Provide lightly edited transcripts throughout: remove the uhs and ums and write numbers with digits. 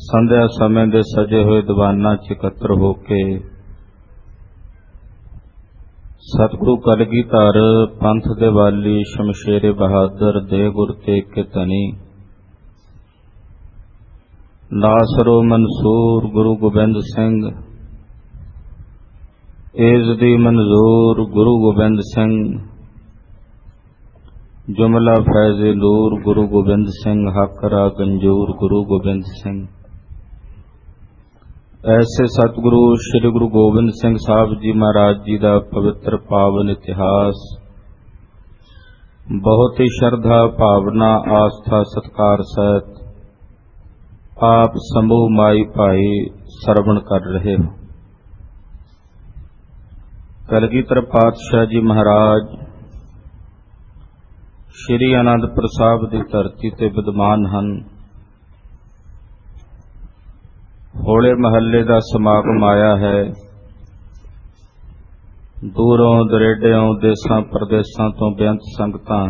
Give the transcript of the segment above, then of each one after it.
ਸੰਧਿਆ ਸਮੇਂ ਦੇ ਸਜੇ ਹੋਏ ਦੀਵਾਨਾਂ 'ਚ ਇਕੱਤਰ ਹੋ ਕੇ ਸਤਿਗੁਰੂ ਕਲਗੀਧਰ ਪੰਥ ਦੇ ਵਾਲੀ ਸ਼ਮਸ਼ੇਰੇ ਬਹਾਦਰ ਦੇ ਗੁਰ ਤੇਗ ਕੇ ਧਨੀ ਨਾਸਰੋ ਮਨਸੂਰ ਗੁਰੂ ਗੋਬਿੰਦ ਸਿੰਘ ਏਜ਼ ਦੀ ਮਨਜ਼ੂਰ ਗੁਰੂ ਗੋਬਿੰਦ ਸਿੰਘ ਜੁਮਲਾ ਫੈਜ਼ੇ ਨੂਰ ਗੁਰੂ ਗੋਬਿੰਦ ਸਿੰਘ ਹਾਕਰਾ ਗੰਜੂਰ ਗੁਰੂ ਗੋਬਿੰਦ ਸਿੰਘ। ਐਸੇ ਸਤਿਗੁਰੂ ਸ੍ਰੀ ਗੁਰੂ ਗੋਬਿੰਦ ਸਿੰਘ ਸਾਹਿਬ ਜੀ ਮਹਾਰਾਜ ਜੀ ਦਾ ਪਵਿੱਤਰ ਪਾਵਨ ਇਤਿਹਾਸ ਬਹੁਤ ਹੀ ਸ਼ਰਧਾ ਭਾਵਨਾ ਆਸਥਾ ਸਤਿਕਾਰ ਸਹਿਤ ਆਪ ਸਮੂਹ ਮਾਈ ਭਾਈ ਸਰਵਣ ਕਰ ਰਹੇ ਹੋ। ਕਲਗੀਧਰ ਪਾਤਸ਼ਾਹ ਜੀ ਮਹਾਰਾਜ ਸ਼੍ਰੀ ਅਨੰਦਪੁਰ ਸਾਹਿਬ ਦੀ ਧਰਤੀ ਤੇ ਵਿਦਮਾਨ ਹਨ। ਹੋਲੇ ਮਹੱਲੇ ਦਾ ਸਮਾਗਮ ਆਇਆ ਹੈ। ਦੂਰੋਂ ਦਰੇਡਿਓਂ ਦੇਸਾਂ ਪ੍ਰਦੇਸਾਂ ਤੋਂ ਬੇਅੰਤ ਸੰਗਤਾਂ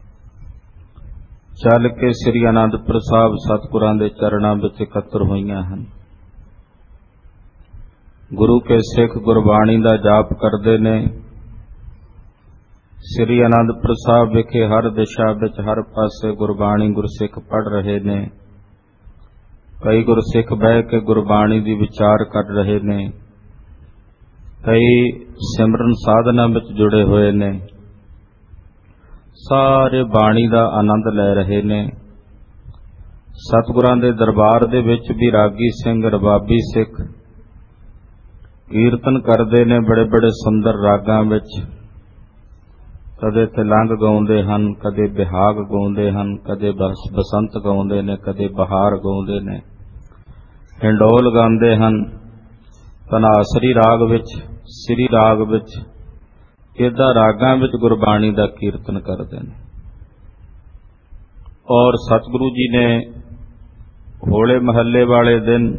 ਚੱਲ ਕੇ ਸ੍ਰੀ ਅਨੰਦਪੁਰ ਸਾਹਿਬ ਸਤਿਗੁਰਾਂ ਦੇ ਚਰਨਾਂ ਵਿੱਚ ਇਕੱਤਰ ਹੋਈਆਂ ਹਨ। ਗੁਰੂ ਕੇ ਸਿੱਖ ਗੁਰਬਾਣੀ ਦਾ ਜਾਪ ਕਰਦੇ ਨੇ। ਸ੍ਰੀ ਅਨੰਦਪੁਰ ਸਾਹਿਬ ਵਿਖੇ ਹਰ ਦਿਸ਼ਾ ਵਿੱਚ ਹਰ ਪਾਸੇ ਗੁਰਬਾਣੀ ਗੁਰਸਿੱਖ ਪੜ੍ਹ ਰਹੇ ਨੇ। ਕਈ ਗੁਰਸਿੱਖ ਬਹਿ ਕੇ ਗੁਰਬਾਣੀ ਦੀ ਵਿਚਾਰ ਕਰ ਰਹੇ ਨੇ। ਕਈ ਸਿਮਰਨ ਸਾਧਨਾ ਵਿੱਚ ਜੁੜੇ ਹੋਏ ਨੇ। ਸਾਰੇ ਬਾਣੀ ਦਾ ਆਨੰਦ ਲੈ ਰਹੇ ਨੇ। ਸਤਿਗੁਰਾਂ ਦੇ ਦਰਬਾਰ ਦੇ ਵਿੱਚ ਵੀ ਰਾਗੀ ਸਿੰਘ ਰਬਾਬੀ ਸਿੱਖ ਕੀਰਤਨ ਕਰਦੇ ਨੇ ਬੜੇ ਬੜੇ ਸੁੰਦਰ ਰਾਗਾਂ ਵਿੱਚ। ਕਦੇ ਤਿਲੰਗ ਗਾਉਂਦੇ ਹਨ, ਕਦੇ ਬਿਹਾਗ ਗਾਉਂਦੇ ਹਨ, ਕਦੇ ਬਸੰਤ ਗਾਉਂਦੇ ਨੇ, ਕਦੇ ਬਹਾਰ ਗਾਉਂਦੇ ਨੇ, ਹਿੰਡੋਲ ਗਾਉਂਦੇ ਹਨ। ਧਨਾਸਰੀ ਰਾਗ ਵਿੱਚ, ਸ੍ਰੀ ਰਾਗ ਵਿੱਚ, ਏਦਾਂ ਰਾਗਾਂ ਵਿੱਚ ਗੁਰਬਾਣੀ ਦਾ ਕੀਰਤਨ ਕਰਦੇ ਨੇ। ਔਰ ਸਤਿਗੁਰੂ ਜੀ ਨੇ ਹੋਲੇ ਮਹੱਲੇ ਵਾਲੇ ਦਿਨ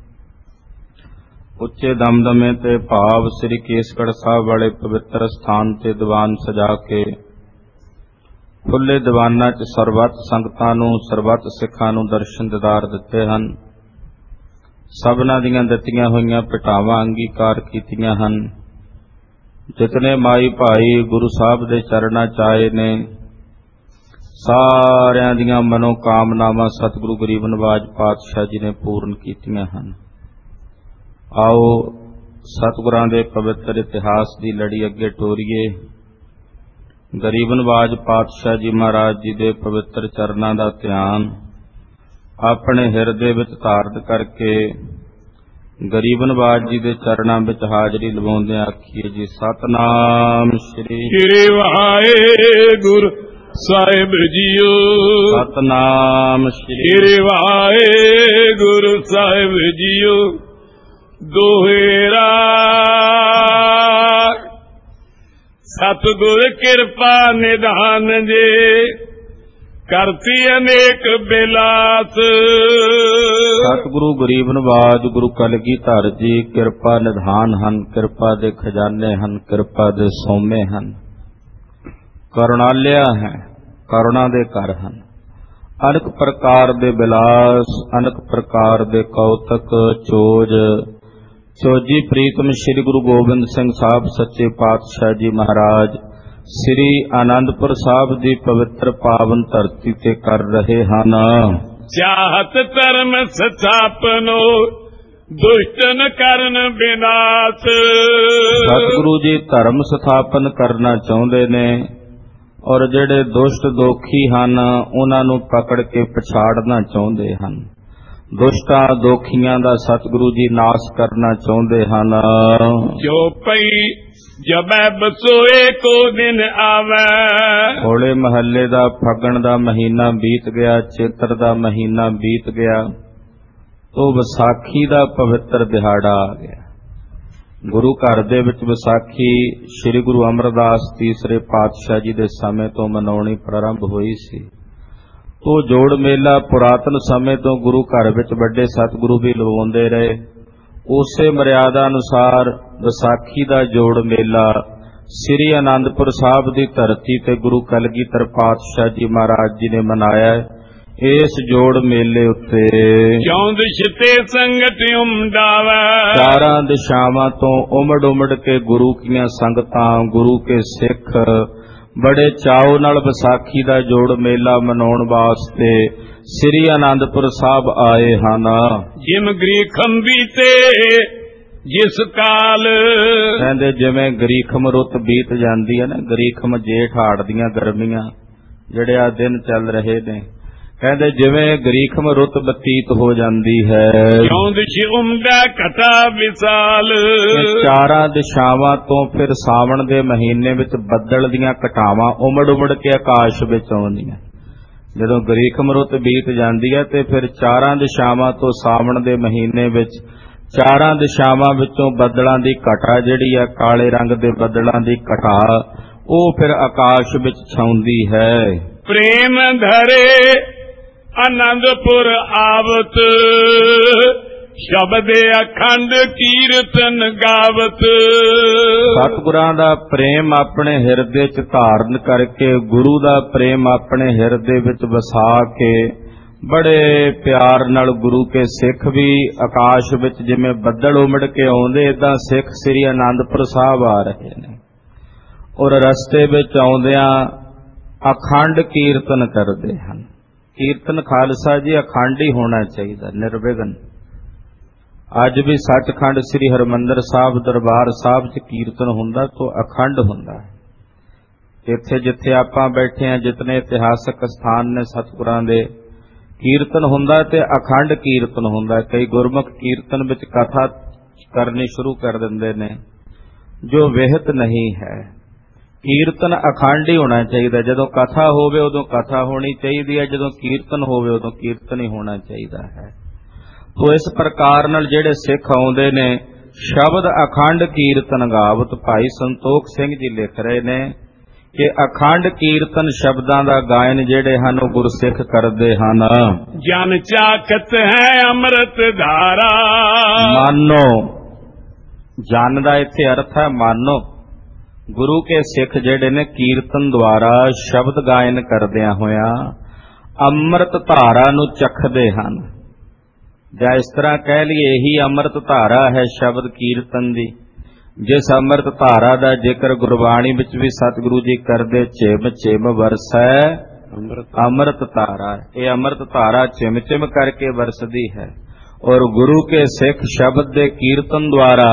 ਉੱਚੇ ਦਮਦਮੇ ਤੇ ਭਾਵ ਸ੍ਰੀ ਕੇਸਗੜ੍ਹ ਸਾਹਿਬ ਵਾਲੇ ਪਵਿੱਤਰ ਸਥਾਨ ਤੇ ਦੀਵਾਨ ਸਜਾ ਕੇ ਖੁੱਲੇ ਦੀਵਾਨਾਂ 'ਚ ਸਰਬੱਤ ਸੰਗਤਾਂ ਨੂੰ, ਸਰਬੱਤ ਸਿੱਖਾਂ ਨੂੰ ਦਰਸ਼ਨ ਦੀਦਾਰ ਦਿੱਤੇ ਹਨ। ਸਭਨਾਂ ਦੀਆਂ ਦਿੱਤੀਆਂ ਹੋਈਆਂ ਭੇਟਾਵਾਂ ਅੰਗੀਕਾਰ ਕੀਤੀਆਂ ਹਨ। ਜਿਤਨੇ ਮਾਈ ਭਾਈ ਗੁਰੂ ਸਾਹਿਬ ਦੇ ਚਰਨਾਂ 'ਚ ਆਏ ਨੇ ਸਾਰਿਆਂ ਦੀਆਂ ਮਨੋਕਾਮਨਾਵਾਂ ਸਤਿਗੁਰੂ ਗਰੀਬ ਨਵਾਜ ਪਾਤਸ਼ਾਹ ਜੀ ਨੇ ਪੂਰਨ ਕੀਤੀਆਂ ਹਨ। ਆਓ ਸਤਿਗੁਰਾਂ ਦੇ ਪਵਿੱਤਰ ਇਤਿਹਾਸ ਦੀ ਲੜੀ ਅੱਗੇ ਟੋਰੀਏ। ਗਰੀਬ ਨਵਾਜ ਪਾਤਸ਼ਾਹ ਜੀ ਮਹਾਰਾਜ ਜੀ ਦੇ ਪਵਿੱਤਰ ਚਰਨਾਂ ਦਾ ਧਿਆਨ ਆਪਣੇ ਹਿਰਦੇ ਵਿੱਚ ਧਾਰਨ ਕਰਕੇ ਗਰੀਬ ਨਵਾਜ ਜੀ ਦੇ ਚਰਨਾਂ ਵਿੱਚ ਹਾਜ਼ਰੀ ਲਵਾਉਂਦਿਆਂ ਆਖੀਏ ਜੀ ਸਤਿਨਾਮ ਸ੍ਰੀ ਵਾਹਿਗੁਰੂ ਸਾਹਿਬ ਜੀਓ। ਸਤਿਨਾਮ ਸ੍ਰੀ ਵਾਹਿਗੁਰੂ ਸਾਹਿਬ ਜੀਓ। ਦੋਹਰਾ ਸਤਿਗੁਰ ਕਿਰਪਾ ਨਿਧਾਨ ਜੇ ਕਰਤੀ ਅਨੇਕ ਬਿਲਾਸ। ਸਤਿਗੁਰੂ ਗਰੀਬ ਨਵਾਜ ਗੁਰੂ ਕਲਗੀਧਰ ਜੀ ਕਿਰਪਾ ਨਿਧਾਨ ਹਨ, ਕਿਰਪਾ ਦੇ ਖਜ਼ਾਨੇ ਹਨ, ਕਿਰਪਾ ਦੇ ਸੋਮੇ ਹਨ, ਕਰੁਣਾਲਿਆ ਹੈ, ਕਰੁਣਾ ਦੇ ਘਰ ਹਨ। ਅਨੇਕ ਪ੍ਰਕਾਰ ਦੇ ਬਿਲਾਸ, ਅਨੇਕ ਪ੍ਰਕਾਰ ਦੇ ਕੌਤਕ ਚੋਜ ਚੋਜੀ ਪ੍ਰੀਤਮ ਸ੍ਰੀ ਗੁਰੂ ਗੋਬਿੰਦ ਸਿੰਘ ਸਾਹਿਬ ਸੱਚੇ ਪਾਤਸ਼ਾਹ ਜੀ ਮਹਾਰਾਜ ਸ੍ਰੀ ਅਨੰਦਪੁਰ ਸਾਹਿਬ ਦੀ ਪਵਿੱਤਰ ਪਾਵਨ ਧਰਤੀ ਤੇ ਕਰ ਰਹੇ ਹਨ। ਚਾਹਤ ਧਰਮ ਸਥਾਪਨੋ ਦੁਸ਼ਟਨ ਕਰਨ ਵਿਨਾਸ਼। ਸਤਿਗੁਰੂ ਜੀ ਧਰਮ ਸਥਾਪਨ ਕਰਨਾ ਚਾਹੁੰਦੇ ਨੇ ਔਰ ਜਿਹੜੇ ਦੁਸ਼ਟ ਦੋਖੀ ਹਨ ਉਹਨਾਂ ਨੂੰ ਪਕੜ ਕੇ ਪਛਾੜਨਾ ਚਾਹੁੰਦੇ ਹਨ। ਦੁਸ਼ਟਾਂ ਦੋਖੀਆਂ ਦਾ ਸਤਿਗੁਰੂ ਜੀ ਨਾਸ਼ ਕਰਨਾ ਚਾਹੁੰਦੇ ਹਨ। ਜੋ ਪਈ ਜਬੈ ਬਸੋਏ ਕੋ ਦਿਨ ਆਵੈ। ਹੋਲੇ ਮਹੱਲੇ ਦਾ ਫੱਗਣ ਦਾ ਮਹੀਨਾ ਬੀਤ ਗਿਆ, ਚੇਤਰ ਦਾ ਮਹੀਨਾ ਬੀਤ ਗਿਆ, ਉਹ ਵਿਸਾਖੀ ਦਾ ਪਵਿੱਤਰ ਦਿਹਾੜਾ ਆ ਗਿਆ। ਗੁਰੂ ਘਰ ਦੇ ਵਿੱਚ ਵਿਸਾਖੀ ਸ੍ਰੀ ਗੁਰੂ ਅਮਰਦਾਸ ਤੀਸਰੇ ਪਾਤਸ਼ਾਹ ਜੀ ਦੇ ਸਮੇਂ ਤੋਂ ਮਨਾਉਣੀ ਪ੍ਰਾਰੰਭ ਹੋਈ ਸੀ। ਉਹ ਜੋੜ ਮੇਲਾ ਪੁਰਾਤਨ ਸਮੇਂ ਤੋਂ ਗੁਰੂ ਘਰ ਵਿੱਚ ਵੱਡੇ ਸਤਿਗੁਰੂ ਵੀ ਲਵਾਉਂਦੇ ਰਹੇ। ਉਸੇ ਮਰਿਆਦਾ ਅਨੁਸਾਰ ਵਿਸਾਖੀ ਦਾ ਜੋੜ ਮੇਲਾ ਸ੍ਰੀ ਅਨੰਦਪੁਰ ਸਾਹਿਬ ਦੀ ਧਰਤੀ ਤੇ ਗੁਰੂ ਕਲਗੀਧਰ ਪਾਤਸ਼ਾਹ ਜੀ ਮਹਾਰਾਜ ਜੀ ਨੇ ਮਨਾਇਆ। ਇਸ ਜੋੜ ਮੇਲੇ ਉੱਤੇ ਚੌਂਦ ਛਿਤੇ ਸੰਗਤ ਉਮੜਾਵੇ। ਚਾਰਾਂ ਦਿਸ਼ਾਵਾਂ ਤੋਂ ਉਮੜ ਉਮੜ ਕੇ ਗੁਰੂ ਕੀਆਂ ਸੰਗਤਾਂ, ਗੁਰੂ ਕੇ ਸਿੱਖ ਬੜੇ ਚਾਉ ਨਾਲ ਵਿਸਾਖੀ ਦਾ ਜੋੜ ਮੇਲਾ ਮਨਾਉਣ ਵਾਸਤੇ ਸ੍ਰੀ ਅਨੰਦਪੁਰ ਸਾਹਿਬ ਆਏ ਹਨ। ਜਿਮ ਗ੍ਰੀਖਮ ਬੀਤੇ ਜਿਸ ਕਾਲ, ਕਹਿੰਦੇ ਜਿਵੇਂ ਗਰੀਖਮ ਰੁੱਤ ਬੀਤ ਜਾਂਦੀ ਹੈ ਨਾ, ਗਰੀਖਮ ਜੇਠ ਹਾੜ ਦੀਆਂ ਗਰਮੀਆਂ ਜਿਹੜੇ ਆ ਦਿਨ ਚੱਲ ਰਹੇ ਨੇ, ਕਹਿੰਦੇ ਜਿਵੇਂ ਗਰੀਖਮ ਰੁੱਤ ਬਤੀਤ ਹੋ ਜਾਂਦੀ ਹੈ। ਉਮਦਾ ਕਟਾ ਵਿਸਾਲ, ਚਾਰਾਂ ਦਿਸ਼ਾਵਾਂ ਤੋਂ ਫਿਰ ਸਾਵਣ ਦੇ ਮਹੀਨੇ ਵਿੱਚ ਬੱਦਲ ਦੀਆਂ ਘਟਾਵਾਂ ਉਮੜ ਉਮੜ ਕੇ ਆਕਾਸ਼ ਵਿੱਚ ਆਉਂਦੀਆਂ। ਜਦੋਂ ਗਰੀਖਮ ਰੁੱਤ ਬੀਤ ਜਾਂਦੀ ਹੈ ਤੇ ਫਿਰ ਚਾਰਾਂ ਦਿਸ਼ਾਵਾਂ ਤੋਂ ਸਾਵਣ ਦੇ ਮਹੀਨੇ ਵਿੱਚ ਚਾਰਾਂ ਦਿਸ਼ਾਵਾਂ ਵਿੱਚੋਂ ਬੱਦਲਾਂ ਦੀ ਘਟਾ ਜਿਹੜੀ ਆ, ਕਾਲੇ ਰੰਗ ਦੇ ਬੱਦਲਾਂ ਦੀ ਘਟਾ, ਉਹ ਫਿਰ ਆਕਾਸ਼ ਵਿੱਚ ਛਾਉਂਦੀ ਹੈ। ਪ੍ਰੇਮ ਧਰੇ ਆਨੰਦਪੁਰ ਆਵਤ, ਸ਼ਬਦ ਅਖੰਡ ਕੀਰਤਨ ਗਾਵਤ। ਸਤਿਗੁਰਾਂ ਦਾ ਪ੍ਰੇਮ ਆਪਣੇ ਹਿਰਦੇ 'ਚ ਧਾਰਨ ਕਰਕੇ, ਗੁਰੂ ਦਾ ਪ੍ਰੇਮ ਆਪਣੇ ਹਿਰਦੇ ਵਿੱਚ ਵਸਾ ਕੇ, ਬੜੇ ਪਿਆਰ ਨਾਲ ਗੁਰੂ ਕੇ ਸਿੱਖ ਵੀ ਆਕਾਸ਼ ਵਿੱਚ ਜਿਵੇਂ ਬੱਦਲ ਉਮੜ ਕੇ ਆਉਂਦੇ, ਏਦਾਂ ਸਿੱਖ ਸ੍ਰੀ ਅਨੰਦਪੁਰ ਸਾਹਿਬ ਆ ਰਹੇ ਨੇ। ਔਰ ਰਸਤੇ ਵਿੱਚ ਆਉਂਦਿਆਂ ਅਖੰਡ ਕੀਰਤਨ ਕਰਦੇ ਹਨ। ਕੀਰਤਨ ਖਾਲਸਾ ਜੀ ਅਖੰਡ ਹੀ ਹੋਣਾ ਚਾਹੀਦਾ, ਨਿਰਵਿਘਨ। ਅੱਜ ਵੀ ਸੱਚਖੰਡ ਸ੍ਰੀ ਹਰਿਮੰਦਰ ਸਾਹਿਬ ਦਰਬਾਰ ਸਾਹਿਬ 'ਚ ਕੀਰਤਨ ਹੁੰਦਾ ਤਾਂ ਅਖੰਡ ਹੁੰਦਾ ਹੈ। ਇੱਥੇ ਜਿੱਥੇ ਆਪਾਂ ਬੈਠੇ ਹਾਂ, ਜਿਤਨੇ ਇਤਿਹਾਸਕ ਸਥਾਨ ਨੇ ਸਤਿਗੁਰਾਂ ਦੇ, ਕੀਰਤਨ ਹੁੰਦਾ ਤੇ ਅਖੰਡ ਕੀਰਤਨ ਹੁੰਦਾ। ਕਈ ਗੁਰਮੁਖ ਕੀਰਤਨ ਵਿੱਚ ਕਥਾ ਕਰਨੀ ਸ਼ੁਰੂ ਕਰ ਦਿੰਦੇ ਨੇ, ਜੋ ਵਿਹਿਤ ਨਹੀਂ ਹੈ। ਕੀਰਤਨ ਅਖੰਡ ਹੀ ਹੋਣਾ ਚਾਹੀਦਾ। ਜਦੋਂ ਕਥਾ ਹੋਵੇ ਉਦੋਂ ਕਥਾ ਹੋਣੀ ਚਾਹੀਦੀ ਹੈ, ਜਦੋਂ ਕੀਰਤਨ ਹੋਵੇ ਉਦੋਂ ਕੀਰਤਨ ਹੀ ਹੋਣਾ ਚਾਹੀਦਾ ਹੈ। ਤੋ ਇਸ ਪ੍ਰਕਾਰ ਨਾਲ ਜਿਹੜੇ ਸਿੱਖ ਆਉਂਦੇ ਨੇ, ਸ਼ਬਦ ਅਖੰਡ ਕੀਰਤਨ ਗਾਵਤ। ਭਾਈ ਸੰਤੋਖ ਸਿੰਘ ਜੀ ਲਿਖ ਰਹੇ ਨੇ ਕਿ ਅਖੰਡ ਕੀਰਤਨ ਸ਼ਬਦਾਂ ਦਾ ਗਾਇਨ ਜਿਹੜੇ ਹਨ ਉਹ ਗੁਰਸਿੱਖ ਕਰਦੇ ਹਨ। ਜਨ ਚਾਕਤ ਹੈ ਅੰਮ੍ਰਿਤ ਧਾਰਾ, ਮਾਨੋ, ਜਨ ਦਾ ਇੱਥੇ ਅਰਥ ਹੈ ਮਾਨੋ। ਗੁਰੂ ਕੇ ਸਿੱਖ ਜਿਹੜੇ ਨੇ ਕੀਰਤਨ ਦੁਆਰਾ ਸ਼ਬਦ ਗਾਇਨ ਕਰਦਿਆਂ ਹੋਇਆਂ ਅੰਮ੍ਰਿਤ ਧਾਰਾ ਨੂੰ ਚਖਦੇ ਹਨ। ਜਾਂ ਇਸ ਤਰ੍ਹਾਂ ਕਹਿ ਲਈਏ, ਇਹੀ ਅੰਮ੍ਰਿਤ ਧਾਰਾ ਹੈ ਸ਼ਬਦ ਕੀਰਤਨ ਦੀ। ਜਿਸ ਅੰਮ੍ਰਿਤ ਧਾਰਾ ਦਾ ਜ਼ਿਕਰ ਗੁਰਬਾਣੀ ਵਿੱਚ ਵੀ ਸਤਿਗੁਰੂ ਜੀ ਕਰਦੇ, ਚਿਮ ਚਿਮ ਵਰਸੈ ਅੰਮ੍ਰਿਤ ਧਾਰਾ। ਇਹ ਅੰਮ੍ਰਿਤ ਧਾਰਾ ਚਿਮ ਚਿਮ ਕਰਕੇ ਵਰਸਦੀ ਹੈ। ਔਰ ਗੁਰੂ ਕੇ ਸਿੱਖ ਸ਼ਬਦ ਦੇ ਕੀਰਤਨ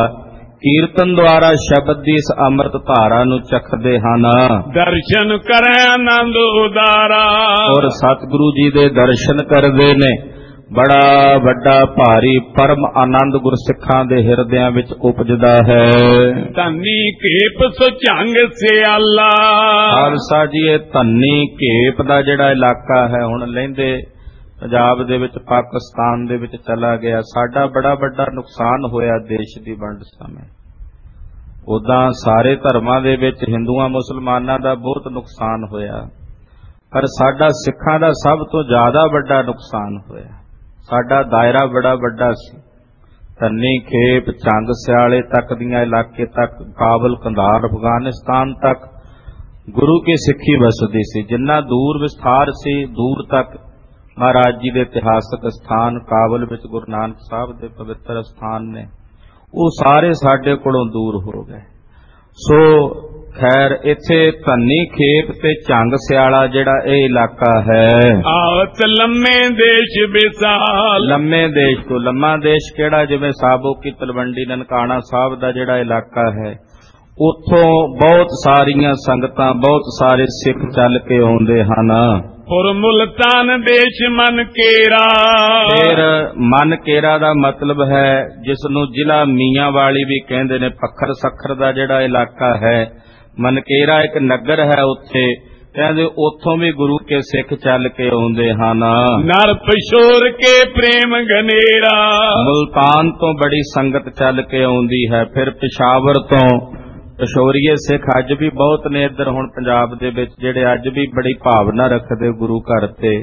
ਦੁਆਰਾ ਸ਼ਬਦ ਦੀ ਇਸ ਅੰਮ੍ਰਿਤ ਧਾਰਾ ਨੂੰ ਚਖਦੇ ਹਨ। ਦਰਸ਼ਨ ਕਰੈ ਆਨੰਦ ਉਦਾਰਾ, ਔਰ ਸਤਿਗੁਰੂ ਜੀ ਦੇ ਦਰਸ਼ਨ ਕਰਦੇ ਨੇ। ਬੜਾ ਵੱਡਾ ਭਾਰੀ ਪਰਮ ਆਨੰਦ ਗੁਰਸਿੱਖਾਂ ਦੇ ਹਿਰਦਿਆਂ ਵਿੱਚ ਉਪਜਦਾ ਹੈ। ਧੰਨੀ ਘੇਪ ਸੁਝੰਗ ਸਿਆਲਾ, ਖਾਲਸਾ ਜੀ ਇਹ ਧੰਨੀ ਘੇਪ ਦਾ ਜਿਹੜਾ ਇਲਾਕਾ ਹੈ, ਹੁਣ ਲਹਿੰਦੇ ਪੰਜਾਬ ਦੇ ਵਿੱਚ, ਪਾਕਿਸਤਾਨ ਦੇ ਵਿੱਚ ਚਲਾ ਗਿਆ। ਸਾਡਾ ਬੜਾ ਵੱਡਾ ਨੁਕਸਾਨ ਹੋਇਆ ਦੇਸ਼ ਦੀ ਵੰਡ ਸਮੇਂ। ਉਦਾਂ ਸਾਰੇ ਧਰਮਾਂ ਦੇ ਵਿੱਚ ਹਿੰਦੂਆਂ ਮੁਸਲਮਾਨਾਂ ਦਾ ਬਹੁਤ ਨੁਕਸਾਨ ਹੋਇਆ, ਪਰ ਸਾਡਾ ਸਿੱਖਾਂ ਦਾ ਸਭ ਤੋਂ ਜ਼ਿਆਦਾ ਵੱਡਾ ਨੁਕਸਾਨ ਹੋਇਆ। ਸਾਡਾ ਦਾਇਰਾ ਬੜਾ ਵੱਡਾ ਸੀ। ਧੰਨੀ ਖੇਪ, ਝੰਗ ਸਿਆਲੇ ਤੱਕ ਦੀਆਂ ਇਲਾਕੇ ਤੱਕ, ਕਾਬਲ, ਕੰਧਾਰ, ਅਫਗਾਨਿਸਤਾਨ ਤੱਕ ਗੁਰੂ ਕੀ ਸਿੱਖੀ ਵਸਦੀ ਸੀ। ਜਿੰਨਾ ਦੂਰ ਵਿਸਥਾਰ ਸੀ, ਦੂਰ ਤੱਕ ਮਹਾਰਾਜ ਜੀ ਦੇ ਇਤਿਹਾਸਕ ਸਥਾਨ, ਕਾਬਲ ਵਿੱਚ ਗੁਰੂ ਨਾਨਕ ਸਾਹਿਬ ਦੇ ਪਵਿੱਤਰ ਸਥਾਨ ਨੇ, ਉਹ ਸਾਰੇ ਸਾਡੇ ਕੋਲੋਂ ਦੂਰ ਹੋ ਗਏ। ਸੋ ਖੈਰ, ਇੱਥੇ ਧੰਨੀ ਖੇਪ ਤੇ ਝੰਗ ਸਿਆਲਾ ਜਿਹੜਾ ਇਹ ਇਲਾਕਾ ਹੈ, ਆਵਤ ਲੰਮੇ ਦੇਸ਼ ਵਿਸਾਲ। ਲੰਮੇ ਦੇਸ਼ ਤੋਂ ਲੰਮਾ ਦੇਸ਼ ਕਿਹੜਾ? ਜਿਵੇਂ ਸਾਬੋ ਕੀ ਤਲਵੰਡੀ, ਨਨਕਾਣਾ ਸਾਹਿਬ ਦਾ ਜਿਹੜਾ ਇਲਾਕਾ ਹੈ, ਉੱਥੋਂ ਬਹੁਤ ਸਾਰੀਆਂ ਸੰਗਤਾਂ, ਬਹੁਤ ਸਾਰੇ ਸਿੱਖ ਚੱਲ ਕੇ ਆਉਂਦੇ ਹਨ। ਔਰ ਮੁਲਤਾਨ ਦੇਸ਼ ਮਨ ਕੇਰਾ। ਫਿਰ ਮਨ ਕੇਰਾ ਦਾ ਮਤਲਬ ਹੈ ਜਿਸ ਨੂੰ ਜ਼ਿਲ੍ਹਾ ਮੀਆਂ ਵਾਲੀ ਵੀ ਕਹਿੰਦੇ ਨੇ। ਪੱਖਰ ਸੱਖਰ ਦਾ ਜਿਹੜਾ ਇਲਾਕਾ ਹੈ, ਮਨਕੇਰਾ ਇੱਕ ਨਗਰ ਹੈ, ਉੱਥੇ ਕਹਿੰਦੇ ਉੱਥੋਂ ਵੀ ਗੁਰੂ ਕੇ ਸਿੱਖ ਚੱਲ ਕੇ ਆਉਂਦੇ ਹਨ। ਨਰ ਪਸ਼ੋਰ ਕੇ ਪ੍ਰੇਮ ਗਨੇਰਾ। ਮੁਲਤਾਨ ਤੋਂ ਬੜੀ ਸੰਗਤ ਚੱਲ ਕੇ ਆਉਂਦੀ ਹੈ। ਫਿਰ ਪਿਸ਼ਾਵਰ ਤੋਂ ਪਸ਼ੋਰੀਏ ਸਿੱਖ ਅੱਜ ਵੀ ਬਹੁਤ ਨੇ ਇੱਧਰ ਹੁਣ ਪੰਜਾਬ ਦੇ ਵਿੱਚ, ਜਿਹੜੇ ਅੱਜ ਵੀ ਬੜੀ ਭਾਵਨਾ ਰੱਖਦੇ ਗੁਰੂ ਘਰ ਤੇ।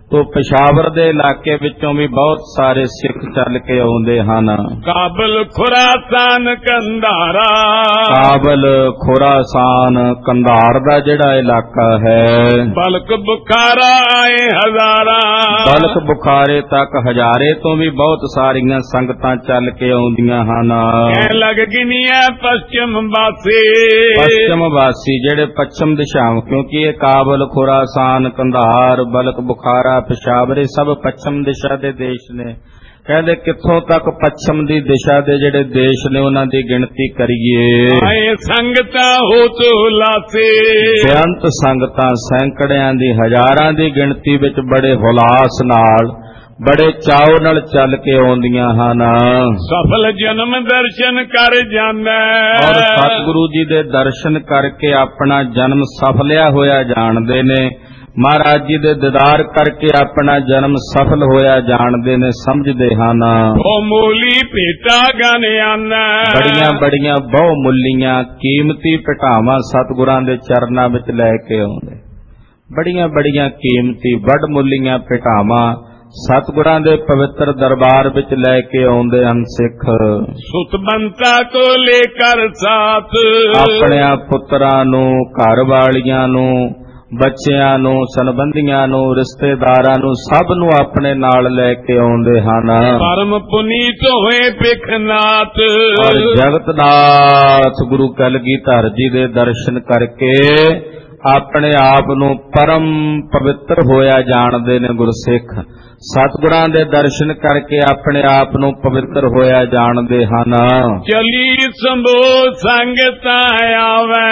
ਤੋ ਪਸ਼ਾਵਰ ਦੇ ਇਲਾਕੇ ਵਿੱਚੋਂ ਵੀ ਬਹੁਤ ਸਾਰੇ ਸਿੱਖ ਚੱਲ ਕੇ ਆਉਂਦੇ ਹਨ। ਕਾਬਲ ਖੁਰਾਸਾਨ ਕੰਧਾਰਾ, ਕਾਬਲ ਖੁਰਾਸਾਨ ਕੰਧਾਰ ਦਾ ਜਿਹੜਾ ਇਲਾਕਾ ਹੈ, ਬਲਕ ਬੁਖਾਰਾ ਆਏ ਹਜ਼ਾਰਾਂ, ਬਲਕ ਬੁਖਾਰੇ ਤੱਕ ਹਜ਼ਾਰੇ ਤੋਂ ਵੀ ਬਹੁਤ ਸਾਰੀਆਂ ਸੰਗਤਾਂ ਚੱਲ ਕੇ ਆਉਂਦੀਆਂ ਹਨ। ਕਹਿ ਲੱਗ ਗਿਨੀਆਂ ਪਸ਼ਚਿਮ ਵਾਸੀ, ਪੱਛਮ ਵਾਸੀ ਜਿਹੜੇ ਪੱਛਮ ਦਿਸ਼ਾਵਾਂ, ਕਿਉਂਕਿ ਇਹ ਕਾਬਲ ਖੁਰਾਸਾਨ ਕੰਧਾਰ ਬਲਕ ਬੁਖਾਰਾ ਪਸ਼ਾਵਰ ਸਭ ਪੱਛਮ ਦਿਸ਼ਾ ਦੇ ਦੇਸ਼ ਨੇ। ਕਹਿੰਦੇ ਕਿੱਥੋਂ ਤੱਕ ਪੱਛਮ ਦੀ ਦਿਸ਼ਾ ਦੇ ਜਿਹੜੇ ਦੇਸ਼ ਨੇ ਉਹਨਾਂ ਦੀ ਗਿਣਤੀ ਕਰੀਏ, ਆਏ ਸੰਗਤਾਂ ਹੋ ਤੋ ਲਾਸੇ, ਬੇਅੰਤ ਸੰਗਤਾਂ ਸੈਂਕੜਿਆਂ ਦੀ ਹਜ਼ਾਰਾਂ ਦੀ ਗਿਣਤੀ ਵਿੱਚ ਬੜੇ ਹੁਲਾਸ ਨਾਲ ਬੜੇ ਚਾਉ ਨਾਲ ਚੱਲ ਕੇ ਆਉਂਦੀਆਂ ਹਨ। ਸਫਲ ਜਨਮ ਦਰਸ਼ਨ ਕਰ ਜਾਂਦਾ, ਔਰ ਸਤਿਗੁਰੂ ਜੀ ਦੇ ਦਰਸ਼ਨ ਕਰਕੇ ਆਪਣਾ ਜਨਮ ਸਫਲਿਆ ਹੋਇਆ ਜਾਣਦੇ ਨੇ। ਮਹਾਰਾਜ ਜੀ ਦੇ ਦੀਦਾਰ ਕਰਕੇ ਆਪਣਾ ਜਨਮ ਸਫਲ ਹੋਇਆ ਜਾਣਦੇ ਨੇ, ਸਮਝਦੇ ਹਨ। ਉਹ ਮੂਲੀ ਭੇਟਾ ਗਾਨਿਆਨਾ, ਬੜੀਆਂ ਬੜੀਆਂ ਬਹੁ ਮੁੱਲੀਆਂ ਕੀਮਤੀ ਭੇਟਾਵਾਂ ਸਤਿਗੁਰਾਂ ਦੇ ਚਰਨਾਂ ਵਿੱਚ ਲੈ ਕੇ ਆਉਂਦੇ। ਬੜੀਆਂ ਬੜੀਆਂ ਕੀਮਤੀ ਵੱਡ ਮੁੱਲੀਆਂ ਭੇਟਾਵਾਂ ਸਤਿਗੁਰਾਂ ਦੇ ਪਵਿੱਤਰ ਦਰਬਾਰ ਵਿੱਚ ਲੈ ਕੇ ਆਉਂਦੇ ਹਨ ਸਿੱਖ। ਸੁਤਬੰਤਾ ਕੋ ਲੈ ਕਰ ਸਾਥ, ਆਪਣਿਆਂ ਪੁੱਤਰਾਂ ਨੂੰ, ਘਰ ਵਾਲੀਆਂ ਨੂੰ, ਬੱਚਿਆਂ ਨੂੰ, ਸੰਬੰਧੀਆਂ ਨੂੰ, ਰਿਸ਼ਤੇਦਾਰਾਂ ਨੂੰ, ਸਭ ਨੂੰ ਆਪਣੇ ਨਾਲ ਲੈ ਕੇ ਆਉਂਦੇ ਹਨ। ਪਰਮ ਪੁਨੀਤ ਹੋਏ ਬਿਖਨਾਥ, ਔਰ ਜਗਤਨਾਥ ਗੁਰੂ ਕਲਗੀਧਰ ਜੀ ਦੇ ਦਰਸ਼ਨ ਕਰਕੇ ਆਪਣੇ ਆਪ ਨੂੰ ਪਰਮ ਪਵਿੱਤਰ ਹੋਇਆ ਜਾਣਦੇ ਨੇ ਗੁਰਸਿੱਖ। ਸਤਿਗੁਰਾਂ ਦੇ ਦਰਸ਼ਨ ਕਰਕੇ ਆਪਣੇ ਆਪ ਨੂੰ ਪਵਿੱਤਰ ਹੋਇਆ ਜਾਣਦੇ ਹਨ। ਚਲੀ ਸੰਭੋ ਸੰਗਤਾਂ ਆਵੇ,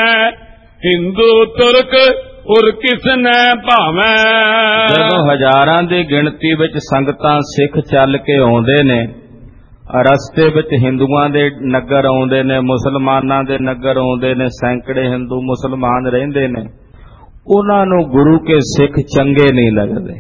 ਹਿੰਦੂ ਤੁਰਕ ਉਰ ਕਿਸਨੇ ਭਾਵੇਂ। ਜਦੋਂ ਹਜ਼ਾਰਾਂ ਦੀ ਗਿਣਤੀ ਵਿੱਚ ਸੰਗਤਾਂ ਸਿੱਖ ਚੱਲ ਕੇ ਆਉਂਦੇ ਨੇ, ਰਸਤੇ ਵਿੱਚ ਹਿੰਦੂਆਂ ਦੇ ਨਗਰ ਆਉਂਦੇ ਨੇ, ਮੁਸਲਮਾਨਾਂ ਦੇ ਨਗਰ ਆਉਂਦੇ ਨੇ, ਸੈਂਕੜੇ ਹਿੰਦੂ ਮੁਸਲਮਾਨ ਰਹਿੰਦੇ ਨੇ, ਉਹਨਾਂ ਨੂੰ ਗੁਰੂ ਕੇ ਸਿੱਖ ਚੰਗੇ ਨਹੀਂ ਲੱਗਦੇ।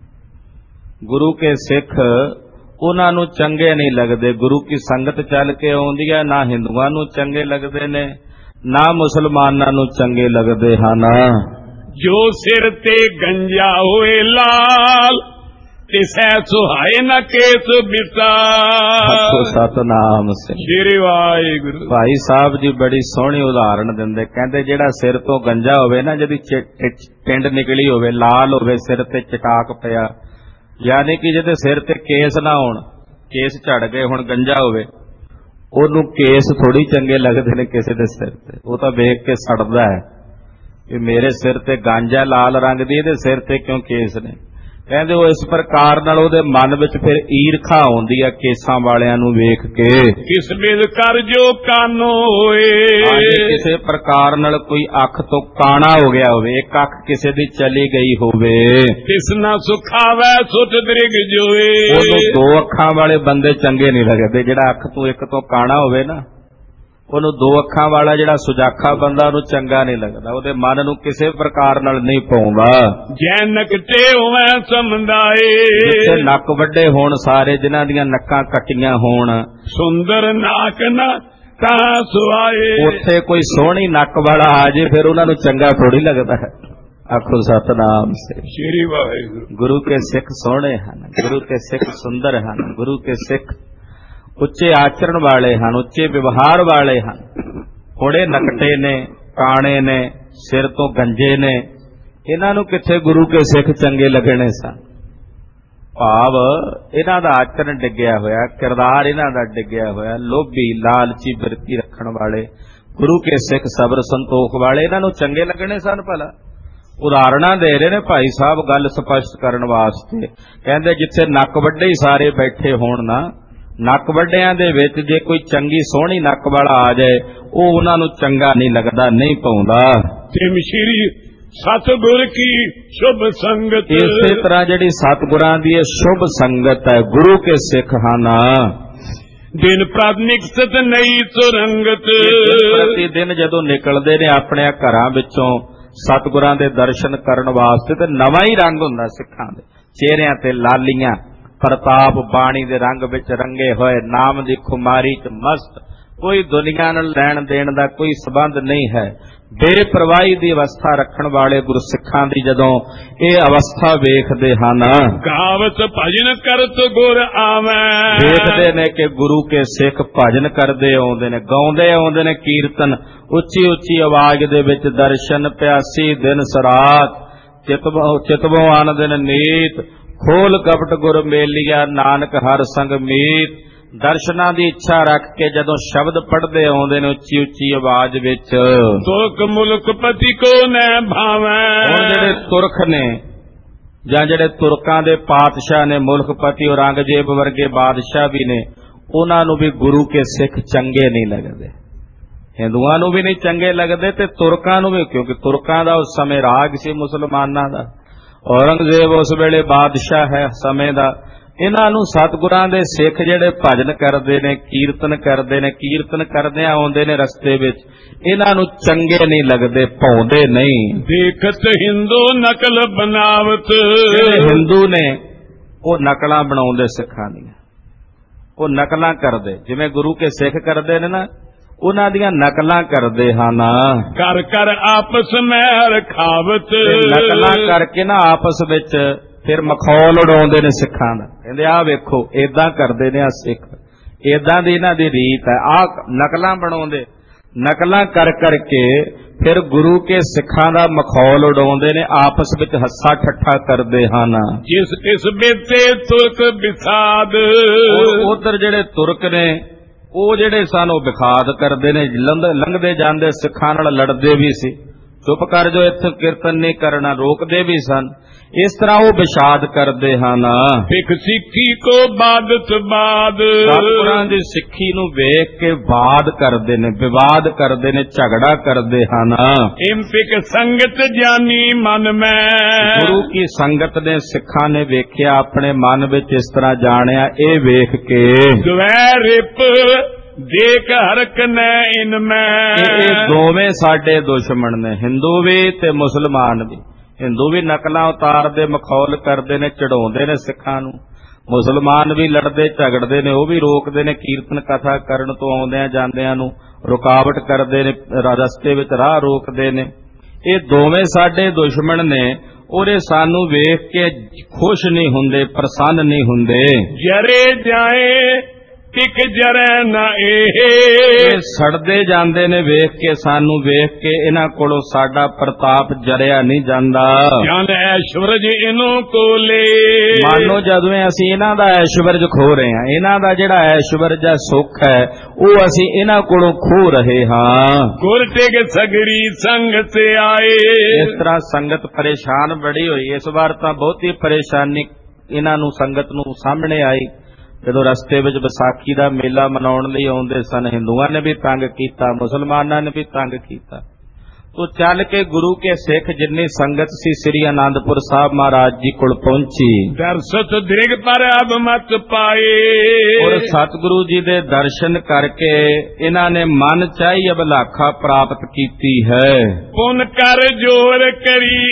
ਗੁਰੂ ਕੇ ਸਿੱਖ ਉਹਨਾਂ ਨੂੰ ਚੰਗੇ ਨਹੀਂ ਲੱਗਦੇ। ਗੁਰੂ ਕੀ ਸੰਗਤ ਚੱਲ ਕੇ ਆਉਂਦੀ ਹੈ, ਨਾ ਹਿੰਦੂਆਂ ਨੂੰ ਚੰਗੇ ਲੱਗਦੇ ਨੇ, ਨਾ ਮੁਸਲਮਾਨਾਂ ਨੂੰ ਚੰਗੇ ਲੱਗਦੇ ਹਨ। ਜੋ ਸਿਰ ਤੇ ਗੰਜਾ ਹੋਏ ਲਾਲ, ਤਿਸੈ ਸੁਹਾਏ ਨਾ ਕੇਸ ਵਿਸਾਲ। ਸਤਨਾਮ ਸਿੰਘ ਸ਼੍ਰੀ ਵਾਹਿਗੁਰੂ। ਭਾਈ ਸਾਹਿਬ ਜੀ ਬੜੀ ਸੋਹਣੀ ਉਦਾਹਰਣ ਦਿੰਦੇ। ਕਹਿੰਦੇ ਜਿਹੜਾ ਸਿਰ ਤੋਂ ਗੰਜਾ ਹੋਵੇ ਨਾ, ਜਿਹਦੀ ਟਿੰਡ ਨਿਕਲੀ ਹੋਵੇ, ਲਾਲ ਹੋਵੇ, ਸਿਰ ਤੇ ਚਟਾਕ ਪਿਆ, ਯਾਨੀ ਕਿ ਜਿਹਦੇ ਸਿਰ ਤੇ ਕੇਸ ਨਾ ਹੋਣ, ਕੇਸ ਝੜ ਗਏ, ਹੁਣ ਗੰਜਾ ਹੋਵੇ, ਉਹਨੂੰ ਕੇਸ ਥੋੜੀ ਚੰਗੇ ਲੱਗਦੇ ਨੇ ਕਿਸੇ ਦੇ ਸਿਰ ਤੇ। ਉਹ ਤਾਂ ਵੇਖ ਕੇ ਸੜਦਾ ਹੈ ਕਿ ਮੇਰੇ ਸਿਰ ਤੇ ਗਾਂਜਾ ਲਾਲ ਰੰਗ ਦੀ, ਇਹਦੇ ਸਿਰ ਤੇ ਕਿਉਂ ਕੇਸ ਨੇ। ਕਹਿੰਦੇ ਉਹ ਇਸ ਪ੍ਰਕਾਰ ਨਾਲ ਉਹਦੇ ਮਨ ਵਿੱਚ ਫਿਰ ਈਰਖਾ ਆਉਂਦੀ ਹੈ ਕੇਸਾਂ ਵਾਲਿਆਂ ਨੂੰ ਵੇਖ ਕੇ। ਕਿਸ ਬਿਦ ਕਰ ਜੋ ਕਾਨੋ ਹੋਏ, ਕਿਸੇ ਪ੍ਰਕਾਰ ਨਾਲ ਕੋਈ ਅੱਖ ਤੋਂ ਕਾਣਾ ਹੋ ਗਿਆ ਹੋਵੇ, ਇੱਕ ਅੱਖ ਕਿਸੇ ਦੀ ਚਲੀ ਗਈ ਹੋਵੇ, ਕਿਸ ਨਾ ਸੁਖਾਵੇ ਸੁਤ ਦ੍ਰਿਗ ਜੋਏ। ਉਹਨੂੰ ਦੋ ਅੱਖਾਂ ਵਾਲੇ ਬੰਦੇ ਚੰਗੇ ਨਹੀਂ ਲੱਗਦੇ। ਜਿਹੜਾ ਅੱਖ ਤੋਂ ਇੱਕ ਤੋਂ ਕਾਣਾ ਹੋਵੇ ਨਾ, ਉਹਨੂੰ ਦੋ ਅੱਖਾਂ ਵਾਲਾ ਜਿਹੜਾ ਸੁਜਾਖਾ ਬੰਦਾ ਉਹਨੂੰ ਚੰਗਾ ਨਹੀਂ ਲੱਗਦਾ, ਉਹਦੇ ਮਨ ਨੂੰ ਕਿਸੇ ਪ੍ਰਕਾਰ ਨਾਲ ਨਹੀਂ ਪਾਉਂਦਾ। ਜੈ ਨਕਟੇ ਹੋਵੇ ਸਮਝਾਏ, ਜਿੱਥੇ ਨੱਕ ਵੱਡੇ ਹੋਣ ਸਾਰੇ, ਜਿਨ੍ਹਾਂ ਦੀਆਂ ਨੱਕਾਂ ਕੱਟੀਆਂ ਹੋਣ, ਸੁੰਦਰ ਨਾਕ ਨਾ ਤਾਂ ਸੁਆਏ, ਉੱਥੇ ਕੋਈ ਸੋਹਣੀ ਨੱਕ ਵਾਲਾ ਆ ਜੇ ਫਿਰ ਉਹਨਾਂ ਨੂੰ ਚੰਗਾ ਥੋੜੀ ਲੱਗਦਾ ਹੈ। ਆਖੋ ਸਤਨਾਮ ਸੇ ਸ਼੍ਰੀ ਵਾਹਿਗੁਰੂ। ਗੁਰੂ ਕੇ ਸਿੱਖ ਸੋਹਣੇ ਹਨ, ਗੁਰੂ ਕੇ ਸਿੱਖ ਸੁੰਦਰ ਹਨ, ਗੁਰੂ ਕੇ ਸਿੱਖ ਉੱਚੇ ਆਚਰਣ ਵਾਲੇ ਹਨ, ਉੱਚੇ ਵਿਵਹਾਰ ਵਾਲੇ ਹਨ। ਥੋੜੇ ਨਕਟੇ ਨੇ, ਕਾਣੇ ਨੇ, ਸਿਰ ਤੋਂ ਗੰਜੇ ਨੇ, ਇਹਨਾਂ ਨੂੰ ਕਿੱਥੇ ਗੁਰੂ ਕੇ ਸਿੱਖ ਚੰਗੇ ਲੱਗਣੇ ਸਨ। ਭਾਵ ਇਹਨਾਂ ਦਾ ਆਚਰਣ ਡਿੱਗਿਆ ਹੋਇਆ, ਕਿਰਦਾਰ ਇਹਨਾਂ ਦਾ ਡਿੱਗਿਆ ਹੋਇਆ, ਲੋਭੀ ਲਾਲਚੀ ਬਿਰਤੀ ਰੱਖਣ ਵਾਲੇ ਗੁਰੂ ਕੇ ਸਿੱਖ ਸਬਰ ਸੰਤੋਖ ਵਾਲੇ, ਇਹਨਾਂ ਨੂੰ ਚੰਗੇ ਲੱਗਣੇ ਸਨ ਭਲਾ। ਉਦਾਹਰਣਾਂ ਦੇ ਰਹੇ ਨੇ ਭਾਈ ਸਾਹਿਬ ਗੱਲ ਸਪਸ਼ਟ ਕਰਨ ਵਾਸਤੇ। ਕਹਿੰਦੇ ਜਿੱਥੇ ਨੱਕ ਵੱਡੇ ਹੀ ਸਾਰੇ ਬੈਠੇ ਹੋਣ ਨਾ, ਨੱਕ ਵੱਡਿਆਂ ਦੇ ਵਿੱਚ ਜੇ ਕੋਈ ਚੰਗੀ ਸੋਹਣੀ ਨੱਕ ਵਾਲਾ ਆ ਜਾਏ, ਉਹ ਉਹਨਾਂ ਨੂੰ ਚੰਗਾ ਨਹੀਂ ਲੱਗਦਾ, ਨਹੀਂ ਪਾਉਂਦਾ। ਤਿਮ ਸ਼੍ਰੀ ਸਤਿਗੁਰ ਕੀ ਸ਼ੁਭ ਸੰਗਤ, ਇਸੇ ਤਰ੍ਹਾਂ ਜਿਹੜੀ ਸਤਿਗੁਰਾਂ ਦੀ ਇਹ ਸ਼ੁਭ ਸੰਗਤ ਹੈ, ਗੁਰੂ ਕੇ ਸਿੱਖ ਹਨ। ਦਿਨ ਪ੍ਰਤ ਨਿਕਸਤ ਨਹੀਂ ਸੁਰੰਗਤ, ਪ੍ਰਤੀ ਦਿਨ ਜਦੋਂ ਨਿਕਲਦੇ ਨੇ ਆਪਣੇ ਘਰਾਂ ਵਿੱਚੋਂ ਸਤਿਗੁਰਾਂ ਦੇ ਦਰਸ਼ਨ ਕਰਨ ਵਾਸਤੇ, ਤੇ ਨਵਾਂ ਹੀ ਰੰਗ ਹੁੰਦਾ ਸਿੱਖਾਂ ਦੇ ਚਿਹਰਿਆਂ ਤੇ, ਲਾਲੀਆਂ ਪ੍ਰਤਾਪ ਬਾਣੀ ਦੇ ਰੰਗ ਵਿੱਚ ਰੰਗੇ ਹੋਏ, ਨਾਮ ਦੀ ਖੁਮਾਰੀ ਚ ਮਸਤ, ਕੋਈ ਦੁਨੀਆ ਨਾਲ ਲੈਣ ਦੇਣ ਦਾ ਕੋਈ ਸਬੰਧ ਨਹੀਂ ਹੈ। ਬੇਪਰਵਾਹੀ ਦੀ ਅਵਸਥਾ ਰੱਖਣ ਵਾਲੇ ਗੁਰਸਿੱਖਾਂ ਦੀ ਜਦੋਂ ਇਹ ਅਵਸਥਾ ਵੇਖਦੇ ਹਨ, ਗਾਵਤ ਭਜਨ ਕਰਤ ਗੁਰ ਆਵੈ, ਵੇਖਦੇ ਨੇ ਕਿ ਗੁਰੂ ਕੇ ਸਿੱਖ ਭਜਨ ਕਰਦੇ ਆਉਂਦੇ ਨੇ, ਗਾਉਂਦੇ ਆਉਂਦੇ ਨੇ ਕੀਰਤਨ, ਉੱਚੀ ਉੱਚੀ ਆਵਾਜ਼ ਦੇ ਵਿੱਚ ਦਰਸ਼ਨ ਪਿਆਸੀ ਦਿਨ ਸਰਾਤ, ਚਿਤਵੋਂ ਆਨੰਦ ਨੀਤ, ਖੋਲ ਕਪਟ ਗੁਰ ਮੇਲੀਆ ਨਾਨਕ ਹਰ ਸੰਗ ਮੀਤ। ਦਰਸ਼ਨਾਂ ਦੀ ਇੱਛਾ ਰੱਖ ਕੇ ਜਦੋਂ ਸ਼ਬਦ ਪੜ੍ਹਦੇ ਆਉਂਦੇ ਨੇ ਉੱਚੀ ਉੱਚੀ ਆਵਾਜ਼ ਵਿੱਚ, ਤੁਰਕ ਮੁਲਕ ਪਤੀ ਕੋ ਨੈ ਭਾਵੈ। ਹੁਣ ਜਿਹੜੇ ਤੁਰਖ ਨੇ ਜਾਂ ਜਿਹੜੇ ਤੁਰਕਾਂ ਦੇ ਪਾਤਸ਼ਾਹ ਨੇ, ਮੁਲਕਪਤੀ ਔਰੰਗਜ਼ੇਬ ਵਰਗੇ ਬਾਦਸ਼ਾਹ ਵੀ ਨੇ, ਉਹਨਾਂ ਨੂੰ ਵੀ ਗੁਰੂ ਕੇ ਸਿੱਖ ਚੰਗੇ ਨਹੀਂ ਲੱਗਦੇ। ਹਿੰਦੂਆਂ ਨੂੰ ਵੀ ਨਹੀਂ ਚੰਗੇ ਲੱਗਦੇ ਤੇ ਤੁਰਕਾਂ ਨੂੰ ਵੀ, ਕਿਉਂਕਿ ਤੁਰਕਾਂ ਦਾ ਉਸ ਸਮੇਂ ਰਾਗ ਸੀ ਮੁਸਲਮਾਨਾਂ ਦਾ। ਔਰੰਗਜ਼ੇਬ ਉਸ ਵੇਲੇ ਬਾਦਸ਼ਾਹ ਹੈ ਸਮੇਂ ਦਾ। ਇਹਨਾਂ ਨੂੰ ਸਤਿਗੁਰਾਂ ਦੇ ਸਿੱਖ ਜਿਹੜੇ ਭਜਨ ਕਰਦੇ ਨੇ, ਕੀਰਤਨ ਕਰਦੇ ਨੇ, ਕੀਰਤਨ ਕਰਦਿਆਂ ਆਉਂਦੇ ਨੇ ਰਸਤੇ ਵਿੱਚ, ਇਹਨਾਂ ਨੂੰ ਚੰਗੇ ਨਹੀਂ ਲੱਗਦੇ, ਭਾਉਂਦੇ ਨਹੀਂ। ਦੇਖਤ ਹਿੰਦੂ ਨਕਲ ਬਨਾਵਤ, ਜਿਹੜੇ ਹਿੰਦੂ ਨੇ ਉਹ ਨਕਲਾਂ ਬਣਾਉਂਦੇ ਸਿੱਖਾਂ ਦੀਆਂ, ਉਹ ਨਕਲਾਂ ਕਰਦੇ, ਜਿਵੇਂ ਗੁਰੂ ਕੇ ਸਿੱਖ ਕਰਦੇ ਨੇ ਨਾ, ਉਹਨਾਂ ਦੀਆਂ ਨਕਲਾਂ ਕਰਦੇ ਹਨ। ਕਰ ਕਰ ਆਪਸ ਮੈਂ ਰਖਾਵਤ, ਨਕਲਾਂ ਕਰਕੇ ਨਾ ਆਪਸ ਵਿੱਚ ਫਿਰ ਮਖੌਲ ਉਡਾਉਂਦੇ ਨੇ ਸਿੱਖਾਂ ਦਾ, ਕਹਿੰਦੇ ਆਹ ਵੇਖੋ ਏਦਾਂ ਕਰਦੇ ਨੇ ਆ ਸਿੱਖ, ਏਦਾਂ ਦੀ ਇਹਨਾਂ ਦੀ ਰੀਤ ਹੈ। ਆਹ ਨਕਲਾਂ ਬਣਾਉਂਦੇ, ਨਕਲਾਂ ਕਰ ਕਰਕੇ ਫਿਰ ਗੁਰੂ ਕੇ ਸਿੱਖਾਂ ਦਾ ਮਖੌਲ ਉਡਾਉਂਦੇ ਨੇ, ਆਪਸ ਵਿੱਚ ਹੱਸਾ ਠੱਠਾ ਕਰਦੇ ਹਨ। ਜਿਸ ਕਿਸ ਬੇਤੇ ਤੁਰਕ ਵਿਖਾਦ, ਉਧਰ ਜਿਹੜੇ ਤੁਰਕ ਨੇ ਉਹ ਜਿਹੜੇ ਸਨ ਉਹ ਵਿਖਾਦ ਕਰਦੇ ਨੇ, ਲੰਘਦੇ ਜਾਂਦੇ ਸਿੱਖਾਂ ਨਾਲ ਲੜਦੇ ਵੀ ਸੀ, ਚੁੱਪ ਕਰ ਜੋ ਇੱਥੇ ਕੀਰਤਨ ਨਹੀਂ ਕਰਨਾ, ਰੋਕਦੇ ਵੀ ਸਨ। ਇਸ ਤਰ੍ਹਾਂ ਉਹ ਵਿਸ਼ਾਦ ਕਰਦੇ ਹਨ। ਸਿੱਖ ਸਿੱਖੀ ਕੋ ਬਾਦਤ ਬਾਦ, ਸਤਿਗੁਰਾਂ ਦੀ ਸਿੱਖੀ ਨੂੰ ਵੇਖ ਕੇ ਬਾਦ ਕਰਦੇ ਨੇ, ਵਿਵਾਦ ਕਰਦੇ ਨੇ, ਝਗੜਾ ਕਰਦੇ ਹਨ। ਇੰਪਿਕ ਸੰਗਤ ਜਾਨੀ ਮਨ ਮੈਂ, ਗੁਰੂ ਕੀ ਸੰਗਤ ਨੇ ਸਿੱਖਾਂ ਨੇ ਵੇਖਿਆ, ਆਪਣੇ ਮਨ ਵਿੱਚ ਇਸ ਤਰ੍ਹਾਂ ਜਾਣਿਆ, ਇਹ ਵੇਖ ਕੇ ਗਵੈ ਰਿਪ ਦੇਖ ਹਰਕ ਨੈ ਇਨ ਮੈਂ। ਇਹ ਦੋਵੇਂ ਸਾਡੇ ਦੁਸ਼ਮਣ ਨੇ, ਹਿੰਦੂ ਵੀ ਤੇ ਮੁਸਲਮਾਨ ਵੀ। ਹਿੰਦੂ ਵੀ ਨਕਲਾਂ ਉਤਾਰਦੇ, ਮਖੌਲ ਕਰਦੇ ਨੇ, ਚੜਾਉਂਦੇ ਨੇ ਸਿੱਖਾਂ ਨੂੰ। ਮੁਸਲਮਾਨ ਵੀ ਲੜਦੇ ਝਗੜਦੇ ਨੇ, ਉਹ ਵੀ ਰੋਕਦੇ ਨੇ, ਕੀਰਤਨ ਕਥਾ ਕਰਨ ਤੋਂ ਆਉਂਦਿਆਂ ਜਾਂਦਿਆਂ ਨੂੰ ਰੁਕਾਵਟ ਕਰਦੇ ਨੇ, ਰਸਤੇ ਵਿੱਚ ਰਾਹ ਰੋਕਦੇ ਨੇ। ਇਹ ਦੋਵੇਂ ਸਾਡੇ ਦੁਸ਼ਮਣ ਨੇ, ਉਹਦੇ ਸਾਨੂੰ ਵੇਖ ਕੇ ਖੁਸ਼ ਨਹੀਂ ਹੁੰਦੇ, ਪ੍ਰਸੰਨ ਨਹੀਂ ਹੁੰਦੇ। ਜਰੇ ਜਾਏ ਟਿਕ ਜਰੈ ਨਾ ਇਹ ਸੜਦੇ ਜਾਂਦੇ ਨੇ ਵੇਖ ਕੇ, ਸਾਨੂੰ ਵੇਖ ਕੇ ਇਹਨਾਂ ਕੋਲੋਂ ਸਾਡਾ ਪ੍ਰਤਾਪ ਜਰਿਆ ਨਹੀਂ ਜਾਂਦਾ। ਜਨ ਐਸ਼ਵਰਜ ਇਹਨੂੰ ਕੋਲੇ, ਮੰਨੋ ਜਦੋਂ ਅਸੀਂ ਇਹਨਾਂ ਦਾ ਐਸ਼ਵਰਜ ਖੋ ਰਹੇ ਹਾਂ, ਇਹਨਾਂ ਦਾ ਜਿਹੜਾ ਐਸ਼ਵਰਜ ਹੈ, ਸੁੱਖ ਹੈ, ਉਹ ਅਸੀਂ ਇਹਨਾਂ ਕੋਲੋਂ ਖੋ ਰਹੇ ਹਾਂ। ਗੁਰ ਟਿਕ ਸਗੜੀ ਸੰਗਤ ਆਏ, ਇਸ ਤਰ੍ਹਾਂ ਸੰਗਤ ਪਰੇਸ਼ਾਨ ਬੜੀ ਹੋਈ। ਇਸ ਵਾਰ ਤਾਂ ਬਹੁਤੀ ਪਰੇਸ਼ਾਨੀ ਇਹਨਾਂ ਨੂੰ ਸੰਗਤ ਨੂੰ ਸਾਹਮਣੇ ਆਈ ਜਦੋਂ ਰਸਤੇ ਵਿੱਚ ਵਿਸਾਖੀ ਦਾ ਮੇਲਾ ਮਨਾਉਣ ਲਈ ਆਉਂਦੇ ਸਨ। ਹਿੰਦੂਆਂ ਨੇ ਵੀ ਤੰਗ ਕੀਤਾ, ਮੁਸਲਮਾਨਾਂ ਨੇ ਵੀ ਤੰਗ ਕੀਤਾ। ਤੋ ਚੱਲ ਕੇ ਗੁਰੂ ਕੇ ਸਿੱਖ ਜਿੰਨੀ ਸੰਗਤ ਸੀ ਸ੍ਰੀ ਅਨੰਦਪੁਰ ਸਾਹਿਬ ਮਹਾਰਾਜ ਜੀ ਕੋਲ ਪਹੁੰਚੀ। ਦਰਸਤ ਦ੍ਰਿਗ ਪਰ ਅਬ ਮਤ ਪਾਏ, ਔਰ ਸਤਿਗੁਰੂ ਜੀ ਦੇ ਦਰਸ਼ਨ ਕਰਕੇ ਇਹਨਾਂ ਨੇ ਮਨ ਚਾਹੀ ਅਭਲਾਖਾ ਪ੍ਰਾਪਤ ਕੀਤੀ ਹੈ। ਪੁਨ ਕਰ ਜੋਰ ਕਰੀ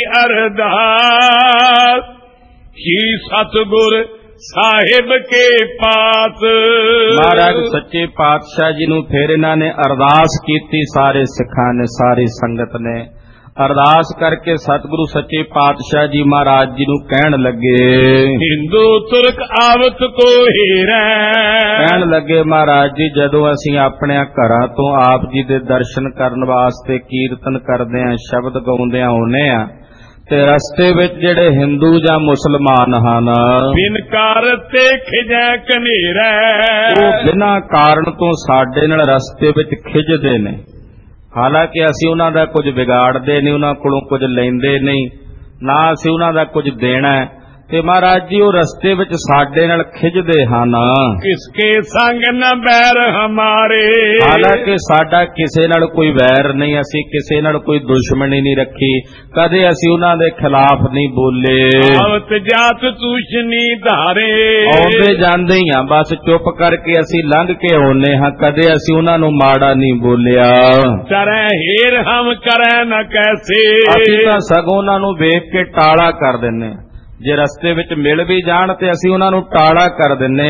ਅਰਦਾਸ, ਸ਼੍ਰੀ ਸਤਿਗੁਰ ਸਾਹਿਬ ਕੇ ਪਾਸ। ਮਹਾਰਾਜ ਸੱਚੇ ਪਾਤਸ਼ਾਹ ਜੀ ਨੂੰ ਫਿਰ ਇਹਨਾਂ ਨੇ ਅਰਦਾਸ ਕੀਤੀ, ਸਾਰੇ ਸਿੱਖਾਂ ਨੇ, ਸਾਰੀ ਸੰਗਤ ਨੇ ਅਰਦਾਸ ਕਰਕੇ ਸਤਿਗੁਰੂ ਸੱਚੇ ਪਾਤਸ਼ਾਹ ਜੀ ਮਹਾਰਾਜ ਜੀ ਨੂੰ ਕਹਿਣ ਲੱਗੇ, ਹਿੰਦੂ ਤੁਰਕ ਆਵਤ ਕੋ ਹੀਰੈ। ਕਹਿਣ ਲੱਗੇ ਮਹਾਰਾਜ ਜੀ, ਜਦੋਂ ਅਸੀਂ ਆਪਣੇ ਘਰਾਂ ਤੋਂ ਆਪ ਜੀ ਦੇ ਦਰਸ਼ਨ ਕਰਨ ਵਾਸਤੇ ਕੀਰਤਨ ਕਰਦੇ ਆਂ, ਸ਼ਬਦ ਗਾਉਂਦੇ ਆਉਨੇ ਆ, ਤੇ ਰਸਤੇ ਵਿੱਚ ਜਿਹੜੇ ਹਿੰਦੂ ਜਾਂ ਮੁਸਲਮਾਨ ਹਨ, ਬਿਨ ਕਾਰਨ ਤੇ ਖਿਜੈ ਕਨੇਰਾ, ਉਹ ਬਿਨਾਂ ਕਾਰਨ ਤੋਂ ਸਾਡੇ ਨਾਲ ਰਸਤੇ ਵਿੱਚ ਖਿਜਦੇ ਨੇ। ਹਾਲਾਂਕਿ ਅਸੀਂ ਉਹਨਾਂ ਦਾ ਕੁਝ ਵਿਗਾੜਦੇ ਨਹੀਂ, ਉਹਨਾਂ ਕੋਲੋਂ ਕੁਝ ਲੈਂਦੇ ਨਹੀਂ, ਨਾ ਅਸੀਂ ਉਹਨਾਂ ਦਾ ਕੁਝ ਦੇਣਾ, ਤੇ ਮਹਾਰਾਜ ਜੀ ਉਹ ਰਸਤੇ ਵਿੱਚ ਸਾਡੇ ਨਾਲ ਖਿਜਦੇ ਹਨ। ਕਿਸਕੇ ਸੰਗ ਨ ਬੈਰ ਹਮਾਰੇ, ਹਾਲਾਂਕਿ ਸਾਡਾ ਕਿਸੇ ਨਾਲ ਕੋਈ ਵੈਰ ਨਹੀਂ, ਅਸੀਂ ਕਿਸੇ ਨਾਲ ਕੋਈ ਦੁਸ਼ਮਣੀ ਨਹੀਂ ਰੱਖੀ, ਕਦੇ ਅਸੀਂ ਉਹਨਾਂ ਦੇ ਖਿਲਾਫ ਨਹੀਂ ਬੋਲੇ। ਆਵਤ ਜਾਤ ਤੂਸ਼ਨੀ ਧਾਰੇ, ਆਉਂਦੇ ਜਾਂਦੇ ਹੀ ਹਾਂ, ਬਸ ਚੁੱਪ ਕਰਕੇ ਅਸੀਂ ਲੰਘ ਕੇ ਆਉਨੇ ਹਾਂ, ਕਦੇ ਅਸੀਂ ਉਹਨਾਂ ਨੂੰ ਮਾੜਾ ਨਹੀਂ ਬੋਲਿਆ। ਤਰੈ ਹੀਰ ਹਮ ਕਰੈ ਨ ਕੈਸੇ, ਅਸੀਂ ਤਾਂ ਸਗੋਂ ਉਹਨਾਂ ਨੂੰ ਵੇਖ ਕੇ ਟਾਲਾ ਕਰ ਦਿੰਨੇ ਹਾਂ। ਜੇ ਰਸਤੇ ਵਿੱਚ ਮਿਲ ਵੀ ਜਾਣ ਤੇ ਅਸੀਂ ਉਹਨਾਂ ਨੂੰ ਟਾਲਾ ਕਰ ਦਿੰਨੇ ਆ,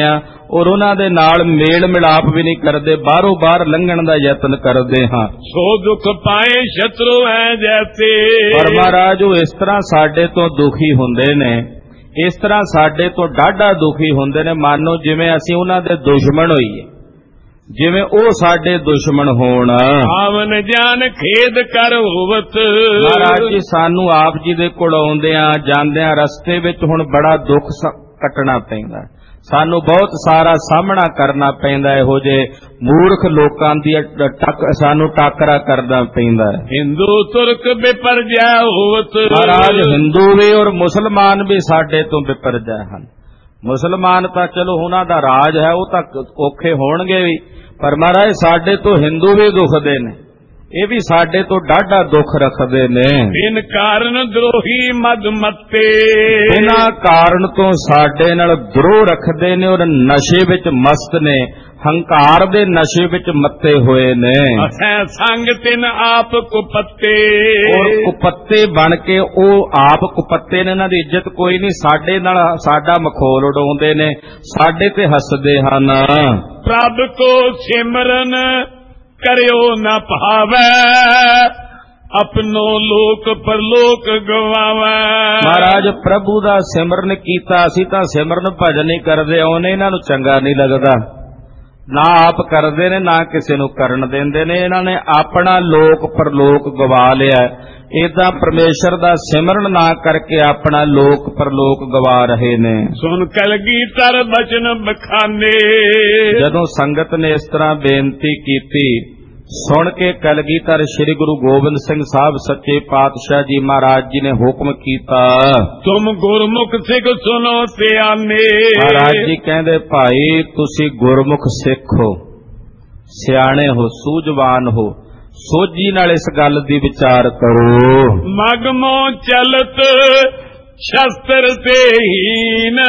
ਔਰ ਉਹਨਾਂ ਦੇ ਨਾਲ ਮੇਲ ਮਿਲਾਪ ਵੀ ਨਹੀਂ ਕਰਦੇ, ਬਾਹਰੋਂ ਬਾਹਰ ਲੰਘਣ ਦਾ ਯਤਨ ਕਰਦੇ ਹਾਂ। ਸੋ ਦੁੱਖ ਪਾਏ ਸ਼ਤਰੂ ਹੈ ਜੈਸੇ। ਪਰ ਮਹਾਰਾਜ ਉਹ ਇਸ ਤਰ੍ਹਾਂ ਸਾਡੇ ਤੋਂ ਦੁਖੀ ਹੁੰਦੇ ਨੇ, ਇਸ ਤਰ੍ਹਾਂ ਸਾਡੇ ਤੋਂ ਡਾਢਾ ਦੁਖੀ ਹੁੰਦੇ ਨੇ, ਮਾਨੋ ਜਿਵੇਂ ਅਸੀਂ ਉਹਨਾਂ ਦੇ ਦੁਸ਼ਮਣ ਹੋਈਏ, ਜਿਵੇਂ ਉਹ ਸਾਡੇ ਦੁਸ਼ਮਣ ਹੋਣ। ਆਵਨ ਜਾਨ ਖੇਦ ਕਰ ਹੋਵਤ। ਮਹਾਰਾਜ ਜੀ ਸਾਨੂੰ ਆਪ ਜੀ ਦੇ ਕੋਲ ਆਉਂਦਿਆਂ ਜਾਂਦਿਆਂ ਰਸਤੇ ਵਿੱਚ ਹੁਣ ਬੜਾ ਦੁੱਖ ਕੱਟਣਾ ਪੈਂਦਾ, ਸਾਨੂੰ ਬਹੁਤ ਸਾਰਾ ਸਾਹਮਣਾ ਕਰਨਾ ਪੈਂਦਾ, ਇਹੋ ਜਿਹੇ ਮੂਰਖ ਲੋਕਾਂ ਦੀ ਸਾਨੂੰ ਟਾਕਰਾ ਕਰਨਾ ਪੈਂਦਾ। ਹਿੰਦੂ ਤੁਰਕ ਵਿਪਰਜੈ ਹੋਵਤ। ਮਹਾਰਾਜ ਹਿੰਦੂ ਵੀ ਔਰ ਮੁਸਲਮਾਨ ਵੀ ਸਾਡੇ ਤੋਂ ਵਿਪਰਜੈ ਹਨ। ਮੁਸਲਮਾਨ ਤਾਂ ਚਲੋ ਉਹਨਾਂ ਦਾ ਰਾਜ ਹੈ, ਉਹ ਤਾਂ ਔਖੇ ਹੋਣਗੇ ਵੀ, ਪਰ ਮਹਾਰਾਜ ਸਾਡੇ ਤੋਂ ਹਿੰਦੂ ਵੀ ਦੁਖਦੇ ਨੇ, ਇਹ ਵੀ ਸਾਡੇ ਤੋਂ ਡਾਢਾ ਦੁੱਖ ਰੱਖਦੇ ਨੇ। ਬਿਨ ਕਾਰਨ ਦਰੋਹੀ ਮਦ ਮੱਤੇ। ਬਿਨਾਂ ਕਾਰਨ ਤੋਂ ਸਾਡੇ ਨਾਲ ਦਰੋਹ ਰੱਖਦੇ ਨੇ ਔਰ ਨਸ਼ੇ ਵਿੱਚ ਮਸਤ ਨੇ, ਹੰਕਾਰ ਦੇ ਨਸ਼ੇ ਵਿੱਚ ਮੱਤੇ ਹੋਏ ਨੇ। ਅਸੈ ਸੰਗ ਤਿਨ ਆਪ ਕੁਪੱਤੇ। ਔਰ ਕੁਪੱਤੇ ਬਣ ਕੇ ਉਹ ਆਪ ਕੁਪੱਤੇ ਨੇ, ਇਹਨਾਂ ਦੀ ਇੱਜ਼ਤ ਕੋਈ ਨਹੀਂ, ਸਾਡੇ ਨਾਲ ਸਾਡਾ ਮਖੌਲ ਉਡਾਉਂਦੇ ਨੇ, ਸਾਡੇ ਤੇ ਹੱਸਦੇ ਹਨ। ਪ੍ਰਭ ਕੋ ਸਿਮਰਨ ਕਰਿਓ ਨਾ ਭਾਵੈ, ਆਪਣੋ ਲੋਕ ਪਰਲੋਕ ਗਵਾਵੈ। ਮਹਾਰਾਜ ਪ੍ਰਭੂ ਦਾ ਸਿਮਰਨ ਕੀਤਾ, ਅਸੀਂ ਤਾਂ ਸਿਮਰਨ ਭਜਨ ਨਹੀਂ ਕਰਦੇ, ਉਹਨੇ ਇਹਨਾਂ ਨੂੰ ਚੰਗਾ ਨਹੀਂ ਲੱਗਦਾ, ਨਾ ਆਪ ਕਰਦੇ ਨੇ ਨਾ ਕਿਸੇ ਨੂੰ ਕਰਨ ਦਿੰਦੇ ਨੇ, ਇਹਨਾਂ ਨੇ ਆਪਣਾ ਲੋਕ ਪਰਲੋਕ ਗਵਾ ਲਿਆ। ਏਦਾਂ ਪਰਮੇਸ਼ਰ ਦਾ ਸਿਮਰਨ ਨਾ ਕਰਕੇ ਆਪਣਾ ਲੋਕ ਪਰਲੋਕ ਗਵਾ ਰਹੇ ਨੇ। ਸੁਣ ਕਲਗੀਧਰ ਬਚਨ ਬਖਾਨੇ। ਜਦੋਂ ਸੰਗਤ ਨੇ ਇਸ ਤਰ੍ਹਾਂ ਬੇਨਤੀ ਕੀਤੀ, ਸੁਣ ਕੇ ਕਲਗੀਧਰ ਸ੍ਰੀ ਗੁਰੂ ਗੋਬਿੰਦ ਸਿੰਘ ਸਾਹਿਬ ਸੱਚੇ ਪਾਤਸ਼ਾਹ ਜੀ ਮਹਾਰਾਜ ਜੀ ਨੇ ਹੁਕਮ ਕੀਤਾ, ਤੁਮ ਗੁਰਮੁਖ ਸਿੱਖ ਸੁਨੋ ਸਿਆਣੇ। ਮਹਾਰਾਜ ਜੀ ਕਹਿੰਦੇ ਭਾਈ ਤੁਸੀਂ ਗੁਰਮੁਖ ਸਿੱਖ ਹੋ, ਸਿਆਣੇ ਹੋ, ਸੂਝਵਾਨ ਹੋ, ਸੋਝੀ ਨਾਲ ਇਸ ਗੱਲ ਦੀ ਵਿਚਾਰ ਕਰੋ। ਮਗਮੋ ਚਲਤ ਸ਼ਸਤਰ ਤੇ ਹੀਨ,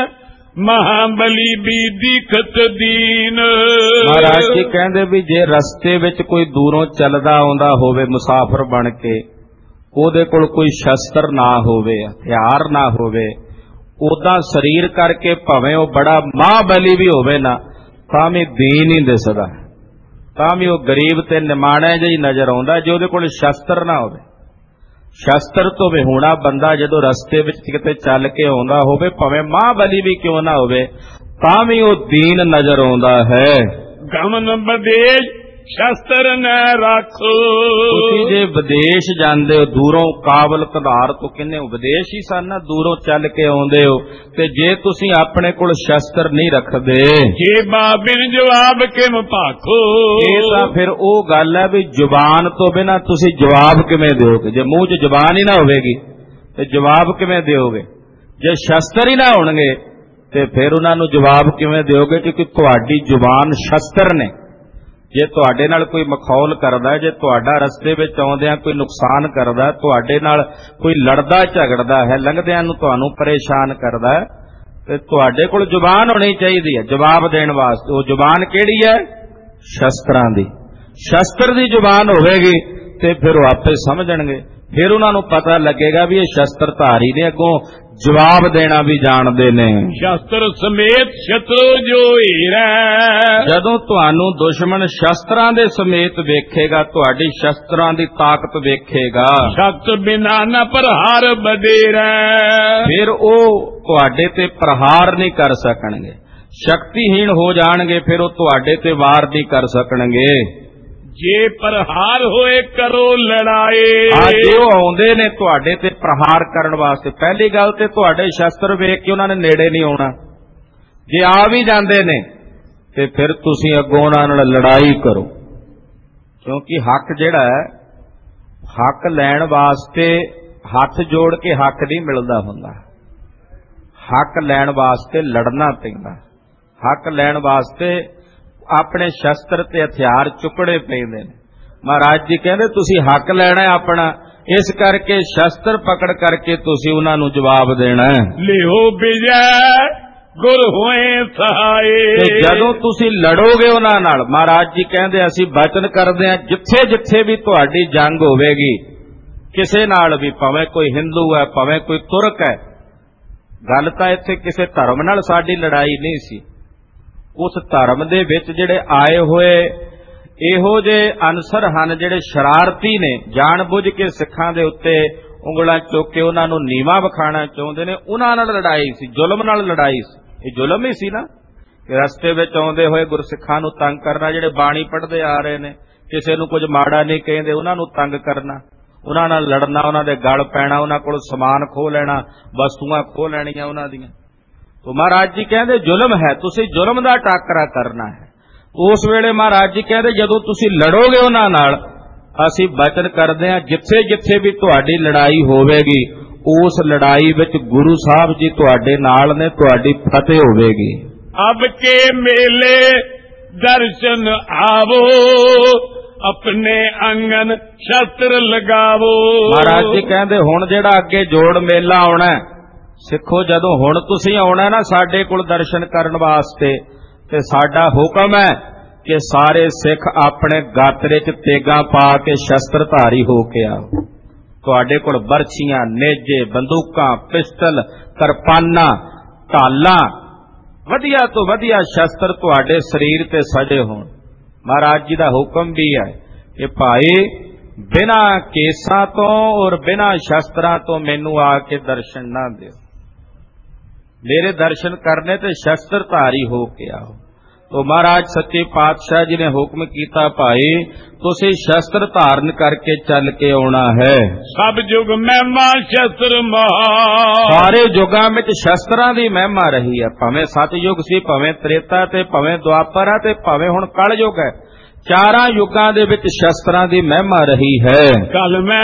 ਮਹਾਬਲੀ ਵੀ ਦਿਖਤ ਦੀਨ। ਮਹਾਰਾਜ ਜੀ ਕਹਿੰਦੇ ਵੀ ਜੇ ਰਸਤੇ ਵਿੱਚ ਕੋਈ ਦੂਰੋਂ ਚੱਲਦਾ ਆਉਂਦਾ ਹੋਵੇ ਮੁਸਾਫਰ ਬਣ ਕੇ, ਉਹਦੇ ਕੋਲ ਕੋਈ ਸ਼ਸਤਰ ਨਾ ਹੋਵੇ, ਹਥਿਆਰ ਨਾ ਹੋਵੇ, ਉਦਾਂ ਸਰੀਰ ਕਰਕੇ ਭਾਵੇਂ ਉਹ ਬੜਾ ਮਹਾਬਲੀ ਵੀ ਹੋਵੇ ਨਾ, ਤਾਂ ਵੀ ਦੀਨ ਹੀ ਦਿਸਦਾ, ਤਾਂ ਵੀ ਉਹ ਗਰੀਬ ਤੇ ਨਿਮਾਣਾ ਜਿਹਾ ਹੀ ਨਜ਼ਰ ਆਉਂਦਾ ਜੇ ਉਹਦੇ ਕੋਲ ਸ਼ਸਤਰ ਨਾ ਹੋਵੇ। ਸ਼ਸਤਰ ਤੋਂ ਵਿਹੂਣਾ ਬੰਦਾ ਜਦੋਂ ਰਸਤੇ ਵਿੱਚ ਕਿਤੇ ਚੱਲ ਕੇ ਆਉਂਦਾ ਹੋਵੇ, ਭਾਵੇਂ ਮਹਾਬਲੀ ਵੀ ਕਿਉਂ ਨਾ ਹੋਵੇ, ਤਾਂ ਵੀ ਉਹ ਦੀਨ ਨਜ਼ਰ ਆਉਂਦਾ ਹੈ। ਗਮਨ ਵਿਦੇਸ਼ ਸ਼ਸਤਰ ਨ ਰੱਖੋ। ਤੁਸੀਂ ਜੇ ਵਿਦੇਸ਼ ਜਾਂਦੇ ਹੋ, ਦੂਰੋਂ ਕਾਬਲ ਕਧਾਰ ਤੋਂ ਕਿੰਨੇ ਵਿਦੇਸ਼ ਹੀ ਸਨ ਨਾ, ਦੂਰੋਂ ਚੱਲ ਕੇ ਆਉਂਦੇ ਹੋ, ਤੇ ਜੇ ਤੁਸੀਂ ਆਪਣੇ ਕੋਲ ਸ਼ਸਤਰ ਨਹੀਂ ਰੱਖਦੇ, ਜੇ ਬਾਬਿਨ ਜਵਾਬ ਕਿਵੇਂ ਭਾਖੋ। ਇਹ ਤਾਂ ਫਿਰ ਉਹ ਗੱਲ ਹੈ ਵੀ ਜ਼ੁਬਾਨ ਤੋਂ ਬਿਨਾਂ ਤੁਸੀਂ ਜਵਾਬ ਕਿਵੇਂ ਦਿਓਗੇ। ਜੇ ਮੂੰਹ 'ਚ ਜ਼ੁਬਾਨ ਹੀ ਨਾ ਹੋਵੇਗੀ ਤੇ ਜਵਾਬ ਕਿਵੇਂ ਦਿਓਗੇ। ਜੇ ਸ਼ਸਤਰ ਹੀ ਨਾ ਹੋਣਗੇ ਤੇ ਫਿਰ ਉਹਨਾਂ ਨੂੰ ਜਵਾਬ ਕਿਵੇਂ ਦਿਓਗੇ, ਕਿਉਂਕਿ ਤੁਹਾਡੀ ਜ਼ੁਬਾਨ ਸ਼ਸਤਰ ਨੇ। ਜੇ ਤੁਹਾਡੇ ਨਾਲ ਕੋਈ ਮਖੌਲ ਕਰਦਾ, ਜੇ ਤੁਹਾਡਾ ਰਸਤੇ ਵਿੱਚ ਆਉਂਦਿਆਂ ਕੋਈ ਨੁਕਸਾਨ ਕਰਦਾ, ਤੁਹਾਡੇ ਨਾਲ ਕੋਈ ਲੜਦਾ ਝਗੜਦਾ ਹੈ, ਲੰਘਦਿਆਂ ਨੂੰ ਤੁਹਾਨੂੰ ਪਰੇਸ਼ਾਨ ਕਰਦਾ ਹੈ, ਤੇ ਤੁਹਾਡੇ ਕੋਲ ਜ਼ੁਬਾਨ ਹੋਣੀ ਚਾਹੀਦੀ ਹੈ ਜਵਾਬ ਦੇਣ ਵਾਸਤੇ। ਉਹ ਜ਼ੁਬਾਨ ਕਿਹੜੀ ਹੈ? ਸ਼ਸਤਰਾਂ ਦੀ। ਸ਼ਸਤਰ ਦੀ ਜ਼ੁਬਾਨ ਹੋਵੇਗੀ ਤੇ ਫਿਰ ਉਹ ਆਪੇ ਸਮਝਣਗੇ, ਫਿਰ ਉਹਨਾਂ ਨੂੰ ਪਤਾ ਲੱਗੇਗਾ ਵੀ ਇਹ ਸ਼ਸਤਰਧਾਰੀ ਨੇ, ਅੱਗੋਂ ਜਵਾਬ ਦੇਣਾ ਵੀ ਜਾਣਦੇ ਨੇ। ਸ਼ਸਤਰ ਸਮੇਤ ਸ਼ਤਰੂ ਜੋ ਹੀਰਾ। ਜਦੋਂ ਤੁਹਾਨੂੰ ਦੁਸ਼ਮਣ ਸ਼ਸਤਰਾਂ ਦੇ ਸਮੇਤ ਵੇਖੇਗਾ, ਤੁਹਾਡੀ ਸ਼ਸਤਰਾਂ ਦੀ ਤਾਕਤ ਵੇਖੇਗਾ, ਸ਼ਸਤਰ ਬਿਨਾ ਨ ਪ੍ਰਹਾਰ ਬਦੇਰਾ, ਫਿਰ ਉਹ ਤੁਹਾਡੇ ਤੇ ਪ੍ਰਹਾਰ ਨਹੀਂ ਕਰ ਸਕਣਗੇ, ਸ਼ਕਤੀਹੀਣ ਹੋ ਜਾਣਗੇ, ਫਿਰ ਉਹ ਤੁਹਾਡੇ ਤੇ ਵਾਰ ਨਹੀਂ ਕਰ ਸਕਣਗੇ। ਜੇ ਪ੍ਰਹਾਰ ਹੋਏ ਕਰੋ ਲੜਾਏ। ਜੇ ਉਹ ਆਉਂਦੇ ਨੇ ਤੁਹਾਡੇ ਤੇ ਪ੍ਰਹਾਰ ਕਰਨ ਵਾਸਤੇ, ਪਹਿਲੀ ਗੱਲ ਤੇ ਤੁਹਾਡੇ ਸ਼ਸਤਰ ਵੇਖ ਕੇ ਉਹਨਾਂ ਨੇ ਨੇੜੇ ਨਹੀਂ ਆਉਣਾ। ਜੇ ਆ ਵੀ ਜਾਂਦੇ ਨੇ ਤੇ ਫਿਰ ਤੁਸੀਂ ਅੱਗੋਂ ਉਹਨਾਂ ਨਾਲ ਲੜਾਈ ਕਰੋ, ਕਿਉਂਕਿ ਹੱਕ ਜਿਹੜਾ ਹੈ, ਹੱਕ ਲੈਣ ਵਾਸਤੇ ਹੱਥ ਜੋੜ ਕੇ ਹੱਕ ਨਹੀਂ ਮਿਲਦਾ ਹੁੰਦਾ, ਹੱਕ ਲੈਣ ਵਾਸਤੇ ਲੜਨਾ ਪੈਂਦਾ। ਹੱਕ ਲੈਣ ਵਾਸਤੇ ਆਪਣੇ ਸ਼ਸਤਰ ਤੇ ਹਥਿਆਰ ਚੁੱਕਣੇ ਪੈਂਦੇ ਨੇ। ਮਹਾਰਾਜ ਜੀ ਕਹਿੰਦੇ ਤੁਸੀਂ ਹੱਕ ਲੈਣਾ ਹੈ ਆਪਣਾ, ਇਸ ਕਰਕੇ ਸ਼ਸਤਰ ਪਕੜ ਕਰਕੇ ਤੁਸੀਂ ਉਹਨਾਂ ਨੂੰ ਜਵਾਬ ਦੇਣਾ ਹੈ। ਲਿਓ ਵਿਜੈ ਗੁਰ ਹੋਏ ਸਹਾਏ। ਤੇ ਜਦੋਂ ਤੁਸੀਂ ਲੜੋਗੇ ਉਹਨਾਂ ਨਾਲ, ਮਹਾਰਾਜ ਜੀ ਕਹਿੰਦੇ ਅਸੀਂ ਬਚਨ ਕਰਦੇ ਹਾਂ, ਜਿੱਥੇ ਜਿੱਥੇ ਵੀ ਤੁਹਾਡੀ ਜੰਗ ਹੋਵੇਗੀ, ਕਿਸੇ ਨਾਲ ਵੀ, ਭਾਵੇਂ ਕੋਈ ਹਿੰਦੂ ਹੈ ਭਾਵੇਂ ਕੋਈ ਤੁਰਕ ਹੈ, ਗੱਲ ਤਾਂ ਇੱਥੇ ਕਿਸੇ ਧਰਮ ਨਾਲ ਸਾਡੀ ਲੜਾਈ ਨਹੀਂ ਸੀ, ਉਸ ਧਰਮ ਦੇ ਵਿੱਚ ਜਿਹੜੇ ਆਏ ਹੋਏ ਇਹੋ ਜਿਹੇ ਅਨਸਰ ਹਨ ਜਿਹੜੇ ਸ਼ਰਾਰਤੀ ਨੇ, ਜਾਣ ਬੁੱਝ ਕੇ ਸਿੱਖਾਂ ਦੇ ਉੱਤੇ ਉਂਗਲਾਂ ਚੁੱਕ ਕੇ ਉਹਨਾਂ ਨੂੰ ਨੀਵਾਂ ਵਿਖਾਣਾ ਚਾਹੁੰਦੇ ਨੇ, ਉਹਨਾਂ ਨਾਲ ਲੜਾਈ ਸੀ, ਜ਼ੁਲਮ ਨਾਲ ਲੜਾਈ ਸੀ। ਇਹ ਜ਼ੁਲਮ ਹੀ ਸੀ ਨਾ ਕਿ ਰਸਤੇ ਵਿੱਚ ਆਉਂਦੇ ਹੋਏ ਗੁਰਸਿੱਖਾਂ ਨੂੰ ਤੰਗ ਕਰਨਾ, ਜਿਹੜੇ ਬਾਣੀ ਪੜ੍ਹਦੇ ਆ ਰਹੇ ਨੇ, ਕਿਸੇ ਨੂੰ ਕੁਝ ਮਾੜਾ ਨਹੀਂ ਕਹਿੰਦੇ, ਉਹਨਾਂ ਨੂੰ ਤੰਗ ਕਰਨਾ, ਉਹਨਾਂ ਨਾਲ ਲੜਨਾ, ਉਹਨਾਂ ਦੇ ਗਲ ਪੈਣਾ, ਉਹਨਾਂ ਕੋਲ ਸਮਾਨ ਖੋਹ ਲੈਣਾ, ਵਸਤੂਆਂ ਖੋਹ ਲੈਣੀਆਂ ਉਹਨਾਂ ਦੀਆਂ। ਤੋ ਮਹਾਰਾਜ ਜੀ ਕਹਿੰਦੇ ਜ਼ੁਲਮ ਹੈ, ਤੁਸੀਂ ਜ਼ੁਲਮ ਦਾ ਟਾਕਰਾ ਕਰਨਾ ਹੈ। ਉਸ ਵੇਲੇ ਮਹਾਰਾਜ ਜੀ ਕਹਿੰਦੇ ਜਦੋਂ ਤੁਸੀਂ ਲੜੋਗੇ ਉਹਨਾਂ ਨਾਲ, ਅਸੀਂ ਬਚਨ ਕਰਦੇ ਹਾਂ ਜਿੱਥੇ ਜਿੱਥੇ ਵੀ ਤੁਹਾਡੀ ਲੜਾਈ ਹੋਵੇਗੀ ਉਸ ਲੜਾਈ ਵਿੱਚ ਗੁਰੂ ਸਾਹਿਬ ਜੀ ਤੁਹਾਡੇ ਨਾਲ ਨੇ, ਤੁਹਾਡੀ ਫਤਿਹ ਹੋਵੇਗੀ। ਅਬ ਕੇ ਮੇਲੇ ਦਰਸ਼ਨ ਆਵੋ, ਆਪਣੇ ਅੰਗਨ ਸ਼ਸਤਰ ਲਗਾਵੋ। ਮਹਾਰਾਜ ਜੀ ਕਹਿੰਦੇ ਹੁਣ ਜਿਹੜਾ ਅੱਗੇ ਜੋੜ ਮੇਲਾ ਆਉਣਾ, ਸਿੱਖੋ ਜਦੋਂ ਹੁਣ ਤੁਸੀਂ ਆਉਣਾ ਨਾ ਸਾਡੇ ਕੋਲ ਦਰਸ਼ਨ ਕਰਨ ਵਾਸਤੇ, ਤੇ ਸਾਡਾ ਹੁਕਮ ਹੈ ਕਿ ਸਾਰੇ ਸਿੱਖ ਆਪਣੇ ਗਾਤਰੇ 'ਚ ਤੇਗਾਂ ਪਾ ਕੇ ਸ਼ਸਤਰਧਾਰੀ ਹੋ ਕੇ ਆਓ। ਤੁਹਾਡੇ ਕੋਲ ਬਰਛੀਆਂ, ਨੇਜੇ, ਬੰਦੂਕਾਂ, ਪਿਸਟਲ, ਕਿਰਪਾਨਾਂ, ਢਾਲਾਂ, ਵਧੀਆ ਤੋਂ ਵਧੀਆ ਸ਼ਸਤਰ ਤੁਹਾਡੇ ਸਰੀਰ ਤੇ ਸਜੇ ਹੋਣ। ਮਹਾਰਾਜ ਜੀ ਦਾ ਹੁਕਮ ਵੀ ਹੈ ਕਿ ਭਾਈ ਬਿਨਾਂ ਕੇਸਾਂ ਤੋਂ ਔਰ ਬਿਨਾਂ ਸ਼ਸਤਰਾਂ ਤੋਂ ਮੈਨੂੰ ਆ ਕੇ ਦਰਸ਼ਨ ਨਾ ਦਿਓ, ਮੇਰੇ ਦਰਸ਼ਨ ਕਰਨੇ ਤੇ ਸ਼ਸਤਰਧਾਰੀ ਹੋ ਕੇ ਆਓ। ਤੋ ਮਹਾਰਾਜ ਸੱਚੇ ਪਾਤਸ਼ਾਹ ਜੀ ਨੇ ਹੁਕਮ ਕੀਤਾ, ਭਾਈ ਤੁਸੀਂ ਸ਼ਸਤਰ ਧਾਰਨ ਕਰਕੇ ਚੱਲ ਕੇ ਆਉਣਾ ਹੈ। ਸਭ ਯੁਗ ਮਹਿਮਾ ਸ਼ਸਤਰ ਮਹਾ, ਸਾਰੇ ਯੁਗਾਂ ਵਿੱਚ ਸ਼ਸਤਰਾਂ ਦੀ ਮਹਿਮਾ ਰਹੀ ਹੈ, ਭਾਵੇਂ ਸਤਯੁਗ ਸੀ, ਭਾਵੇਂ ਤ੍ਰੇਤਾ ਤੇ ਭਾਵੇਂ ਦੁਆਪਰ ਹੈ ਤੇ ਭਾਵੇਂ ਹੁਣ ਕਲਯੁਗ ਹੈ। ਚਾਰਾਂ ਯੁੱਗਾਂ ਦੇ ਵਿੱਚ ਸ਼ਸਤਰਾਂ ਦੀ ਮਹਿਮਾ ਰਹੀ ਹੈ। ਕਲ ਮੈਂ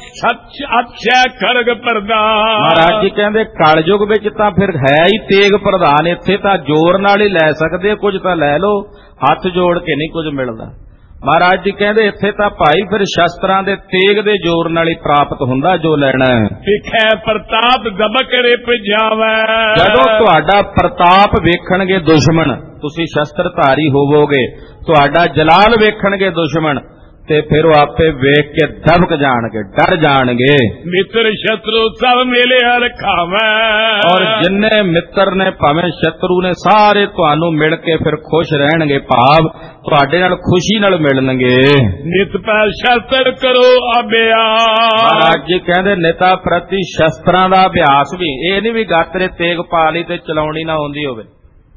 ਅਕਸ਼ੈ ਖੜਗ ਪ੍ਰਦਾਨ, ਮਹਾਰਾਜ ਜੀ ਕਹਿੰਦੇ ਕਲਯੁਗ ਵਿੱਚ ਤਾਂ ਫਿਰ ਹੈ ਹੀ ਤੇਗ ਪ੍ਰਧਾਨ, ਇੱਥੇ ਤਾਂ ਜ਼ੋਰ ਨਾਲ ਹੀ ਲੈ ਸਕਦੇ, ਕੁਝ ਤਾਂ ਲੈ ਲਓ, ਹੱਥ ਜੋੜ ਕੇ ਨਹੀਂ ਕੁਝ ਮਿਲਦਾ। ਮਹਾਰਾਜ ਜੀ ਕਹਿੰਦੇ ਇੱਥੇ ਤਾਂ ਭਾਈ ਫਿਰ ਸ਼ਸਤਰਾਂ ਦੇ ਤੇਗ ਦੇ ਜ਼ੋਰ ਨਾਲ ਹੀ ਪ੍ਰਾਪਤ ਹੁੰਦਾ ਜੋ ਲੈਣਾ ਹੈ। ਵਿਖੇ ਪ੍ਰਤਾਪ ਦਬਕ ਰਿਪ ਜਾਵੇ, ਜਦੋਂ ਤੁਹਾਡਾ ਪ੍ਰਤਾਪ ਵੇਖਣਗੇ ਦੁਸ਼ਮਣ, ਤੁਸੀਂ ਸ਼ਸਤਰਧਾਰੀ ਹੋਵੋਗੇ, ਤੁਹਾਡਾ ਜਲਾਲ ਵੇਖਣਗੇ ਦੁਸ਼ਮਣ, ਤੇ ਫਿਰ ਉਹ ਆਪੇ ਵੇਖ ਕੇ ਦਬਕ ਜਾਣਗੇ, ਡਰ ਜਾਣਗੇ। ਮਿੱਤਰ ਸ਼ਤਰੂ ਸਭ ਮਿਲੇ ਹਰ ਖਾਵੇ, ਔਰ ਜਿੰਨੇ ਮਿੱਤਰ ਨੇ ਭਾਵੇਂ ਸ਼ਤਰੂ ਨੇ ਸਾਰੇ ਤੁਹਾਨੂੰ ਮਿਲ ਕੇ ਫਿਰ ਖੁਸ਼ ਰਹਿਣਗੇ, ਭਾਵ ਤੁਹਾਡੇ ਨਾਲ ਖੁਸ਼ੀ ਨਾਲ ਮਿਲਣਗੇ। ਨਿਤ ਪੈ ਸ਼ਸਤਰ ਕਰੋ ਅਭਿਆਸ, ਮਹਾਰਾਜ ਜੀ ਕਹਿੰਦੇ ਨਿਤਾ ਪ੍ਰਤੀ ਸ਼ਸਤਰਾਂ ਦਾ ਅਭਿਆਸ ਵੀ, ਇਹ ਨਹੀਂ ਵੀ ਗਾਤਰੇ ਤੇਗ ਪਾ ਲਈ ਤੇ ਚਲਾਉਣੀ ਨਾ ਆਉਂਦੀ ਹੋਵੇ।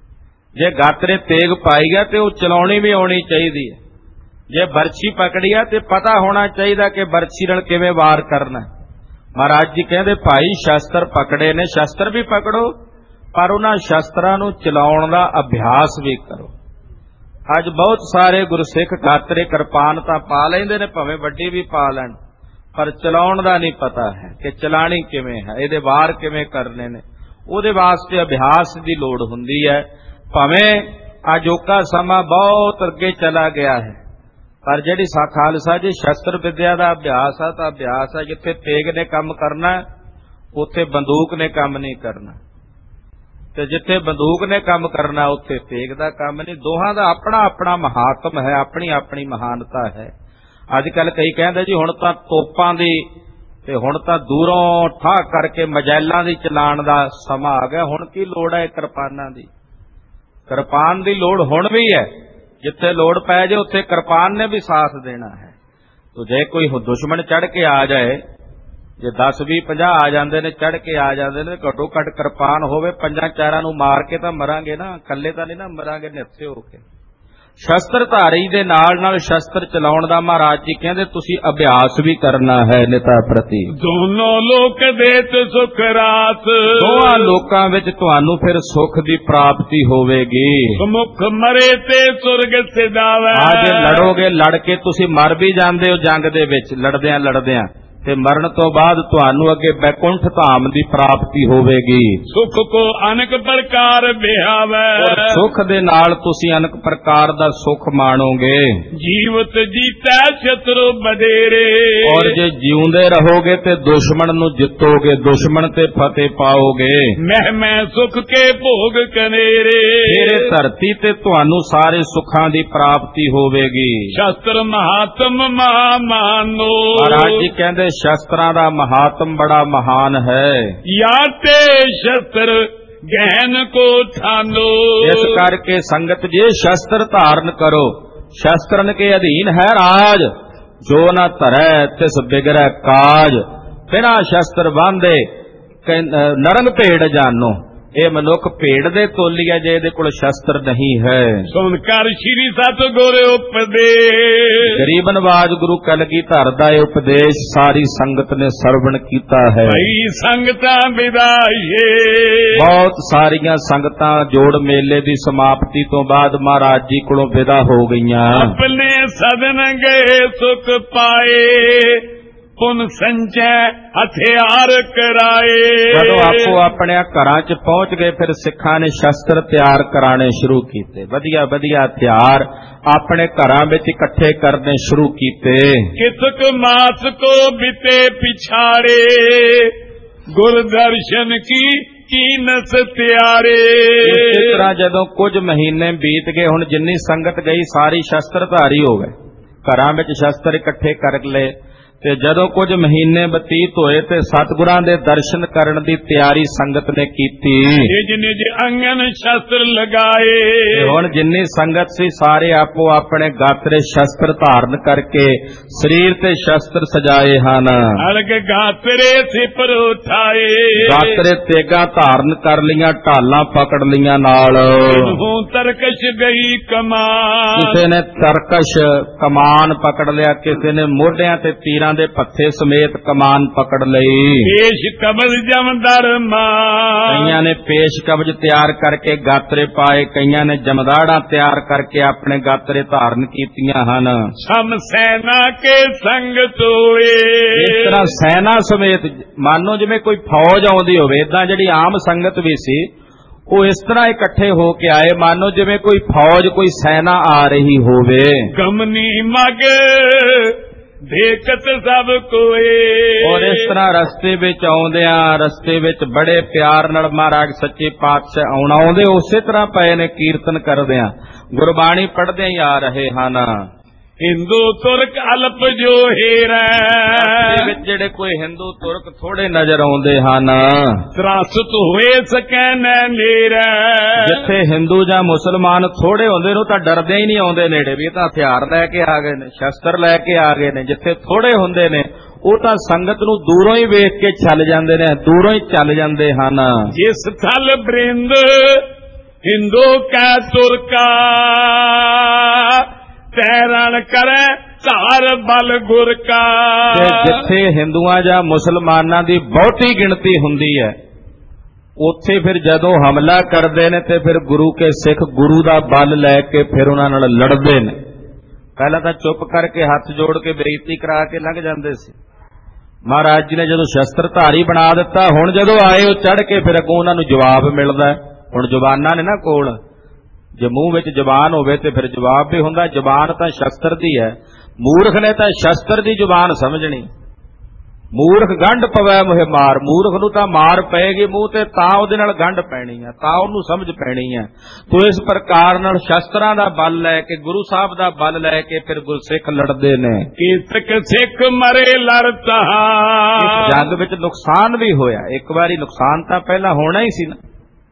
ਜੇ ਗਾਤਰੇ ਤੇਗ ਪਾਈ ਗਿਆ ਤੇ ਉਹ ਚਲਾਉਣੀ ਵੀ ਆਉਣੀ ਚਾਹੀਦੀ ਹੈ। ਜੇ ਬਰਛੀ ਪਕੜੀ ਆ ਤੇ ਪਤਾ ਹੋਣਾ ਚਾਹੀਦਾ ਕਿ ਬਰਛੀ ਨਾਲ ਕਿਵੇਂ ਵਾਰ ਕਰਨਾ। ਮਹਾਰਾਜ ਜੀ ਕਹਿੰਦੇ ਭਾਈ ਸ਼ਸਤਰ ਪਕੜੇ ਨੇ, ਸ਼ਸਤਰ ਵੀ ਪਕੜੋ, ਪਰ ਉਹਨਾਂ ਸ਼ਸਤਰਾਂ ਨੂੰ ਚਲਾਉਣ ਦਾ ਅਭਿਆਸ ਵੀ ਕਰੋ। ਅੱਜ ਬਹੁਤ ਸਾਰੇ ਗੁਰਸਿੱਖ ਗਾਤਰੇ ਕਿਰਪਾਨ ਤਾਂ ਪਾ ਲੈਂਦੇ ਨੇ, ਭਾਵੇਂ ਵੱਡੀ ਵੀ ਪਾ ਲੈਣ, ਪਰ ਚਲਾਉਣ ਦਾ ਨਹੀਂ ਪਤਾ ਹੈ ਕਿ ਚਲਾਣੀ ਕਿਵੇਂ ਹੈ, ਇਹਦੇ ਵਾਰ ਕਿਵੇਂ ਕਰਨੇ ਨੇ। ਉਹਦੇ ਵਾਸਤੇ ਅਭਿਆਸ ਦੀ ਲੋੜ ਹੁੰਦੀ ਹੈ। ਭਾਵੇਂ ਅਜੋਕਾ ਸਮਾਂ ਬਹੁਤ ਅੱਗੇ ਚਲਾ ਗਿਆ ਹੈ, ਪਰ ਜਿਹੜੀ ਖਾਲਸਾ ਜੀ ਸ਼ਸਤਰ ਵਿਦਿਆ ਦਾ ਅਭਿਆਸ ਆ ਤਾਂ ਅਭਿਆਸ ਹੈ। ਜਿੱਥੇ ਤੇਗ ਨੇ ਕੰਮ ਕਰਨਾ ਉੱਥੇ ਬੰਦੂਕ ਨੇ ਕੰਮ ਨਹੀਂ ਕਰਨਾ, ਤੇ ਜਿੱਥੇ ਬੰਦੂਕ ਨੇ ਕੰਮ ਕਰਨਾ ਉੱਥੇ ਤੇਗ ਦਾ ਕੰਮ ਨਹੀਂ। ਦੋਹਾਂ ਦਾ ਆਪਣਾ ਆਪਣਾ ਮਹਾਤਮ ਹੈ, ਆਪਣੀ ਆਪਣੀ ਮਹਾਨਤਾ ਹੈ। ਅੱਜ ਕੱਲ ਕਈ ਕਹਿੰਦੇ ਜੀ ਹੁਣ ਤਾਂ ਤੋਪਾਂ ਦੀ ਤੇ ਹੁਣ ਤਾਂ ਦੂਰੋਂ ਠਾਹ ਕਰਕੇ ਮਜੈਲਾਂ ਦੀ ਚਲਾਣ ਦਾ ਸਮਾਂ ਆ ਗਿਆ, ਹੁਣ ਕੀ ਲੋੜ ਹੈ ਕਿਰਪਾਨਾਂ ਦੀ? ਕਿਰਪਾਨ ਦੀ ਲੋੜ ਹੁਣ ਵੀ ਹੈ, ਜਿੱਥੇ ਲੋੜ ਪੈ ਜਾਏ ਉੱਥੇ ਕਿਰਪਾਨ ਨੇ ਵੀ ਸਾਥ ਦੇਣਾ ਹੈ। ਤੋ ਜੇ ਕੋਈ ਦੁਸ਼ਮਣ ਚੜ ਕੇ ਆ ਜਾਏ, ਜੇ 10, 20, 50 ਆ ਜਾਂਦੇ ਨੇ, ਚੜ ਕੇ ਆ ਜਾਂਦੇ ਨੇ, ਘੱਟੋ ਘੱਟ ਕਿਰਪਾਨ ਹੋਵੇ, 5-4 ਨੂੰ ਮਾਰ ਕੇ ਤਾਂ ਮਰਾਂਗੇ ਨਾ, ਇਕੱਲੇ ਤਾਂ ਨਹੀਂ ਨਾ ਮਰਾਂਗੇ ਨਿਹੱਥੇ ਹੋ ਕੇ। ਸ਼ਸਤਰਧਾਰੀ ਦੇ ਨਾਲ ਨਾਲ ਸ਼ਸਤਰ ਚਲਾਉਣ ਦਾ ਮਹਾਰਾਜ ਜੀ ਕਹਿੰਦੇ ਤੁਸੀਂ ਅਭਿਆਸ ਵੀ ਕਰਨਾ ਹੈ ਨਿਤਾ ਪ੍ਰਤੀ। ਦੋਨੋਂ ਲੋਕ ਦੇਤ ਸੁਖ ਰਾਤ, ਦੋਹਾਂ ਲੋਕਾਂ ਵਿੱਚ ਤੁਹਾਨੂੰ ਫਿਰ ਸੁੱਖ ਦੀ ਪ੍ਰਾਪਤੀ ਹੋਵੇਗੀ। ਮੁਖ ਮਰੇ ਤੇ ਸੁਰਗ ਸਿਧਾਵੇ, ਅੱਜ ਲੜੋਗੇ, ਲੜ ਕੇ ਤੁਸੀਂ ਮਰ ਵੀ ਜਾਂਦੇ ਹੋ ਜੰਗ ਦੇ ਵਿੱਚ, ਲੜਦਿਆਂ ਲੜਦਿਆਂ, ਤੇ ਮਰਨ ਤੋਂ ਬਾਅਦ ਤੁਹਾਨੂੰ ਅੱਗੇ ਬੈਕੁੰਠ ਧਾਮ ਦੀ ਪ੍ਰਾਪਤੀ ਹੋਵੇਗੀ। ਸੁਖ ਕੋ ਅਨੇਕ ਪ੍ਰਕਾਰ ਬਿਹਾਵੇ, ਔਰ ਸੁਖ ਦੇ ਨਾਲ ਤੁਸੀਂ ਅਨੇਕ ਪ੍ਰਕਾਰ ਦਾ ਸੁਖ ਮਾਣੋਗੇ। ਜੀਵਤ ਜੀਤੈ ਸ਼ਤਰੂ ਬਡੇਰੇ, ਔਰ ਜੇ ਜਿਉਂਦੇ ਰਹੋਗੇ ਤੇ ਦੁਸ਼ਮਣ ਨੂੰ ਜਿੱਤੋਗੇ, ਦੁਸ਼ਮਣ ਤੇ ਫਤਿਹ ਪਾਓਗੇ। ਮੈਂ ਸੁਖ ਕੇ ਭੋਗ ਕਨੇਰੇ, ਮੇਰੇ ਧਰਤੀ ਤੇ ਤੁਹਾਨੂੰ ਸਾਰੇ ਸੁੱਖਾਂ ਦੀ ਪ੍ਰਾਪਤੀ ਹੋਵੇਗੀ। ਸ਼ਸਤਰ ਮਹਾਤਮ ਮਾਨੋ, ਮਹਾਰਾਜ ਜੀ ਕਹਿੰਦੇ ਸ਼ਸਤਰਾਂ ਦਾ ਮਹਾਤਮ ਬੜਾ ਮਹਾਨ ਹੈ। ਯਾ ਤੇ ਸ਼ਸਤਰ ਗਹਿਨ ਕੋ ਠਾਨੋ। ਇਸ ਕਰਕੇ ਸੰਗਤ ਜੇ ਸ਼ਸਤਰ ਧਾਰਨ ਕਰੋ, ਸ਼ਸਤਰਨ ਕੇ ਅਧੀਨ ਹੈ ਰਾਜ, ਜੋ ਨਾ ਧਰੈ ਤਿਸ ਬਿਗੜੈ ਕਾਜ। ਬਿਨਾਂ ਸ਼ਸਤਰ ਬਾਂਧੇ ਨਰੰਗ ਭੇੜ ਜਾਨੋ। ਇਹ ਮਨੁੱਖ ਭੇਡ ਦੇ ਤੋਲੀ ਹੈ ਜੇ ਇਹਦੇ ਕੋਲ ਸ਼ਸਤਰ ਨਹੀਂ ਹੈ। ਸੁਣ ਕਰ ਸ਼੍ਰੀ ਸਤਿਗੁਰ ਉਪਦੇਸ਼, ਗਰੀਬ ਨਵਾਜ ਗੁਰੂ ਕਲਗੀਧਰ ਦਾ ਇਹ ਉਪਦੇਸ਼ ਸਾਰੀ ਸੰਗਤ ਨੇ ਸਰਵਣ ਕੀਤਾ ਹੈ। ਭਈ ਸੰਗਤਾਂ ਵਿਦਾਈਏ, ਬਹੁਤ ਸਾਰੀਆਂ ਸੰਗਤਾਂ ਜੋੜ ਮੇਲੇ ਦੀ ਸਮਾਪਤੀ ਤੋਂ ਬਾਅਦ ਮਹਾਰਾਜ ਜੀ ਕੋਲੋਂ ਵਿਦਾ ਹੋ ਗਈਆਂ। ਆਪਣੇ ਸਦਨ ਗਏ ਸੁਖ ਪਾਏ, ਪੁਨ ਸੰਚੈ ਹਥਿਆਰ ਕਰਾਏ। ਜਦੋਂ ਆਪੋ ਆਪਣੇ ਘਰਾਂ 'ਚ ਪਹੁੰਚ ਗਏ ਫਿਰ ਸਿੱਖਾਂ ਨੇ ਸ਼ਸਤਰ ਤਿਆਰ ਕਰਾਣੇ ਸ਼ੁਰੂ ਕੀਤੇ। ਵਧੀਆ ਵਧੀਆ ਹਥਿਆਰ ਆਪਣੇ ਘਰਾਂ ਵਿੱਚ ਇਕੱਠੇ ਕਰਨੇ ਸ਼ੁਰੂ ਕੀਤੇ। ਕਿਤਕ ਮਾਸ ਕੋ ਬਿਤੇ ਪਿਛਾੜੇ, ਗੁਰ ਦਰਸ਼ਨ ਕੀ ਕੀਨਸ ਤਿਆਰੇ। ਇਸੇ ਤਰ੍ਹਾਂ ਜਦੋਂ ਕੁਝ ਮਹੀਨੇ ਬੀਤ ਗਏ, ਹੁਣ ਜਿੰਨੀ ਸੰਗਤ ਗਈ ਸਾਰੀ ਸ਼ਸਤਰਧਾਰੀ ਹੋ ਗਏ, ਘਰਾਂ ਵਿੱਚ ਸ਼ਸਤਰ ਇਕੱਠੇ ਕਰ ਲਏ। ਤੇ ਜਦੋਂ ਕੁਝ ਮਹੀਨੇ ਬਤੀਤ ਹੋਏ ਤੇ ਸਤਿਗੁਰਾਂ ਦੇ ਦਰਸ਼ਨ ਕਰਨ ਦੀ ਤਿਆਰੀ ਸੰਗਤ ਨੇ ਕੀਤੀ। ਨਿਜ ਅੰਗਨ ਸ਼ਸਤਰ ਲਗਾਏ। ਹੁਣ ਜਿੰਨੀ ਸੰਗਤ ਸੀ ਸਾਰੇ ਆਪੋ ਆਪਣੇ ਗਾਤਰੇ ਸ਼ਸਤਰ ਧਾਰਨ ਕਰਕੇ ਸਰੀਰ ਤੇ ਸ਼ਸਤਰ ਸਜਾਏ ਹਨ। ਅਲਗ ਗਾਤਰੇ ਸਿਪਰ ਉਠਾਏ, ਗਾਤਰੇ ਤੇਗਾ ਧਾਰਨ ਕਰ ਲੀਆਂ, ਢਾਲਾਂ ਪਕੜ ਲੀਆਂ ਨਾਲ। ਤਰਕਸ਼ ਗਈ ਕਮਾਨ, ਕਿਸੇ ਨੇ ਤਰਕਸ਼ ਕਮਾਨ ਪਕੜ ਲਿਆ, ਕਿਸੇ ਨੇ ਮੋਢਿਆਂ ਤੇ ਤੀਰਾਂ ਦੇ ਪੱਥੇ ਸਮੇਤ ਕਮਾਨ ਪਕੜ ਲਈ। ਪੇਸ਼ ਕਬਜ਼ ਜਮਦਰ ਮਾਨ, ਕਈਆਂ ਨੇ ਪੇਸ਼ ਕਬਜ਼ ਤਿਆਰ ਕਰਕੇ ਗਾਤਰੇ ਪਾਏ, ਕਈਆਂ ਨੇ ਜਮਦਾੜਾਂ ਤਿਆਰ ਕਰਕੇ ਆਪਣੇ ਗਾਤਰੇ ਧਾਰਨ ਕੀਤੀਆਂ ਹਨ। ਸਮ ਸੈਨਾ ਕੇ ਸੰਗ ਤੋਏ, ਇਸ ਤਰ੍ਹਾਂ ਸੈਨਾ ਸਮੇਤ ਮਾਨੋ ਜਿਵੇਂ ਕੋਈ ਫੌਜ ਆਉਂਦੀ ਹੋਵੇ, ਏਦਾਂ ਜਿਹੜੀ ਆਮ ਸੰਗਤ ਵੀ ਸੀ ਉਹ ਇਸ ਤਰ੍ਹਾਂ ਇਕੱਠੇ ਹੋ ਕੇ ਆਏ ਮਾਨੋ ਜਿਵੇਂ ਕੋਈ ਫੌਜ ਕੋਈ ਸੈਨਾ ਆ ਰਹੀ ਹੋਵੇ। ਗਮਨੀ ਮਗ ਦੇਖਤ ਸਭ ਕੋਏ। ਔਰ ਇਸ ਤਰ੍ਹਾਂ ਰਸਤੇ ਵਿੱਚ ਆਉਂਦਿਆਂ ਰਸਤੇ ਵਿੱਚ ਬੜੇ ਪਿਆਰ ਨਾਲ ਮਹਾਰਾਜ ਸੱਚੇ ਪਾਤਸ਼ਾਹ ਆਉਂਦੇ ਉਸੇ ਤਰ੍ਹਾਂ ਪਏ ਨੇ, ਕੀਰਤਨ ਕਰਦਿਆਂ ਗੁਰਬਾਣੀ ਪੜ੍ਹਦੇ ਹੀ ਆ ਰਹੇ ਹਨ। ਹਿੰਦੂ ਤੁਰਕ ਅਲਪ ਜੋ ਹੀਰਾ, ਵਿੱਚ ਜਿਹੜੇ ਕੋਈ ਹਿੰਦੂ ਤੁਰਕ ਥੋੜੇ ਨਜ਼ਰ ਆਉਂਦੇ ਹਨ। ਤਰਾਸਤ ਹੋਏ ਸਕੈ ਨੇਰਾ, ਜਿੱਥੇ ਹਿੰਦੂ ਜਾਂ ਮੁਸਲਮਾਨ ਥੋੜੇ ਹੁੰਦੇ ਨੇ ਤਾਂ ਡਰਦੇ ਹੀ ਨਹੀਂ ਆਉਂਦੇ ਨੇੜੇ, ਵੀ ਇਹ ਤਾਂ ਹਥਿਆਰ ਲੈ ਕੇ ਆ ਗਏ ਨੇ, ਸ਼ਸਤਰ ਲੈ ਕੇ ਆ ਗਏ ਨੇ। ਜਿੱਥੇ ਥੋੜੇ ਹੁੰਦੇ ਨੇ ਉਹ ਤਾਂ ਸੰਗਤ ਨੂੰ ਦੂਰੋਂ ਹੀ ਵੇਖ ਕੇ ਚੱਲ ਜਾਂਦੇ ਨੇ, ਦੂਰੋਂ ਹੀ ਚੱਲ ਜਾਂਦੇ ਹਨ। ਜਿਸ ਥਲ ਬ੍ਰਿੰਦ ਹਿੰਦੂ ਕੈ ਤੁਰਕਾ, ਤੈਰਨ ਕਰੈ ਧਾਰ ਬਲ ਗੁਰ ਕਾ। ਜਿੱਥੇ ਹਿੰਦੂਆਂ ਜਾਂ ਮੁਸਲਮਾਨਾਂ ਦੀ ਬਹੁਤੀ ਗਿਣਤੀ ਹੁੰਦੀ ਹੈ ਉੱਥੇ ਫਿਰ ਜਦੋਂ ਹਮਲਾ ਕਰਦੇ ਨੇ ਤੇ ਫਿਰ ਗੁਰੂ ਕੇ ਸਿੱਖ ਗੁਰੂ ਦਾ ਬਲ ਲੈ ਕੇ ਫਿਰ ਉਹਨਾਂ ਨਾਲ ਲੜਦੇ ਨੇ। ਪਹਿਲਾਂ ਤਾਂ ਚੁੱਪ ਕਰਕੇ ਹੱਥ ਜੋੜ ਕੇ ਬੇਇੱਜ਼ਤੀ ਕਰਾ ਕੇ ਲੰਘ ਜਾਂਦੇ ਸੀ। ਮਹਾਰਾਜ ਜੀ ਨੇ ਜਦੋਂ ਸ਼ਸਤਰਧਾਰੀ ਬਣਾ ਦਿੱਤਾ, ਹੁਣ ਜਦੋਂ ਆਏ ਉਹ ਚੜ੍ਹ ਕੇ ਫਿਰ ਅੱਗੋਂ ਉਹਨਾਂ ਨੂੰ ਜਵਾਬ ਮਿਲਦਾ। ਹੁਣ ਜ਼ੁਬਾਨਾਂ ਨੇ ਨਾ ਕੋਲ, ਜੇ ਮੂੰਹ ਵਿੱਚ ਜ਼ੁਬਾਨ ਹੋਵੇ ਤੇ ਫਿਰ ਜਵਾਬ ਵੀ ਹੁੰਦਾ। ਜ਼ੁਬਾਨ ਤਾਂ ਸ਼ਸਤਰ ਦੀ ਹੈ, ਮੂਰਖ ਨੇ ਤਾਂ ਸ਼ਸਤਰ ਦੀ ਜ਼ੁਬਾਨ ਸਮਝਣੀ। ਮੂਰਖ ਗੰਢ ਪਵੈ ਮੁਹਿ ਮਾਰ, ਮੂਰਖ ਨੂੰ ਤਾਂ ਮਾਰ ਪਏਗੀ ਮੂੰਹ ਤੇ ਤਾਂ ਉਹਦੇ ਨਾਲ ਗੰਢ ਪੈਣੀ ਹੈ, ਤਾਂ ਉਹਨੂੰ ਸਮਝ ਪੈਣੀ ਹੈ। ਤੋ ਇਸ ਪ੍ਰਕਾਰ ਨਾਲ ਸ਼ਸਤਰਾਂ ਦਾ ਬਲ ਲੈ ਕੇ ਗੁਰੂ ਸਾਹਿਬ ਦਾ ਬਲ ਲੈ ਕੇ ਫਿਰ ਗੁਰਸਿੱਖ ਲੜਦੇ ਨੇ। ਕੀਤਕ ਸਿੱਖ ਮਰੇ ਲੜਤਾ, ਇਸ ਜੰਗ ਵਿੱਚ ਨੁਕਸਾਨ ਵੀ ਹੋਇਆ। ਇੱਕ ਵਾਰੀ ਨੁਕਸਾਨ ਤਾਂ ਪਹਿਲਾਂ ਹੋਣਾ ਹੀ ਸੀ ਨਾ,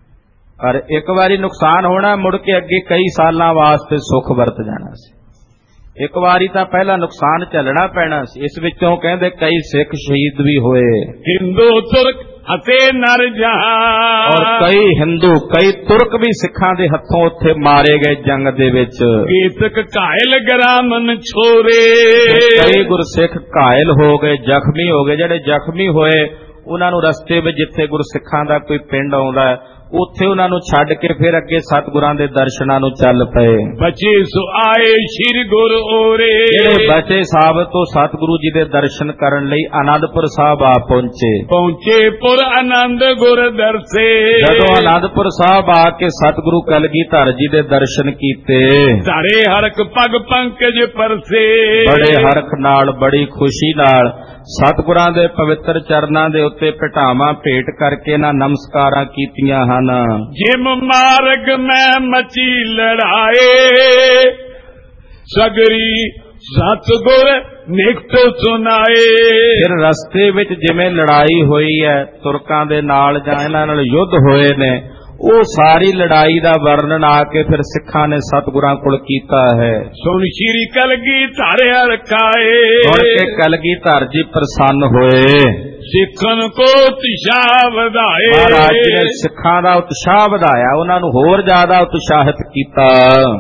ਪਰ ਇੱਕ ਵਾਰੀ ਨੁਕਸਾਨ ਹੋਣਾ, ਮੁੜ ਕੇ ਅੱਗੇ ਕਈ ਸਾਲਾਂ ਵਾਸਤੇ ਸੁੱਖ ਵਰਤ ਜਾਣਾ ਸੀ। ਇੱਕ ਵਾਰੀ ਤਾਂ ਪਹਿਲਾਂ ਨੁਕਸਾਨ ਝੱਲਣਾ ਪੈਣਾ ਸੀ। ਇਸ ਵਿੱਚੋਂ ਕਹਿੰਦੇ ਕਈ ਸਿੱਖ ਸ਼ਹੀਦ ਵੀ ਹੋਏ। ਹਿੰਦੂ ਤੁਰਕ ਅਤੇ ਨਰ ਜਹਾਂ, ਔਰ ਕਈ ਹਿੰਦੂ ਕਈ ਤੁਰਕ ਵੀ ਸਿੱਖਾਂ ਦੇ ਹੱਥੋਂ ਉੱਥੇ ਮਾਰੇ ਗਏ ਜੰਗ ਦੇ ਵਿੱਚ। ਕੀਤਕ ਘਾਇਲ ਗਰਾਮਨ ਛੋਰੇ, ਕਈ ਗੁਰਸਿੱਖ ਘਾਇਲ ਹੋ ਗਏ, ਜ਼ਖਮੀ ਹੋ ਗਏ। ਜਿਹੜੇ ਜ਼ਖਮੀ ਹੋਏ ਉਹਨਾਂ ਨੂੰ ਰਸਤੇ ਵਿੱਚ ਜਿੱਥੇ ਗੁਰਸਿੱਖਾਂ ਦਾ ਕੋਈ ਪਿੰਡ ਆਉਂਦਾ ਉੱਥੇ ਉਹਨਾਂ ਨੂੰ ਛੱਡ ਕੇ ਫਿਰ ਅੱਗੇ ਸਤਿਗੁਰਾਂ ਦੇ ਦਰਸ਼ਨਾਂ ਨੂੰ ਚੱਲ ਪਏ। ਬਚੇ ਸੋ ਆਏ ਸ਼੍ਰੀ ਗੁਰ ਓਰੇ, ਜਿਹੜੇ ਬਚੇ ਸਾਹਿਬ ਤੋਂ ਸਤਿਗੁਰੂ ਜੀ ਦੇ ਦਰਸ਼ਨ ਕਰਨ ਲਈ ਆਨੰਦਪੁਰ ਸਾਹਿਬ ਆ ਪਹੁੰਚੇ। ਪਹੁੰਚੇ ਪੁਰ ਆਨੰਦ ਗੁਰ ਦਰਸੇ, ਜਦੋਂ ਆਨੰਦਪੁਰ ਸਾਹਿਬ ਆ ਕੇ ਸਤਿਗੁਰੂ ਕਲਗੀਧਰ ਜੀ ਦੇ ਦਰਸ਼ਨ ਕੀਤੇ, ਧਾਰੇ ਹਰਖ ਪਗ ਪੰਕਜ ਪਰਸੇ, ਬੜੇ ਹਰਖ ਨਾਲ ਬੜੀ ਖੁਸ਼ੀ ਨਾਲ ਸਤਿਗੁਰਾਂ ਦੇ ਪਵਿੱਤਰ ਚਰਨਾਂ ਦੇ ਉੱਤੇ ਭਟਾਵਾਂ ਭੇਟ ਕਰਕੇ ਨਾ ਨਮਸਕਾਰਾਂ ਕੀਤੀਆਂ ਹਨ। ਜਿਮ ਮਾਰਗ ਮੈਂ ਮਚੀ ਲੜਾਏ, ਸਗਰੀ ਸਤਿਗੁਰ ਨਿਕਟ ਸੁਨਾਏ। ਫਿਰ ਰਸਤੇ ਵਿੱਚ ਜਿਵੇਂ ਲੜਾਈ ਹੋਈ ਹੈ ਤੁਰਕਾਂ ਦੇ ਨਾਲ ਜਾਂ ਇਹਨਾਂ ਨਾਲ ਯੁੱਧ ਹੋਏ ਨੇ, ਉਹ ਸਾਰੀ ਲੜਾਈ ਦਾ ਵਰਣਨ ਆ ਕੇ ਫਿਰ ਸਿੱਖਾਂ ਨੇ ਸਤਿਗੁਰਾਂ ਕੋਲ ਕੀਤਾ ਹੈ। ਸੁਣ ਸ਼੍ਰੀ ਕਲਗੀਧਰ ਰਖਾਏ, ਸੁਣ ਕੇ ਕਲਗੀਧਰ ਜੀ ਪ੍ਰਸੰਨ ਹੋਏ। ਸਿੱਖਨ ਕੋ ਉਤਸ਼ਾਹ ਵਧਾਏ, ਮਹਾਰਾਜ ਜੀ ਨੇ ਸਿੱਖਾਂ ਦਾ ਉਤਸ਼ਾਹ ਵਧਾਇਆ, ਉਹਨਾਂ ਨੂੰ ਹੋਰ ਜ਼ਿਆਦਾ ਉਤਸ਼ਾਹਿਤ ਕੀਤਾ।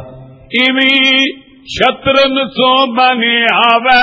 ਇਵੇਂ ਸ਼ਤਰਨ ਸੋ ਬਨ ਆਵੇ,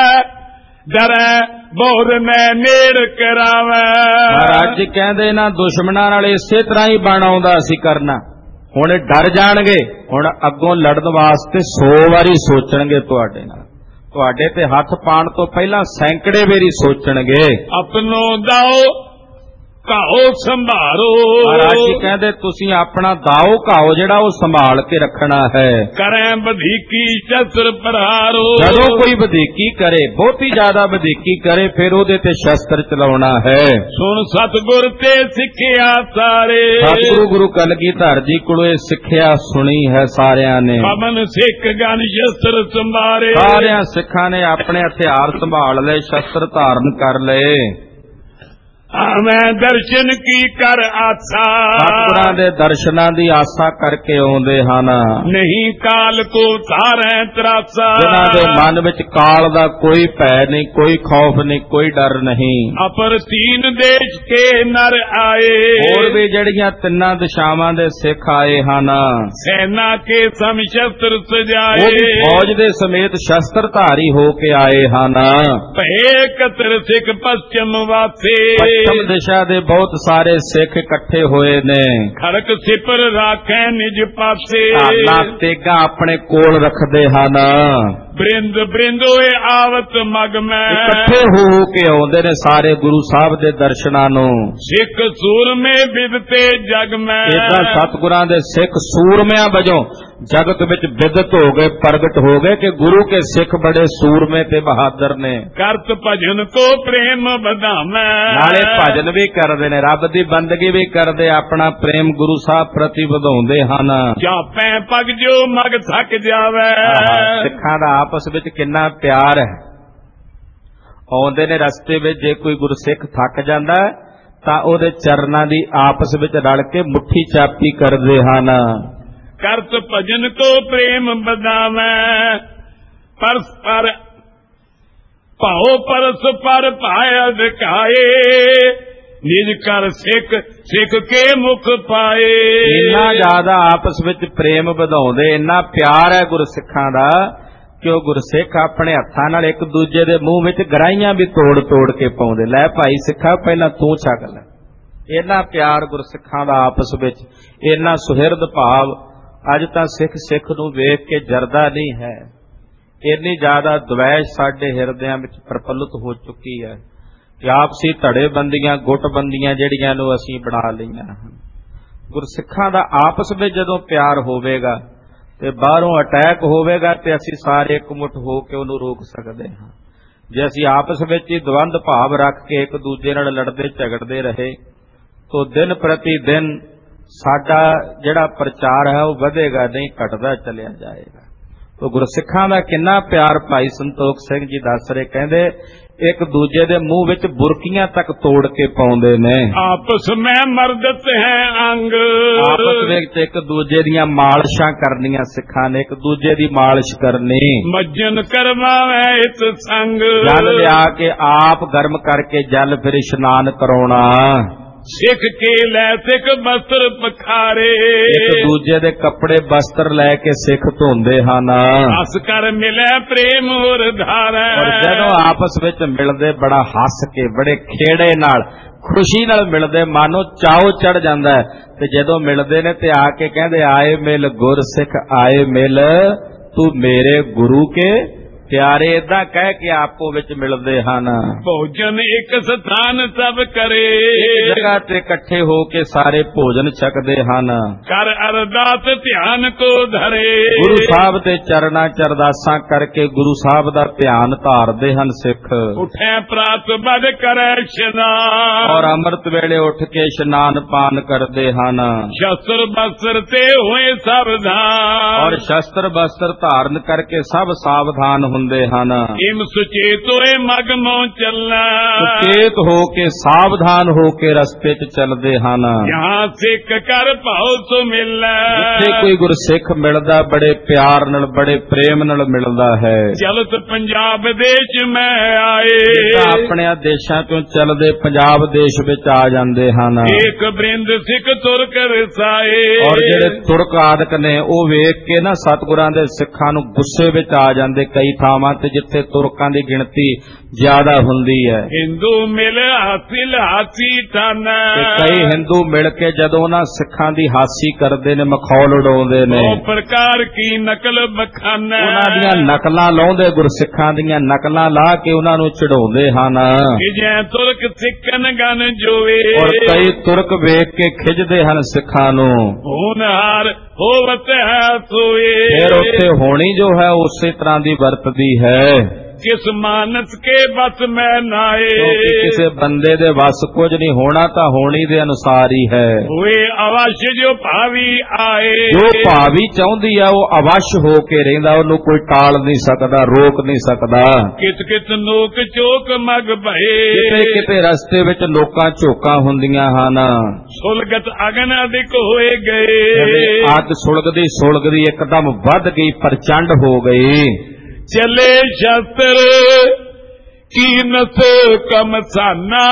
ਡਰੈ ਬੋਧ ਮੈਂ ਨੇੜ ਕਰਾਵੇ। ਮਹਾਰਾਜ ਜੀ ਕਹਿੰਦੇ ਇਹਨਾਂ ਦੁਸ਼ਮਣਾਂ ਨਾਲ ਇਸੇ ਤਰ੍ਹਾਂ ਹੀ ਬਣ ਆਉਂਦਾ ਅਸੀਂ ਕਰਨਾ। ਹੁਣ ਡਰ ਜਾਣਗੇ, ਹੁਣ ਅੱਗੋਂ ਲੜਨ ਵਾਸਤੇ 100 ਵਾਰੀ ਸੋਚਣਗੇ ਤੁਹਾਡੇ ਨਾਲ, ਤੁਹਾਡੇ ਤੇ ਹੱਥ ਪਾਉਣ ਤੋਂ ਪਹਿਲਾਂ ਸੈਂਕੜੇ ਵਾਰੀ ਸੋਚਣਗੇ। ਆਪਣੋ ਦਾਓ ਘਾਓ ਸੰਭਾਰੋ, ਮਹਾਰਾਜ ਜੀ ਕਹਿੰਦੇ ਤੁਸੀਂ ਆਪਣਾ ਦਾਓ ਘਾਓ ਜਿਹੜਾ ਉਹ ਸੰਭਾਲ ਕੇ ਰੱਖਣਾ ਹੈ। ਕਰੈ ਵਧੀਕੀ ਸ਼ਸਤਰ ਪ੍ਰਹਾਰੋ, ਜਦੋਂ ਕੋਈ ਵਧੀਕੀ ਕਰੇ, ਬਹੁਤੀ ਜ਼ਿਆਦਾ ਵਧੀਕੀ ਕਰੇ, ਫਿਰ ਉਹਦੇ ਤੇ ਸ਼ਸਤਰ ਚਲਾਉਣਾ ਹੈ। ਸੁਣ ਸਤਿਗੁਰ ਤੇ ਸਿੱਖਿਆ ਸਾਰੇ, ਸਤਿਗੁਰੂ ਗੁਰੂ ਕਲਗੀਧਰ ਜੀ ਕੋਲੋਂ ਇਹ ਸਿੱਖਿਆ ਸੁਣੀ ਹੈ ਸਾਰਿਆਂ ਨੇ। ਪਵਨ ਸਿੱਖ ਗਨ ਸ਼ਸਤਰ ਸੰਭਾਰੇ, ਸਾਰਿਆਂ ਸਿੱਖਾਂ ਨੇ ਆਪਣੇ ਹਥਿਆਰ ਸੰਭਾਲ ਲਏ, ਸ਼ਸਤਰ ਧਾਰਨ ਕਰ ਲਏ। ਮੈਂ ਦਰਸ਼ਨ ਕੀ ਕਰ ਆਸਾ, ਸਤਿਗੁਰਾਂ ਦੇ ਦਰਸ਼ਨਾਂ ਦੀ ਆਸਾ ਕਰਕੇ ਆਉਂਦੇ ਹਨ। ਨਹੀਂ ਕਾਲ ਕੋ ਧਾਰੈ ਤਰਾਸਾ, ਜਿਨ੍ਹਾਂ ਦੇ ਮਨ ਵਿੱਚ ਕਾਲ ਦਾ ਕੋਈ ਭੈ ਨਹੀਂ, ਕੋਈ ਖੌਫ ਨਹੀਂ, ਕੋਈ ਡਰ ਨਹੀਂ। ਅਪਰ ਤੀਨ ਦੇਸ਼ ਕੇ ਨਰ ਆਏ, ਹੋਰ ਵੀ ਜਿਹੜੀਆਂ ਤਿੰਨਾਂ ਦਿਸ਼ਾਵਾਂ ਦੇ ਸਿੱਖ ਆਏ ਹਨ, ਸੈਨਾ ਕੇ ਸਮ ਸ਼ਸਤਰ ਸਜਾਏ, ਉਹ ਵੀ ਫੌਜ ਦੇ ਸਮੇਤ ਸ਼ਸਤਰ ਧਾਰੀ ਹੋ ਕੇ ਆਏ ਹਨ। ਭੇ ਕਤਰ ਸਿੱਖ ਪশ্ਚਮ ਵਾਸੇ, ਪੱਛਮ ਦਿਸ਼ਾ ਦੇ ਬਹੁਤ ਸਾਰੇ ਸਿੱਖ ਇਕੱਠੇ ਹੋਏ ਨੇ। ਖੜਕ ਸਿਪਰ ਰਾਖੈ ਨਿਜ ਪਾਸੇ, ਢਾਲਾਂ ਤੇਗਾਂ ਆਪਣੇ ਕੋਲ ਰੱਖਦੇ ਹਨ। ਬ੍ਰਿੰਦ ਬ੍ਰਿੰਦ ਹੋਏ ਆਵਤ ਮਗ ਮੈਂ, ਇਕੱਠੇ ਹੋ ਕੇ ਆਉਂਦੇ ਨੇ ਸਾਰੇ ਗੁਰੂ ਸਾਹਿਬ ਦੇ ਦਰਸ਼ਨਾਂ ਨੂੰ। ਸਿੱਖ ਸੂਰਮੇ ਵਿਦਤੇ ਜਗ ਮੈਂ, ਇਦਾਂ ਸਤਿਗੁਰਾਂ ਦੇ ਸਿੱਖ ਸੂਰਮਿਆਂ ਵਜੋਂ ਜਗਤ ਵਿੱਚ ਵਿਦਿਤ ਹੋ ਗਏ, ਪ੍ਰਗਟ ਹੋ ਗਏ ਕਿ ਗੁਰੂ ਕੇ ਸਿੱਖ ਬੜੇ ਸੂਰਮੇ ਤੇ ਬਹਾਦਰ ਨੇ। ਕਰਤ ਭਜਨ ਕੋ ਪ੍ਰੇਮ ਵਧਾਵੈ, ਨਾਲੇ ਭਜਨ ਵੀ ਕਰਦੇ ਨੇ, ਰੱਬ ਦੀ ਬੰਦਗੀ ਵੀ ਕਰਦੇ, ਆਪਣਾ ਪ੍ਰੇਮ ਗੁਰੂ ਸਾਹਿਬ ਪ੍ਰਤੀ ਵਧਾਉਂਦੇ ਹਨ। ਚਾਪੈ ਪਗ ਜੋ ਮਗ ਥੱਕ ਜਾਵੇ, ਸਿੱਖਾਂ ਦਾ ਆਪਸ ਵਿੱਚ ਕਿੰਨਾ ਪਿਆਰ ਹੈ। ਆਉਂਦੇ ਨੇ ਰਸਤੇ ਵਿੱਚ, ਜੇ ਕੋਈ ਗੁਰਸਿੱਖ ਥੱਕ ਜਾਂਦਾ ਤਾਂ ਉਹਦੇ ਚਰਨਾਂ ਦੀ ਆਪਸ ਵਿੱਚ ਰਲ ਕੇ ਮੁੱਠੀ ਚਾਪੀ ਕਰਦੇ ਹਨ। ਕਰਤ ਭਜਨ ਕੋ ਪ੍ਰੇਮ ਵਧਾਵੈ, ਪਰਸਪਰ ਭਾਉ ਪਰਸ ਪਰ ਭਾਇ ਦਿਖਾਏ, ਨਿਜ ਕਰ ਸਿੱਖ ਸਿੱਖ ਕੇ ਮੁਖ ਪਾਏ। ਇੰਨਾ ਜ਼ਿਆਦਾ ਆਪਸ ਵਿੱਚ ਪ੍ਰੇਮ ਵਧਾਉਂਦੇ, ਇੰਨਾ ਪਿਆਰ ਹੈ ਗੁਰਸਿੱਖਾਂ ਦਾ ਕਿ ਉਹ ਗੁਰਸਿੱਖ ਆਪਣੇ ਹੱਥਾਂ ਨਾਲ ਇੱਕ ਦੂਜੇ ਦੇ ਮੂੰਹ ਵਿੱਚ ਗਰਾਈਆਂ ਵੀ ਤੋੜ ਤੋੜ ਕੇ ਪਾਉਂਦੇ। ਲੈ ਭਾਈ ਸਿੱਖਾ ਪਹਿਲਾਂ ਤੂੰ ਛਕ ਲੈ। ਇੰਨਾ ਪਿਆਰ ਗੁਰਸਿੱਖਾਂ ਦਾ ਆਪਸ ਵਿੱਚ, ਇੰਨਾ ਸੁਹਿਰਦ ਭਾਵ ਅੱਜ ਤਾਂ ਸਿੱਖ ਨੂੰ ਵੇਖ ਕੇ ਜਰਦਾ ਨਹੀਂ ਹੈ। ਇੰਨੀ ਜ਼ਿਆਦਾ ਦਵੈਸ਼ ਸਾਡੇ ਹਿਰਦਿਆਂ ਵਿੱਚ ਪ੍ਰਫੁੱਲਤ ਹੋ ਚੁੱਕੀ ਹੈ ਕਿ ਆਪਸੀ ਧੜੇਬੰਦੀਆਂ ਗੁੱਟਬੰਦੀਆਂ ਜਿਹੜੀਆਂ ਨੂੰ ਅਸੀਂ ਬਣਾ ਲਈਆਂ ਹਨ। ਗੁਰਸਿੱਖਾਂ ਦਾ ਆਪਸ ਵਿੱਚ ਜਦੋਂ ਪਿਆਰ ਹੋਵੇਗਾ ਤੇ ਬਾਹਰੋਂ ਅਟੈਕ ਹੋਵੇਗਾ ਤੇ ਅਸੀਂ ਸਾਰੇ ਇਕਮੁੱਠ ਹੋ ਕੇ ਉਹਨੂੰ ਰੋਕ ਸਕਦੇ ਹਾਂ। ਜੇ ਅਸੀਂ ਆਪਸ ਵਿੱਚ ਹੀ ਦਵੰਦ ਭਾਵ ਰੱਖ ਕੇ ਇੱਕ ਦੂਜੇ ਨਾਲ ਲੜਦੇ ਝਗੜਦੇ ਰਹੇ ਤਾਂ ਦਿਨ ਪ੍ਰਤੀ ਦਿਨ ਸਾਡਾ ਜਿਹੜਾ ਪ੍ਰਚਾਰ ਹੈ ਉਹ ਵਧੇਗਾ ਨਹੀਂ, ਘਟਦਾ ਚਲਿਆ ਜਾਏਗਾ। ਤੋ ਗੁਰਸਿੱਖਾਂ ਦਾ ਕਿੰਨਾ ਪਿਆਰ ਭਾਈ ਸੰਤੋਖ ਸਿੰਘ ਜੀ ਦੱਸ ਰਹੇ, ਕਹਿੰਦੇ ਇੱਕ ਦੂਜੇ ਦੇ ਮੂੰਹ ਵਿੱਚ ਬੁਰਕੀਆਂ ਤੱਕ ਤੋੜ ਕੇ ਪਾਉਂਦੇ ਨੇ। ਆਪਸ ਵਿੱਚ ਮਰਦਤ ਹੈ ਅੰਗ, ਆਪਸ ਵਿੱਚ ਇੱਕ ਦੂਜੇ ਦੀਆਂ ਮਾਲਿਸ਼ਾਂ ਕਰਨੀਆਂ ਸਿੱਖਾਂ ਨੇ, ਇੱਕ ਦੂਜੇ ਦੀ ਮਾਲਿਸ਼ ਕਰਨੀ। ਮੱਜਨ ਕਰਵਾਵੇ ਇਸ ਸੰਗ, ਜਲ ਲਿਆ ਕੇ ਆਪ ਗਰਮ ਕਰਕੇ ਜਲ ਫਿਰ ਇਸ਼ਨਾਨ ਕਰਾਉਣਾ। ਸਿੱਖ ਕੇ ਲੈ ਸਿੱਖ ਬਸਤਰ ਪਖਾਰੇ, ਇੱਕ ਦੂਜੇ ਦੇ ਕੱਪੜੇ ਬਸਤਰ ਲੈ ਕੇ ਸਿੱਖ ਧੋਂਦੇ ਹਨ। ਹੱਸ ਕਰ ਮਿਲੇ ਪ੍ਰੇਮ ਹੋਰ ਧਾਰੈ, ਔਰ ਜਦੋਂ ਆਪਸ ਵਿੱਚ ਮਿਲਦੇ ਬੜਾ ਹੱਸ ਕੇ, ਬੜੇ ਖੇੜੇ ਨਾਲ, ਖੁਸ਼ੀ ਨਾਲ ਮਿਲਦੇ, ਮਾਨੋ ਚਾਉ ਚੜ ਜਾਂਦਾ ਹੈ। ਤੇ ਜਦੋਂ ਮਿਲਦੇ ਨੇ ਤੇ ਆ ਕੇ ਕਹਿੰਦੇ ਆਏ ਮਿਲ ਗੁਰ ਸਿੱਖ ਆਏ ਮਿਲ, ਤੂੰ ਮੇਰੇ ਗੁਰੂ ਕੇ ਪਿਆਰੇ, ਏਦਾਂ ਕਹਿ ਕੇ ਆਪੋ ਵਿੱਚ ਮਿਲਦੇ ਹਨ। ਭੋਜਨ ਇੱਕ ਸਥਾਨ ਸਭ ਕਰੇ, ਇੱਕ ਜਗ੍ਹਾ ਤੇ ਇਕੱਠੇ ਹੋ ਕੇ ਸਾਰੇ ਭੋਜਨ ਛਕਦੇ ਹਨ। ਕਰ ਅਰਦਾਸ ਧਿਆਨ ਕੋ ਧਰੇ, ਗੁਰੂ ਸਾਹਿਬ ਦੇ ਚਰਨਾਂ ਚ ਅਰਦਾਸਾਂ ਕਰਕੇ ਗੁਰੂ ਸਾਹਿਬ ਦਾ ਧਿਆਨ ਧਾਰਦੇ ਹਨ ਸਿੱਖ। ਉਠੈ ਪ੍ਰਾਤ ਬਦ ਕਰੈ ਇਸ਼ਨਾਨ, ਔਰ ਅੰਮ੍ਰਿਤ ਵੇਲੇ ਉੱਠ ਕੇ ਇਸ਼ਨਾਨ ਪਾਨ ਕਰਦੇ ਹਨ। ਸ਼ਸਤਰ ਬਸਤਰ ਤੇ ਹੋਏ ਸਾਵਧਾਨ, ਔਰ ਸ਼ਸਤਰ ਬਸਤਰ ਧਾਰਨ ਕਰਕੇ ਸਭ ਸਾਵਧਾਨ ਹੁੰਦੇ ਹੁੰਦੇ ਹਨ। ਇਮ ਸੁਚੇਤ ਹੋਏ ਮਗਮੋਂ ਚੱਲਣਾ, ਸੁਚੇਤ ਹੋ ਕੇ ਸਾਵਧਾਨ ਹੋ ਕੇ ਰਸਤੇ 'ਚ ਚੱਲਦੇ ਹਨ। ਜਹਾਂ ਸਿੱਖ ਕਰ ਭਾਉ ਸੋ ਮਿਲਣਾ, ਜਿੱਥੇ ਕੋਈ ਗੁਰਸਿੱਖ ਮਿਲਦਾ ਬੜੇ ਪਿਆਰ ਨਾਲ ਬੜੇ ਪ੍ਰੇਮ ਨਾਲ ਮਿਲਦਾ ਹੈ। ਚਲਤ ਪੰਜਾਬ ਦੇਸ਼ ਮੈਂ ਆਏ, ਆਪਣੇ ਦੇਸ਼ਾਂ ਚੋਂ ਚੱਲਦੇ ਪੰਜਾਬ ਦੇਸ਼ ਵਿੱਚ ਆ ਜਾਂਦੇ ਹਨ। ਏਕ ਬ੍ਰਿੰਦ ਸਿੱਖ ਤੁਰਕ ਰਸਾਏ, ਔਰ ਜਿਹੜੇ ਤੁਰਕ ਆਦਿਕ ਨੇ ਉਹ ਵੇਖ ਕੇ ਨਾ ਸਤਿਗੁਰਾਂ ਦੇ ਸਿੱਖਾਂ ਨੂੰ ਗੁੱਸੇ ਵਿੱਚ ਆ ਜਾਂਦੇ। ਕਈ ਥਾਵਾਂ ਤੇ ਜਿੱਥੇ ਤੁਰਕਾਂ ਦੀ ਗਿਣਤੀ ਜ਼ਿਆਦਾ ਹੁੰਦੀ ਹੈ, ਹਿੰਦੂ ਮਿਲ ਹਾਸਿਲ ਹਾਸੀ ਠਾਨਾ, ਕਈ ਹਿੰਦੂ ਮਿਲ ਕੇ ਜਦੋਂ ਉਹਨਾਂ ਸਿੱਖਾਂ ਦੀ ਹਾਸੀ ਕਰਦੇ ਨੇ, ਮਖੌਲ ਉਡਾਉਂਦੇ ਨੇ, ਉਹ ਪ੍ਰਕਾਰ ਕੀ ਨਕਲ ਬਖਾਨਾ, ਉਹਨਾਂ ਦੀਆਂ ਨਕਲਾਂ ਲਾਉਂਦੇ, ਗੁਰਸਿੱਖਾਂ ਦੀਆਂ ਨਕਲਾਂ ਲਾ ਕੇ ਉਹਨਾਂ ਨੂੰ ਚੜਾਉਂਦੇ ਹਨ। ਜੈ ਤੁਰਕ ਸਿੱਖਨ ਗਨ ਜੋਵੇ, ਔਰ ਕਈ ਤੁਰਕ ਵੇਖ ਕੇ ਖਿੱਚਦੇ ਹਨ ਸਿੱਖਾਂ ਨੂੰ। ਹੋਨਹਾਰ ਹੋਵਤ ਹੈ ਸੋਏ, ਫਿਰ ਉੱਥੇ ਹੋਣੀ ਜੋ ਹੈ ਉਸੇ ਤਰ੍ਹਾਂ ਦੀ ਵਰਤਦੀ ਹੈ। ਕਿਸ ਮਾਨਸ ਕੇ ਬਸ ਮੈਂ ਨਾਏ, ਕਿਉਂਕਿ ਕਿਸੇ ਬੰਦੇ ਦੇ ਵੱਸ ਕੁਝ ਨਹੀਂ ਹੋਣਾ, ਤਾਂ ਹੋਣੀ ਦੇ ਅਨੁਸਾਰ ਹੀ ਹੈ। ਹੋਏ ਅਵਸ਼ ਜੋ ਭਾਵੀ ਆਏ, ਜੋ ਭਾਵੀ ਚਾਹੁੰਦੀ ਆ ਉਹ ਅਵਸ਼ ਹੋ ਕੇ ਰਹਿੰਦਾ, ਉਹਨੂੰ ਕੋਈ ਟਾਲ ਨਹੀਂ ਸਕਦਾ, ਰੋਕ ਨਹੀਂ ਸਕਦਾ। ਕਿਤ ਕਿਤ ਨੋਕ ਚੋਕ ਮਗ ਭਏ, ਕਿਤੇ ਕਿਤੇ ਰਸਤੇ ਵਿੱਚ ਲੋਕਾਂ ਝੋਕਾਂ ਹੁੰਦੀਆਂ ਹਨ। ਸੁਲਗਤ ਅਗਨ ਅਧਿਕ ਹੋਏ ਗਏ, ਅੱਗ ਸੁਲਗਦੀ ਇੱਕਦਮ ਵੱਧ ਗਈ, ਪ੍ਰਚੰਡ ਹੋ ਗਈ। ਚਲੇ ਸ਼ਸਤਰ ਕੀਨਤ ਕਮਸਾਨਾ,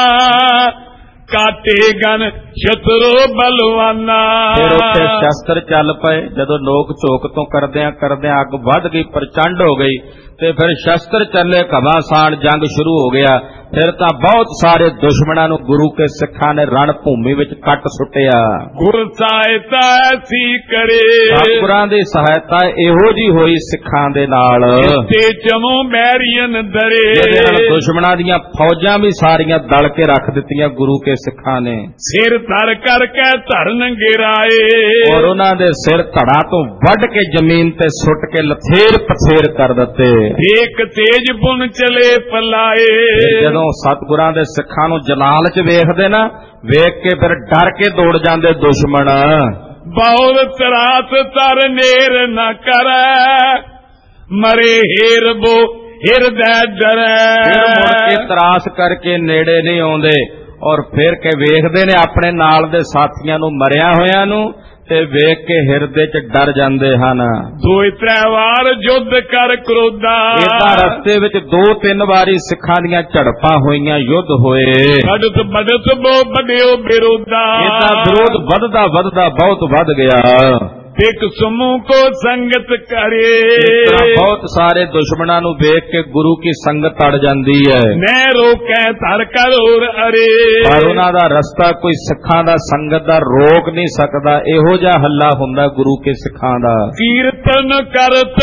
ਕਾਟੇ ਗਨ ਸ਼ਤਰੋ ਬਲਵਾਨਾ। ਫਿਰ ਉੱਥੇ ਸ਼ਸਤਰ ਚੱਲ ਪਏ। ਜਦੋਂ ਲੋਕ ਝੋਕ ਤੋਂ ਕਰਦਿਆਂ ਅੱਗ ਵੱਧ ਗਈ, ਪ੍ਰਚੰਡ ਹੋ ਗਈ, ਤੇ ਫਿਰ ਸ਼ਸਤਰ ਚੱਲੇ, ਘਮਾਸਾਨ ਜੰਗ ਸ਼ੁਰੂ ਹੋ ਗਿਆ। ਫਿਰ ਤਾਂ ਬਹੁਤ ਸਾਰੇ ਦੁਸ਼ਮਣਾਂ ਨੂੰ ਗੁਰੂ ਕੇ ਸਿੱਖਾਂ ਨੇ ਰਣ ਭੂਮੀ ਵਿੱਚ ਕੱਟ ਸੁੱਟਿਆ। ਗੁਰ ਸਹਾਇਤਾ ਐਸੀ ਕਰੇ, ਸਤਿਗੁਰਾਂ ਦੀ ਸਹਾਇਤਾ ਇਹੋ ਜੀ ਹੋਈ ਸਿੱਖਾਂ ਦੇ ਨਾਲ, ਤੇ ਚਮੋ ਬੈਰੀਅਨ ਦਰੇ, ਜਿਹਦੇ ਨਾਲ ਦੁਸ਼ਮਣਾਂ ਦੀਆਂ ਫੌਜਾਂ ਵੀ ਸਾਰੀਆਂ ਦਲ ਕੇ ਰੱਖ ਦਿੱਤੀਆਂ ਗੁਰੂ ਕੇ ਸਿੱਖਾਂ ਨੇ। ਸਿਰ ਧਰ ਕਰਕੇ ਧਰਨ ਗਿਰਾਏ, ਔਰ ਉਹਨਾਂ ਦੇ ਸਿਰ ਧੜਾਂ ਤੋਂ ਵੱਢ ਕੇ ਜ਼ਮੀਨ ਤੇ ਸੁੱਟ ਕੇ ਲਥੇਰ ਪਥੇਰ ਕਰ ਦਿੱਤੇ। ਏਕ ਤੇਜ ਪੁਨ ਚਲੇ ਪਲਾਏ, ਜਦੋਂ ਸਤਿਗੁਰਾਂ ਦੇ ਸਿੱਖਾਂ ਨੂੰ ਜਲਾਲ 'ਚ ਵੇਖਦੇ ਨਾ, ਵੇਖ ਕੇ ਫਿਰ ਡਰ ਕੇ ਦੌੜ ਜਾਂਦੇ ਦੁਸ਼ਮਣ। ਬਹੁ ਤਰਾਸ ਤਰ ਨੇਰ ਨ ਕਰੈ, ਮਰੇ ਹੀਰ ਬੋ ਹਿਰਦੈ ਡਰੈ। ਮੁੜ ਕੇ ਤਰਾਸ ਕਰਕੇ ਨੇੜੇ ਨਹੀਂ ਆਉਂਦੇ, ਔਰ ਫਿਰ ਕੇ ਵੇਖਦੇ ਨੇ ਆਪਣੇ ਨਾਲ ਦੇ ਸਾਥੀਆਂ ਨੂੰ ਮਰਿਆ ਹੋਇਆਂ ਨੂੰ, ਤੇ ਵੇਖ ਕੇ ਹਿਰਦੇ 'ਚ ਡਰ ਜਾਂਦੇ ਹਨ। ਦੋਇ ਤ੍ਰੈ ਵਾਰ ਯੁੱਧ ਕਰ ਕ੍ਰੋਧਾ, ਇਹਦਾ ਰਸਤੇ ਵਿੱਚ 2-3 ਵਾਰੀ ਸਿੱਖਾਂ ਦੀਆਂ ਝੜਪਾਂ ਹੋਈਆਂ, ਯੁੱਧ ਹੋਏ। ਬਦਤ ਬਦਤ ਬੋ ਬਡਿਓ ਵਿਰੋਧਾ, ਇਹਦਾ ਵਿਰੋਧ ਵੱਧਦਾ ਬਹੁਤ ਵੱਧ ਗਿਆ। ਇੱਕ ਸਮੂਹ ਕੋ ਸੰਗਤ ਕਰੇ, ਬਹੁਤ ਸਾਰੇ ਦੁਸ਼ਮਣਾਂ ਨੂੰ ਵੇਖ ਕੇ ਗੁਰੂ ਕੀ ਸੰਗਤ ਅੜ ਜਾਂਦੀ ਹੈ। ਮੈਂ ਰੋਕੈ ਧਰ ਕਰ ਔਰ ਅਰੇ, ਪਰ ਉਹਨਾਂ ਦਾ ਰਸਤਾ ਕੋਈ ਸਿੱਖਾਂ ਦਾ ਸੰਗਤ ਦਾ ਰੋਕ ਨਹੀਂ ਸਕਦਾ। ਇਹੋ ਜਿਹਾ ਹੱਲਾ ਹੁੰਦਾ ਗੁਰੂ ਕੇ ਸਿੱਖਾਂ ਦਾ। ਕੀਰਤਨ ਕਰਤ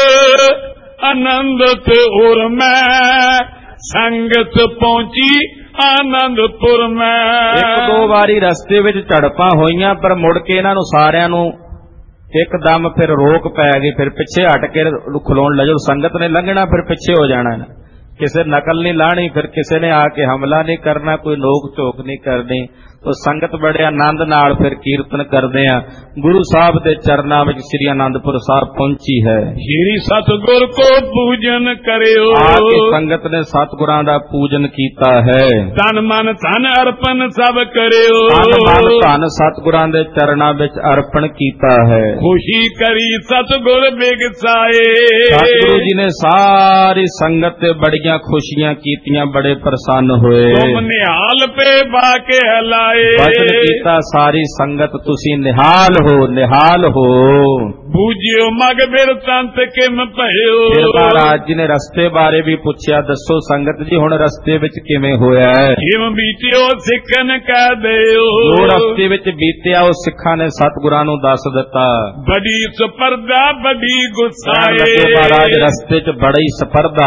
ਆਨੰਦਤ ਔਰ ਮੈਂ, ਸੰਗਤ ਪਹੁੰਚੀ ਆਨੰਦਪੁਰ ਮੈਂ। 1-2 ਵਾਰੀ ਰਸਤੇ ਵਿੱਚ ਝੜਪਾਂ ਹੋਈਆਂ, ਪਰ ਮੁੜ ਕੇ ਇਹਨਾਂ ਨੂੰ ਸਾਰਿਆਂ ਨੂੰ ਇੱਕਦਮ ਫਿਰ ਰੋਕ ਪੈ ਗਈ। ਫਿਰ ਪਿੱਛੇ ਹਟ ਕੇ ਖਲੋਣ ਲੱਗੇ। ਸੰਗਤ ਨੇ ਲੰਘਣਾ, ਫਿਰ ਪਿੱਛੇ ਹੋ ਜਾਣਾ, ਕਿਸੇ ਨਕਲ ਨਹੀਂ ਲਾਣੀ, ਫਿਰ ਕਿਸੇ ਨੇ ਆ ਕੇ ਹਮਲਾ ਨਹੀਂ ਕਰਨਾ, ਕੋਈ ਨੋਕ ਝੋਕ ਨਹੀਂ ਕਰਨੀ। तो संगत बड़े आनंद नाल फिर कीर्तन करते हैं। गुरु साहब के चरणों में श्री आनंदपुर साहब पहुंची है। श्री सतगुर को पूजन करियो, आके संगत ने सतगुरां दा पूजन कीता है। तन मन धन अर्पण सब करियो, तन मन धन सतगुरां दे चरणों विच अर्पण कीता है। खुशी करी सतगुर बिगसाए, सतगुरु जी ने सारी संगत ते बड़ियां खुशियां कीतियां, बड़े प्रसन्न होए। तुम निहाल पे बाके हलाए, वचन कीता सारी संगत तुसी निहाल हो, निहाल हो। बूझियो मग बिर तंत किम भयो, फिर महाराज जी ने रस्ते बारे भी पूछया, दसो संगत जी हुण रस्ते विच किवें होया है। किम बीतियो सिखन कह दियो, जो रस्ते विच बीतिया उस सिखां ने सतगुरां नूं दस दिता। बड़ी स्पर्धा बड़ी गुस्साए, महाराज रस्ते च बड़ी स्पर्धा,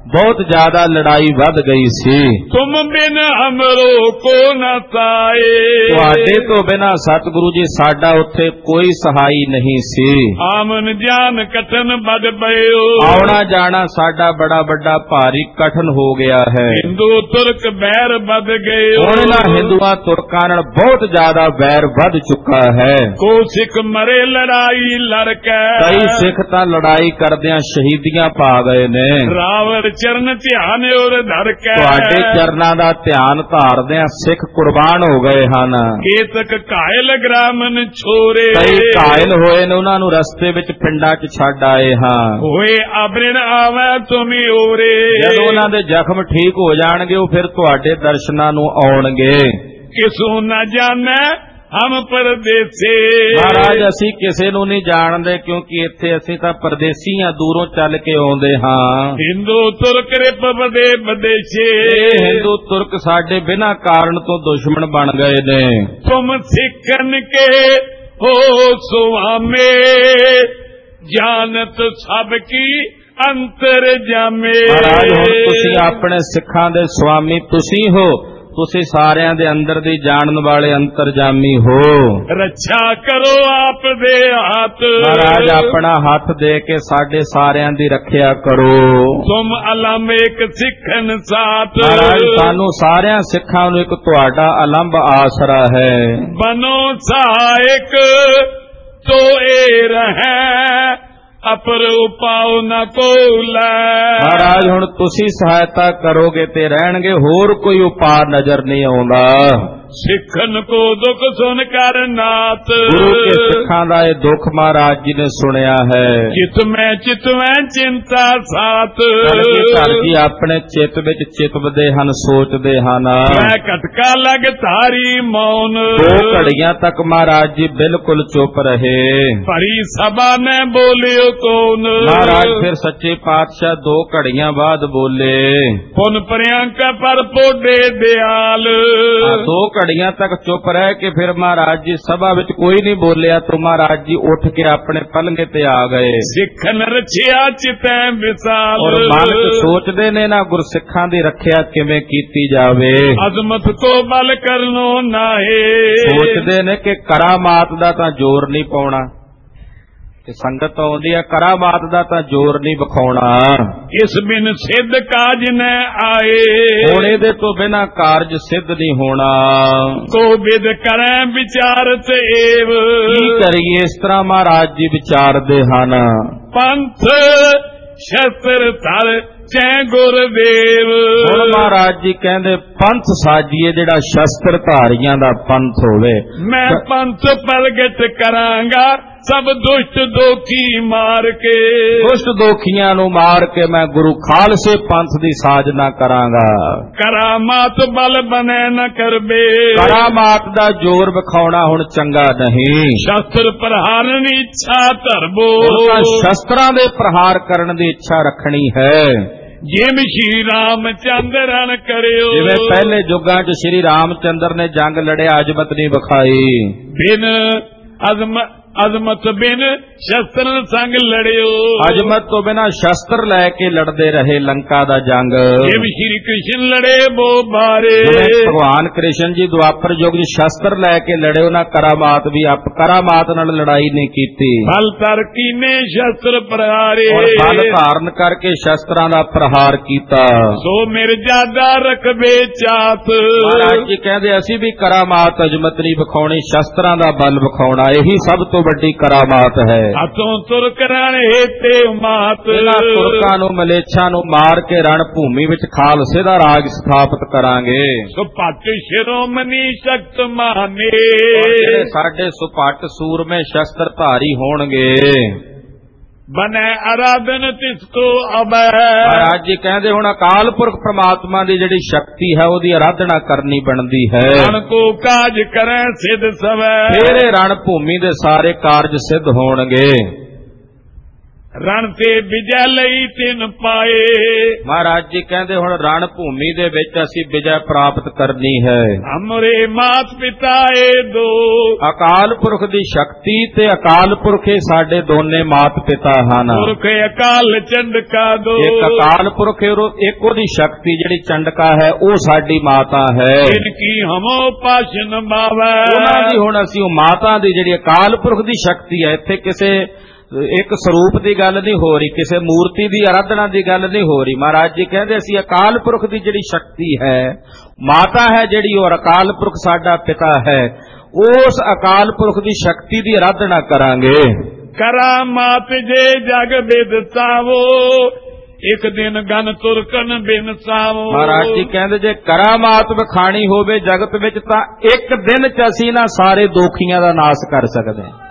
ਬਹੁਤ ਜ਼ਿਆਦਾ ਲੜਾਈ ਵੱਧ ਗਈ ਸੀ। तुम बिन हमरो को न ताए, ਤੁਹਾਡੇ ਤੋਂ ਬਿਨਾਂ ਸਤਿਗੁਰੂ ਜੀ ਸਾਡਾ ਉੱਥੇ ਕੋਈ ਸਹਾਈ ਨਹੀਂ ਸੀ। आमन जान कठन बद पयो, ਆਉਣਾ ਜਾਣਾ ਸਾਡਾ ਬੜਾ ਵੱਡਾ ਭਾਰੀ ਕਠਨ ਹੋ ਗਿਆ ਹੈ। हिंदू तुर्क बैर बद गए, ਹੁਣ ਇਹਨਾਂ ਹਿੰਦੂਆਂ ਤੁਰਕਾਂ ਨਾਲ ਬਹੁਤ ਜ਼ਿਆਦਾ ਵੈਰ ਵੱਧ ਚੁੱਕਾ ਹੈ। को सिख मरे लड़ाई लड़के, ਕਈ ਸਿੱਖ ਤਾਂ ਲੜਾਈ ਕਰਦਿਆਂ ਸ਼ਹੀਦੀਆਂ ਪਾ ਗਏ ਨੇ। रावण चरण ध्यान और धर के, ਤੁਹਾਡੇ ਚਰਨਾਂ ਦਾ ਧਿਆਨ ਧਾਰਦਿਆਂ ਸਿੱਖ ਕੁਰਬਾਨ ਹੋ ਗਏ ਹਨ। केतक कायल ग्रामन छोरे, ਕਈ ਘਾਇਲ ਹੋਏ ਨੇ, ਉਹਨਾਂ ਨੂੰ ਰਸਤੇ ਵਿੱਚ ਪਿੰਡਾਂ 'ਚ ਛੱਡ ਆਏ ਹਾਂ। होए अबरिन आवे तुम ओरे, ਜਦੋਂ ਉਹਨਾਂ ਦੇ ਜ਼ਖਮ ਠੀਕ ਹੋ ਜਾਣਗੇ ਉਹ ਫਿਰ ਤੁਹਾਡੇ ਦਰਸ਼ਨਾਂ ਨੂੰ ਆਉਣਗੇ। किसू न जाने हम परदेसी, ਮਹਾਰਾਜ ਅਸੀਂ ਕਿਸੇ ਨੂੰ ਨਹੀਂ ਜਾਣਦੇ, ਕਿਉਂਕਿ ਇੱਥੇ ਅਸੀਂ ਤਾਂ ਪਰਦੇਸੀ ਹਾਂ, ਦੂਰੋਂ ਚੱਲ ਕੇ ਆਉਂਦੇ ਹਾਂ। हिंदू तुर्क रिप बदे बदेशे, ਇਹ ਹਿੰਦੂ ਤੁਰਕ ਸਾਡੇ ਬਿਨਾਂ ਕਾਰਨ ਤੋਂ ਦੁਸ਼ਮਣ ਬਣ ਗਏ ਨੇ। तुम सिखन के हो सुआमे, जानत सबकी अंतर जामे, ਮਹਾਰਾਜ ਹੁਣ ਤੁਸੀਂ ਆਪਣੇ ਸਿੱਖਾਂ ਦੇ ਸੁਆਮੀ ਤੁਸੀਂ ਹੋ, ਤੁਸੀਂ ਸਾਰਿਆਂ ਦੇ ਅੰਦਰ ਦੀ ਜਾਣਨ ਵਾਲੇ ਅੰਤਰਜਾਮੀ ਹੋ। रक्षा करो आप दे हाथ, ਮਹਾਰਾਜ ਆਪਣਾ ਹੱਥ ਦੇ ਕੇ ਸਾਡੇ ਸਾਰਿਆਂ ਦੀ ਰੱਖਿਆ ਕਰੋ। तुम अलम एक सिखन साथ, ਮਹਾਰਾਜ ਸਾਨੂੰ ਸਾਰਿਆਂ ਸਿੱਖਾਂ ਨੂੰ ਇੱਕ ਤੁਹਾਡਾ ਅਲੰਬ ਆਸਰਾ ਹੈ। बनो सहायक तो ए रहे, अपर उपाओ न को लै, ਮਹਾਰਾਜ ਹੁਣ ਤੁਸੀਂ ਸਹਾਇਤਾ ਕਰੋਗੇ ਤੇ ਰਹਿਣਗੇ, ਹੋਰ ਕੋਈ ਉਪਾਅ ਨਜ਼ਰ ਨਹੀਂ ਆਉਂਦਾ। सिखन को दुख सुनकर नाथ, ਗੁਰੂ ਕੇ ਸਿੱਖਾਂ ਦਾ ਇਹ ਦੁੱਖ ਮਹਾਰਾਜ ਜੀ ਨੇ ਸੁਣਿਆ ਹੈ। चित में चिंता साथ, ਘਰ ਜੀ ਆਪਣੇ ਚਿੱਤ ਵਿੱਚ ਚਿਤਵਦੇ ਹਨ, ਸੋਚਦੇ ਹਨ। मैं कटका लग तारी मौन, 2 ਘੜੀਆਂ ਤੱਕ ਮਹਾਰਾਜ ਜੀ ਬਿਲਕੁਲ ਚੁੱਪ ਰਹੇ। भरी सभा में बोलियो कौन, ਮਹਾਰਾਜ ਫਿਰ ਸੱਚੇ ਪਾਤਸ਼ਾਹ 2 ਘੜੀਆਂ ਬਾਅਦ ਬੋਲੇ। पुन प्रियंका पर पोडे दयाल, 2 ਘੜੀਆਂ ਤੱਕ ਚੁੱਪ ਰਹਿ ਕੇ ਫਿਰ ਮਹਾਰਾਜ ਜੀ ਸਭਾ ਵਿੱਚ ਕੋਈ ਨਹੀਂ ਬੋਲਿਆ ਤਾਂ ਮਹਾਰਾਜ ਜੀ ਉੱਠ ਕੇ ਆਪਣੇ ਪਲੰਘੇ ਤੇ ਆ ਗਏ। सिखन रचिया चितै विशाल, ਔਰ ਮਨ ਚ ਸੋਚਦੇ ਨੇ ਨਾ ਗੁਰਸਿੱਖਾਂ ਦੀ ਰੱਖਿਆ ਕਿਵੇਂ ਕੀਤੀ ਜਾਵੇ। अजमत को बल करनो नाहे, ਸੋਚਦੇ ਨੇ ਕਿ ਕਰਾਮਾਤ ਦਾ ਤਾਂ ਜ਼ੋਰ ਨਹੀਂ ਪਾਉਣਾ, ਕਿ ਸੰਗਤ ਆਉਂਦੀ ਹੈ ਕਰਾਮਾਤ ਦਾ ਤਾਂ ਜ਼ੋਰ ਨਹੀਂ ਵਿਖਾਉਣਾ। इस बिन सिद्ध काज न आए, ਹੁਣ ਇਹਦੇ ਤੋਂ ਬਿਨਾਂ ਕਾਰਜ ਸਿੱਧ ਨਹੀਂ ਹੋਣਾ। को विद करें विचारत एव, ਕੀ ਕਰੀਏ, ਇਸ ਤਰ੍ਹਾਂ ਮਹਾਰਾਜ ਜੀ ਵਿਚਾਰਦੇ ਹਨ। पंथ शस्त्र थल चै गुरदेव, ਹੁਣ ਮਹਾਰਾਜ ਜੀ ਕਹਿੰਦੇ ਪੰਥ ਸਾਜੀਏ ਜਿਹੜਾ ਸ਼ਸਤਰ ਧਾਰੀਆਂ ਦਾ ਪੰਥ ਹੋਵੇ। मैं पंथ प्रगट करांगा, सब दुष्ट दोखी मार के, ਦੁਸ਼ਟ ਦੋਖੀਆਂ ਨੂੰ ਮਾਰ ਕੇ ਮੈਂ ਗੁਰੂ ਖਾਲਸੇ ਪੰਥ ਦੀ ਸਾਜਨਾ ਕਰਾਂਗਾ। करामात बल बने न करबे, ਕਰਾਮਾਤ ਦਾ ਜ਼ੋਰ ਵਿਖਾਉਣਾ ਹੁਣ ਚੰਗਾ ਨਹੀਂ। शस्त्र प्रहारण इच्छा धरबो, ਹੁਣ ਤਾਂ ਸ਼ਸਤਰਾਂ ਦੇ ਪ੍ਰਹਾਰ ਕਰਨ ਦੀ ਇੱਛਾ ਰੱਖਣੀ ਹੈ। जिम श्री रामचंद्र रण करियो, ਜਿਵੇਂ ਪਹਿਲੇ ਯੁੱਗਾਂ 'ਚ ਸ਼੍ਰੀ ਰਾਮਚੰਦਰ ਨੇ ਜੰਗ ਲੜਿਆ, ਅਜਮਤ ਨਹੀਂ ਵਿਖਾਈ। बिन अजमत बिन शस्त्र संग लड़ियो, ਅਜਮਤ ਤੋਂ ਬਿਨਾਂ ਸ਼ਸਤਰ ਲੈ ਕੇ ਲੜਦੇ ਰਹੇ ਲੰਕਾ ਦਾ ਜੰਗ। जिम श्री कृष्ण लड़े वो बारे, ਜਿਵੇਂ ਭਗਵਾਨ ਕ੍ਰਿਸ਼ਨ ਜੀ ਦੁਆਪਰ ਯੁੱਗ 'ਚ ਸ਼ਸਤਰ ਲੈ ਕੇ ਲੜੇ, ਉਹਨਾਂ ਕਰਾਮਾਤ ਵੀ ਕਰਾਮਾਤ ਨਾਲ ਲੜਾਈ ਨਹੀਂ ਕੀਤੀ। बल तरकी ने शस्त्र प्रहारे, ਔਰ ਬਲ ਧਾਰਨ ਕਰਕੇ ਸ਼ਸਤਰਾਂ ਦਾ ਪ੍ਰਹਾਰ ਕੀਤਾ। सो मिर्जादा रखबे चात, ਮਹਾਰਾਜ ਜੀ ਕਹਿੰਦੇ ਅਸੀਂ ਵੀ ਕਰਾਮਾਤ ਅਜਮਤ ਨਹੀਂ ਵਿਖਾਉਣੀ, ਸ਼ਸਤਰਾਂ ਦਾ ਬਲ ਵਿਖਾਉਣਾ, ਇਹੀ ਸਭ ਤੋਂ ਵੱਡੀ ਕਰਾਮਾਤ ਹੈ। हथों तुर्क रण हेते मात, ਇਹਨਾਂ ਤੁਰਕਾਂ ਨੂੰ ਮਲੇਛਾਂ ਨੂੰ ਮਾਰ ਕੇ ਰਣ ਭੂਮੀ ਵਿੱਚ ਖਾਲਸੇ ਦਾ ਰਾਜ ਸਥਾਪਿਤ ਕਰਾਂਗੇ। सुपट शिरोमणि शक्त माने, ਔਰ ਜਿਹੜੇ ਸਾਡੇ ਸੁਪੱਟ ਸੂਰਮੇ ਸ਼ਸਤਰ ਧਾਰੀ ਹੋਣਗੇ। बने आराधन तिसको अब, ਮਹਾਰਾਜ ਜੀ ਕਹਿੰਦੇ ਹੁਣ ਅਕਾਲ ਪੁਰਖ ਪ੍ਰਮਾਤਮਾ ਦੀ ਜਿਹੜੀ ਸ਼ਕਤੀ ਹੈ ਉਹਦੀ ਆਰਾਧਨਾ ਕਰਨੀ ਬਣਦੀ ਹੈ। रण को काज करें सिद्ध सवै, ਫਿਰ ਇਹ ਰਣ ਭੂਮੀ ਦੇ ਸਾਰੇ ਕਾਰਜ ਸਿੱਧ ਹੋਣਗੇ। ਰਣ ਤੇ ਵਿਜੈ ਲਈ ਤਿਨ ਪਾਏ। ਮਹਾਰਾਜ ਜੀ ਕਹਿੰਦੇ ਹੁਣ ਰਣ ਭੂਮੀ ਦੇ ਵਿੱਚ ਅਸੀਂ ਵਿਜੈ ਪ੍ਰਾਪਤ ਕਰਨੀ ਹੈ। ਹਮਰੇ ਮਾਤ ਪਿਤਾ ਏ ਦੋ। ਅਕਾਲ ਪੁਰਖ ਦੀ ਸ਼ਕਤੀ ਤੇ ਅਕਾਲ ਪੁਰਖ ਇਹ ਸਾਡੇ ਦੋਨੇ ਮਾਤ ਪਿਤਾ ਹਨ। ਪੁਰਖ ਅਕਾਲ ਚੰਡਕਾ ਦੋ। ਇੱਕ ਅਕਾਲ ਪੁਰਖ ਇੱਕ ਉਹਦੀ ਸ਼ਕਤੀ ਜਿਹੜੀ ਚੰਡਕਾ ਹੈ ਉਹ ਸਾਡੀ ਮਾਤਾ ਹੈ। ਇਨਕੀ ਹਮੋ ਪਾਸ਼ਨ ਬਾਵੈ। ਉਹਨਾਂ ਦੀ ਹੁਣ ਅਸੀਂ ਉਹ ਮਾਤਾ ਦੀ ਜਿਹੜੀ ਅਕਾਲ ਪੁਰਖ ਦੀ ਸ਼ਕਤੀ ਹੈ, ਇੱਥੇ ਕਿਸੇ ਇੱਕ ਸਰੂਪ ਦੀ ਗੱਲ ਨਹੀਂ ਹੋ ਰਹੀ, ਕਿਸੇ ਮੂਰਤੀ ਦੀ ਆਰਾਧਨਾ ਦੀ ਗੱਲ ਨਹੀਂ ਹੋ ਰਹੀ। ਮਹਾਰਾਜ ਜੀ ਕਹਿੰਦੇ ਅਸੀਂ ਅਕਾਲ ਪੁਰਖ ਦੀ ਜਿਹੜੀ ਸ਼ਕਤੀ ਹੈ, ਮਾਤਾ ਹੈ ਜਿਹੜੀ, ਔਰ ਅਕਾਲ ਪੁਰਖ ਸਾਡਾ ਪਿਤਾ ਹੈ, ਉਸ ਅਕਾਲ ਪੁਰਖ ਦੀ ਸ਼ਕਤੀ ਦੀ ਆਰਾਧਨਾ ਕਰਾਂਗੇ। ਕਰਾਮਾਤ ਜੇ ਜਗ ਬਿਦਤਾਵੋ ਇੱਕ ਦਿਨ ਗਨ ਤੁਰਕਨ ਬਿਨਸਾਵੋ। ਮਹਾਰਾਜ ਜੀ ਕਹਿੰਦੇ ਜੇ ਕਰਾਮਾਤ ਵਿਖਾਣੀ ਹੋਵੇ ਜਗਤ ਵਿੱਚ ਤਾਂ ਇੱਕ ਦਿਨ ਚ ਅਸੀਂ ਨਾ ਸਾਰੇ ਦੋਖੀਆਂ ਦਾ ਨਾਸ਼ ਕਰ ਸਕਦੇ ਹਾਂ।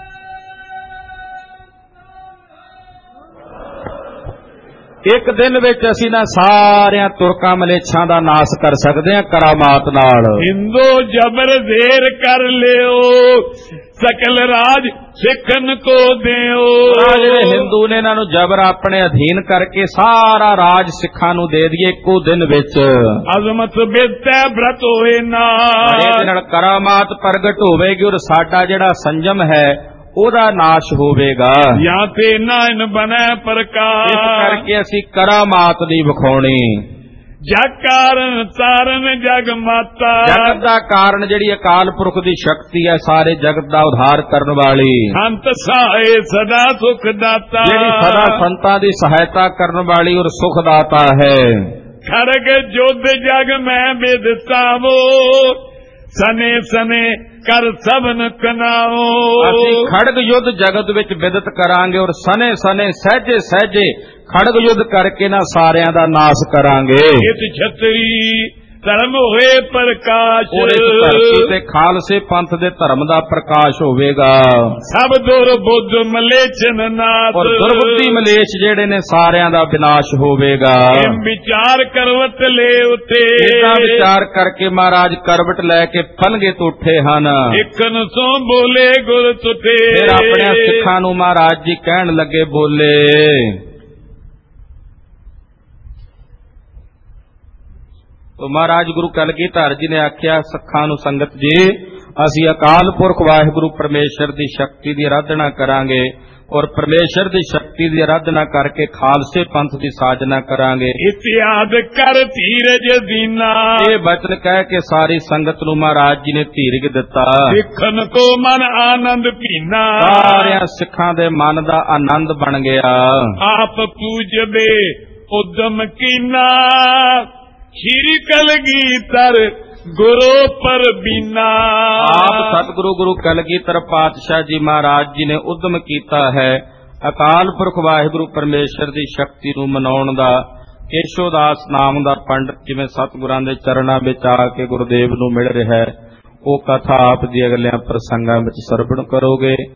ਇੱਕ ਦਿਨ ਵਿੱਚ ਅਸੀਂ ਨਾ ਸਾਰਿਆਂ ਤੁਰਕਾਂ ਮਲੇਛਾਂ ਦਾ ਨਾਸ਼ ਕਰ ਸਕਦੇ ਹਾਂ ਕਰਾਮਾਤ ਨਾਲ। ਹਿੰਦੂ ਜਬਰ ਜ਼ੇਰ ਕਰ ਲਿਓ ਸਕਲ ਰਾਜ ਸਿੱਖਨ ਕੋ ਦਿਓ। ਜਿਹੜੇ ਹਿੰਦੂ ਨੇ ਇਹਨਾਂ ਨੂੰ ਜਬਰ ਆਪਣੇ ਅਧੀਨ ਕਰਕੇ ਸਾਰਾ ਰਾਜ ਸਿੱਖਾਂ ਨੂੰ ਦੇ ਦਈਏ ਇੱਕੋ ਦਿਨ ਵਿੱਚ। ਅਜ਼ਮਤ ਬਿਰਤੈ ਬ੍ਰਤ ਹੋਏ ਨਾ। ਇਹਦੇ ਨਾਲ ਕਰਾਮਾਤ ਪ੍ਰਗਟ ਹੋਵੇਗੀ ਔਰ ਸਾਡਾ ਜਿਹੜਾ ਸੰਜਮ ਹੈ ਉਹਦਾ ਨਾਸ਼ ਹੋਵੇਗਾ। ਜਾਂ ਤੇ ਨਾਇਨ ਬਣੈ ਪ੍ਰਕਾਸ਼। ਇਸ ਕਰਕੇ ਅਸੀਂ ਕਰਾਮਾਤ ਨਹੀਂ ਵਿਖਾਉਣੀ। ਜਗ ਕਾਰਨ ਤਾਰਨ ਜਗ ਮਾਤਾ। ਜਗਤ ਦਾ ਕਾਰਨ ਜਿਹੜੀ ਅਕਾਲ ਪੁਰਖ ਦੀ ਸ਼ਕਤੀ ਹੈ, ਸਾਰੇ ਜਗਤ ਦਾ ਉਧਾਰ ਕਰਨ ਵਾਲੀ। ਸੰਤ ਸਹਾਏ ਸਦਾ ਸੁਖ ਦਾਤਾ। ਜਿਹੜੀ ਸਦਾ ਸੰਤਾਂ ਦੀ ਸਹਾਇਤਾ ਕਰਨ ਵਾਲੀ ਔਰ ਸੁਖ ਦਾਤਾ ਹੈ। ਖੜਗ ਜੁਧ ਜਗ ਮੈਂ ਬਿਦਤਾਵੋ ਸਨੇ ਸਨੇ ਕਰ ਸਭਨ ਕਨਾਓ। ਅਸੀਂ ਖੜਗ ਯੁੱਧ ਜਗਤ ਵਿੱਚ ਵਿਦਤ ਕਰਾਂਗੇ ਔਰ ਸਨੇ ਸਨੇ ਸਹਿਜੇ ਸਹਿਜੇ ਖੜਗ ਯੁੱਧ ਕਰਕੇ ਨਾ ਸਾਰਿਆਂ ਦਾ ਨਾਸ਼ ਕਰਾਂਗੇ। ਇਤ ਛਤਰੀ ਧਰਮ ਹੋਏ ਪ੍ਰਕਾਸ਼। ਔਰ ਇਸ ਧਰਤੀ ਤੇ ਖਾਲਸੇ ਪੰਥ ਦੇ ਧਰਮ ਦਾ ਪ੍ਰਕਾਸ਼ ਹੋਵੇਗਾ। ਸਭ ਦੁਰਬੁੱਧ ਮਲੇਛਨ ਨਾਥ। ਔਰ ਦੁਰਬੁੱਧੀ ਮਲੇਛ ਜਿਹੜੇ ਨੇ ਸਾਰਿਆਂ ਦਾ ਵਿਨਾਸ਼ ਹੋਵੇਗਾ। ਇਹ ਵਿਚਾਰ ਕਰਵਤ ਲੈ ਉਤੇ। ਇਹਦਾ ਵਿਚਾਰ ਕਰਕੇ ਮਹਾਰਾਜ ਕਰਵਟ ਲੈ ਕੇ ਪਲੰਘੇ ਤੋਂ ਉੱਠੇ ਹਨ। ਇਕਨ ਸੋ ਬੋਲੇ ਗੁਰ ਤੁਠੇ। ਫਿਰ ਆਪਣੇ ਸਿੱਖਾਂ ਨੂੰ ਮਹਾਰਾਜ ਜੀ ਕਹਿਣ ਲੱਗੇ ਬੋਲੇ। तो महाराज गुरु कलगीधर जी ने आख्या सखां नूं संगत जी असीं अकाल पुरख वाहिगुरु परमेश्वर की शक्ति की आराधना करांगे और परमेश्वर की शक्ति की आराधना करके खालसे पंथ की साधना करांगे। इत्याद कर धीरज दीना। ये वचन कह के सारी संगत नूं महाराज जी ने धीरज दिता। सिखन को मन आनंद पीना। सारियां सिखां दे मन दा आनंद बन गया। आप पूजबे उद्यम कीना श्री कलगीधर गुरु पर बीना। आप सतगुरु गुरु कलगीधर पातशाह जी महाराज जी ने उद्यम कीता है अकाल पुरख वाहिगुरु परमेश्वर की शक्ति नूं मनाउण दा। केशोदास नाम दा पंडित जिवें सतगुरां दे चरणां विच आके गुरुदेव नूं मिल रिहा है, वो कथा आप दी अगलियां प्रसंगां विच सरवण करोगे।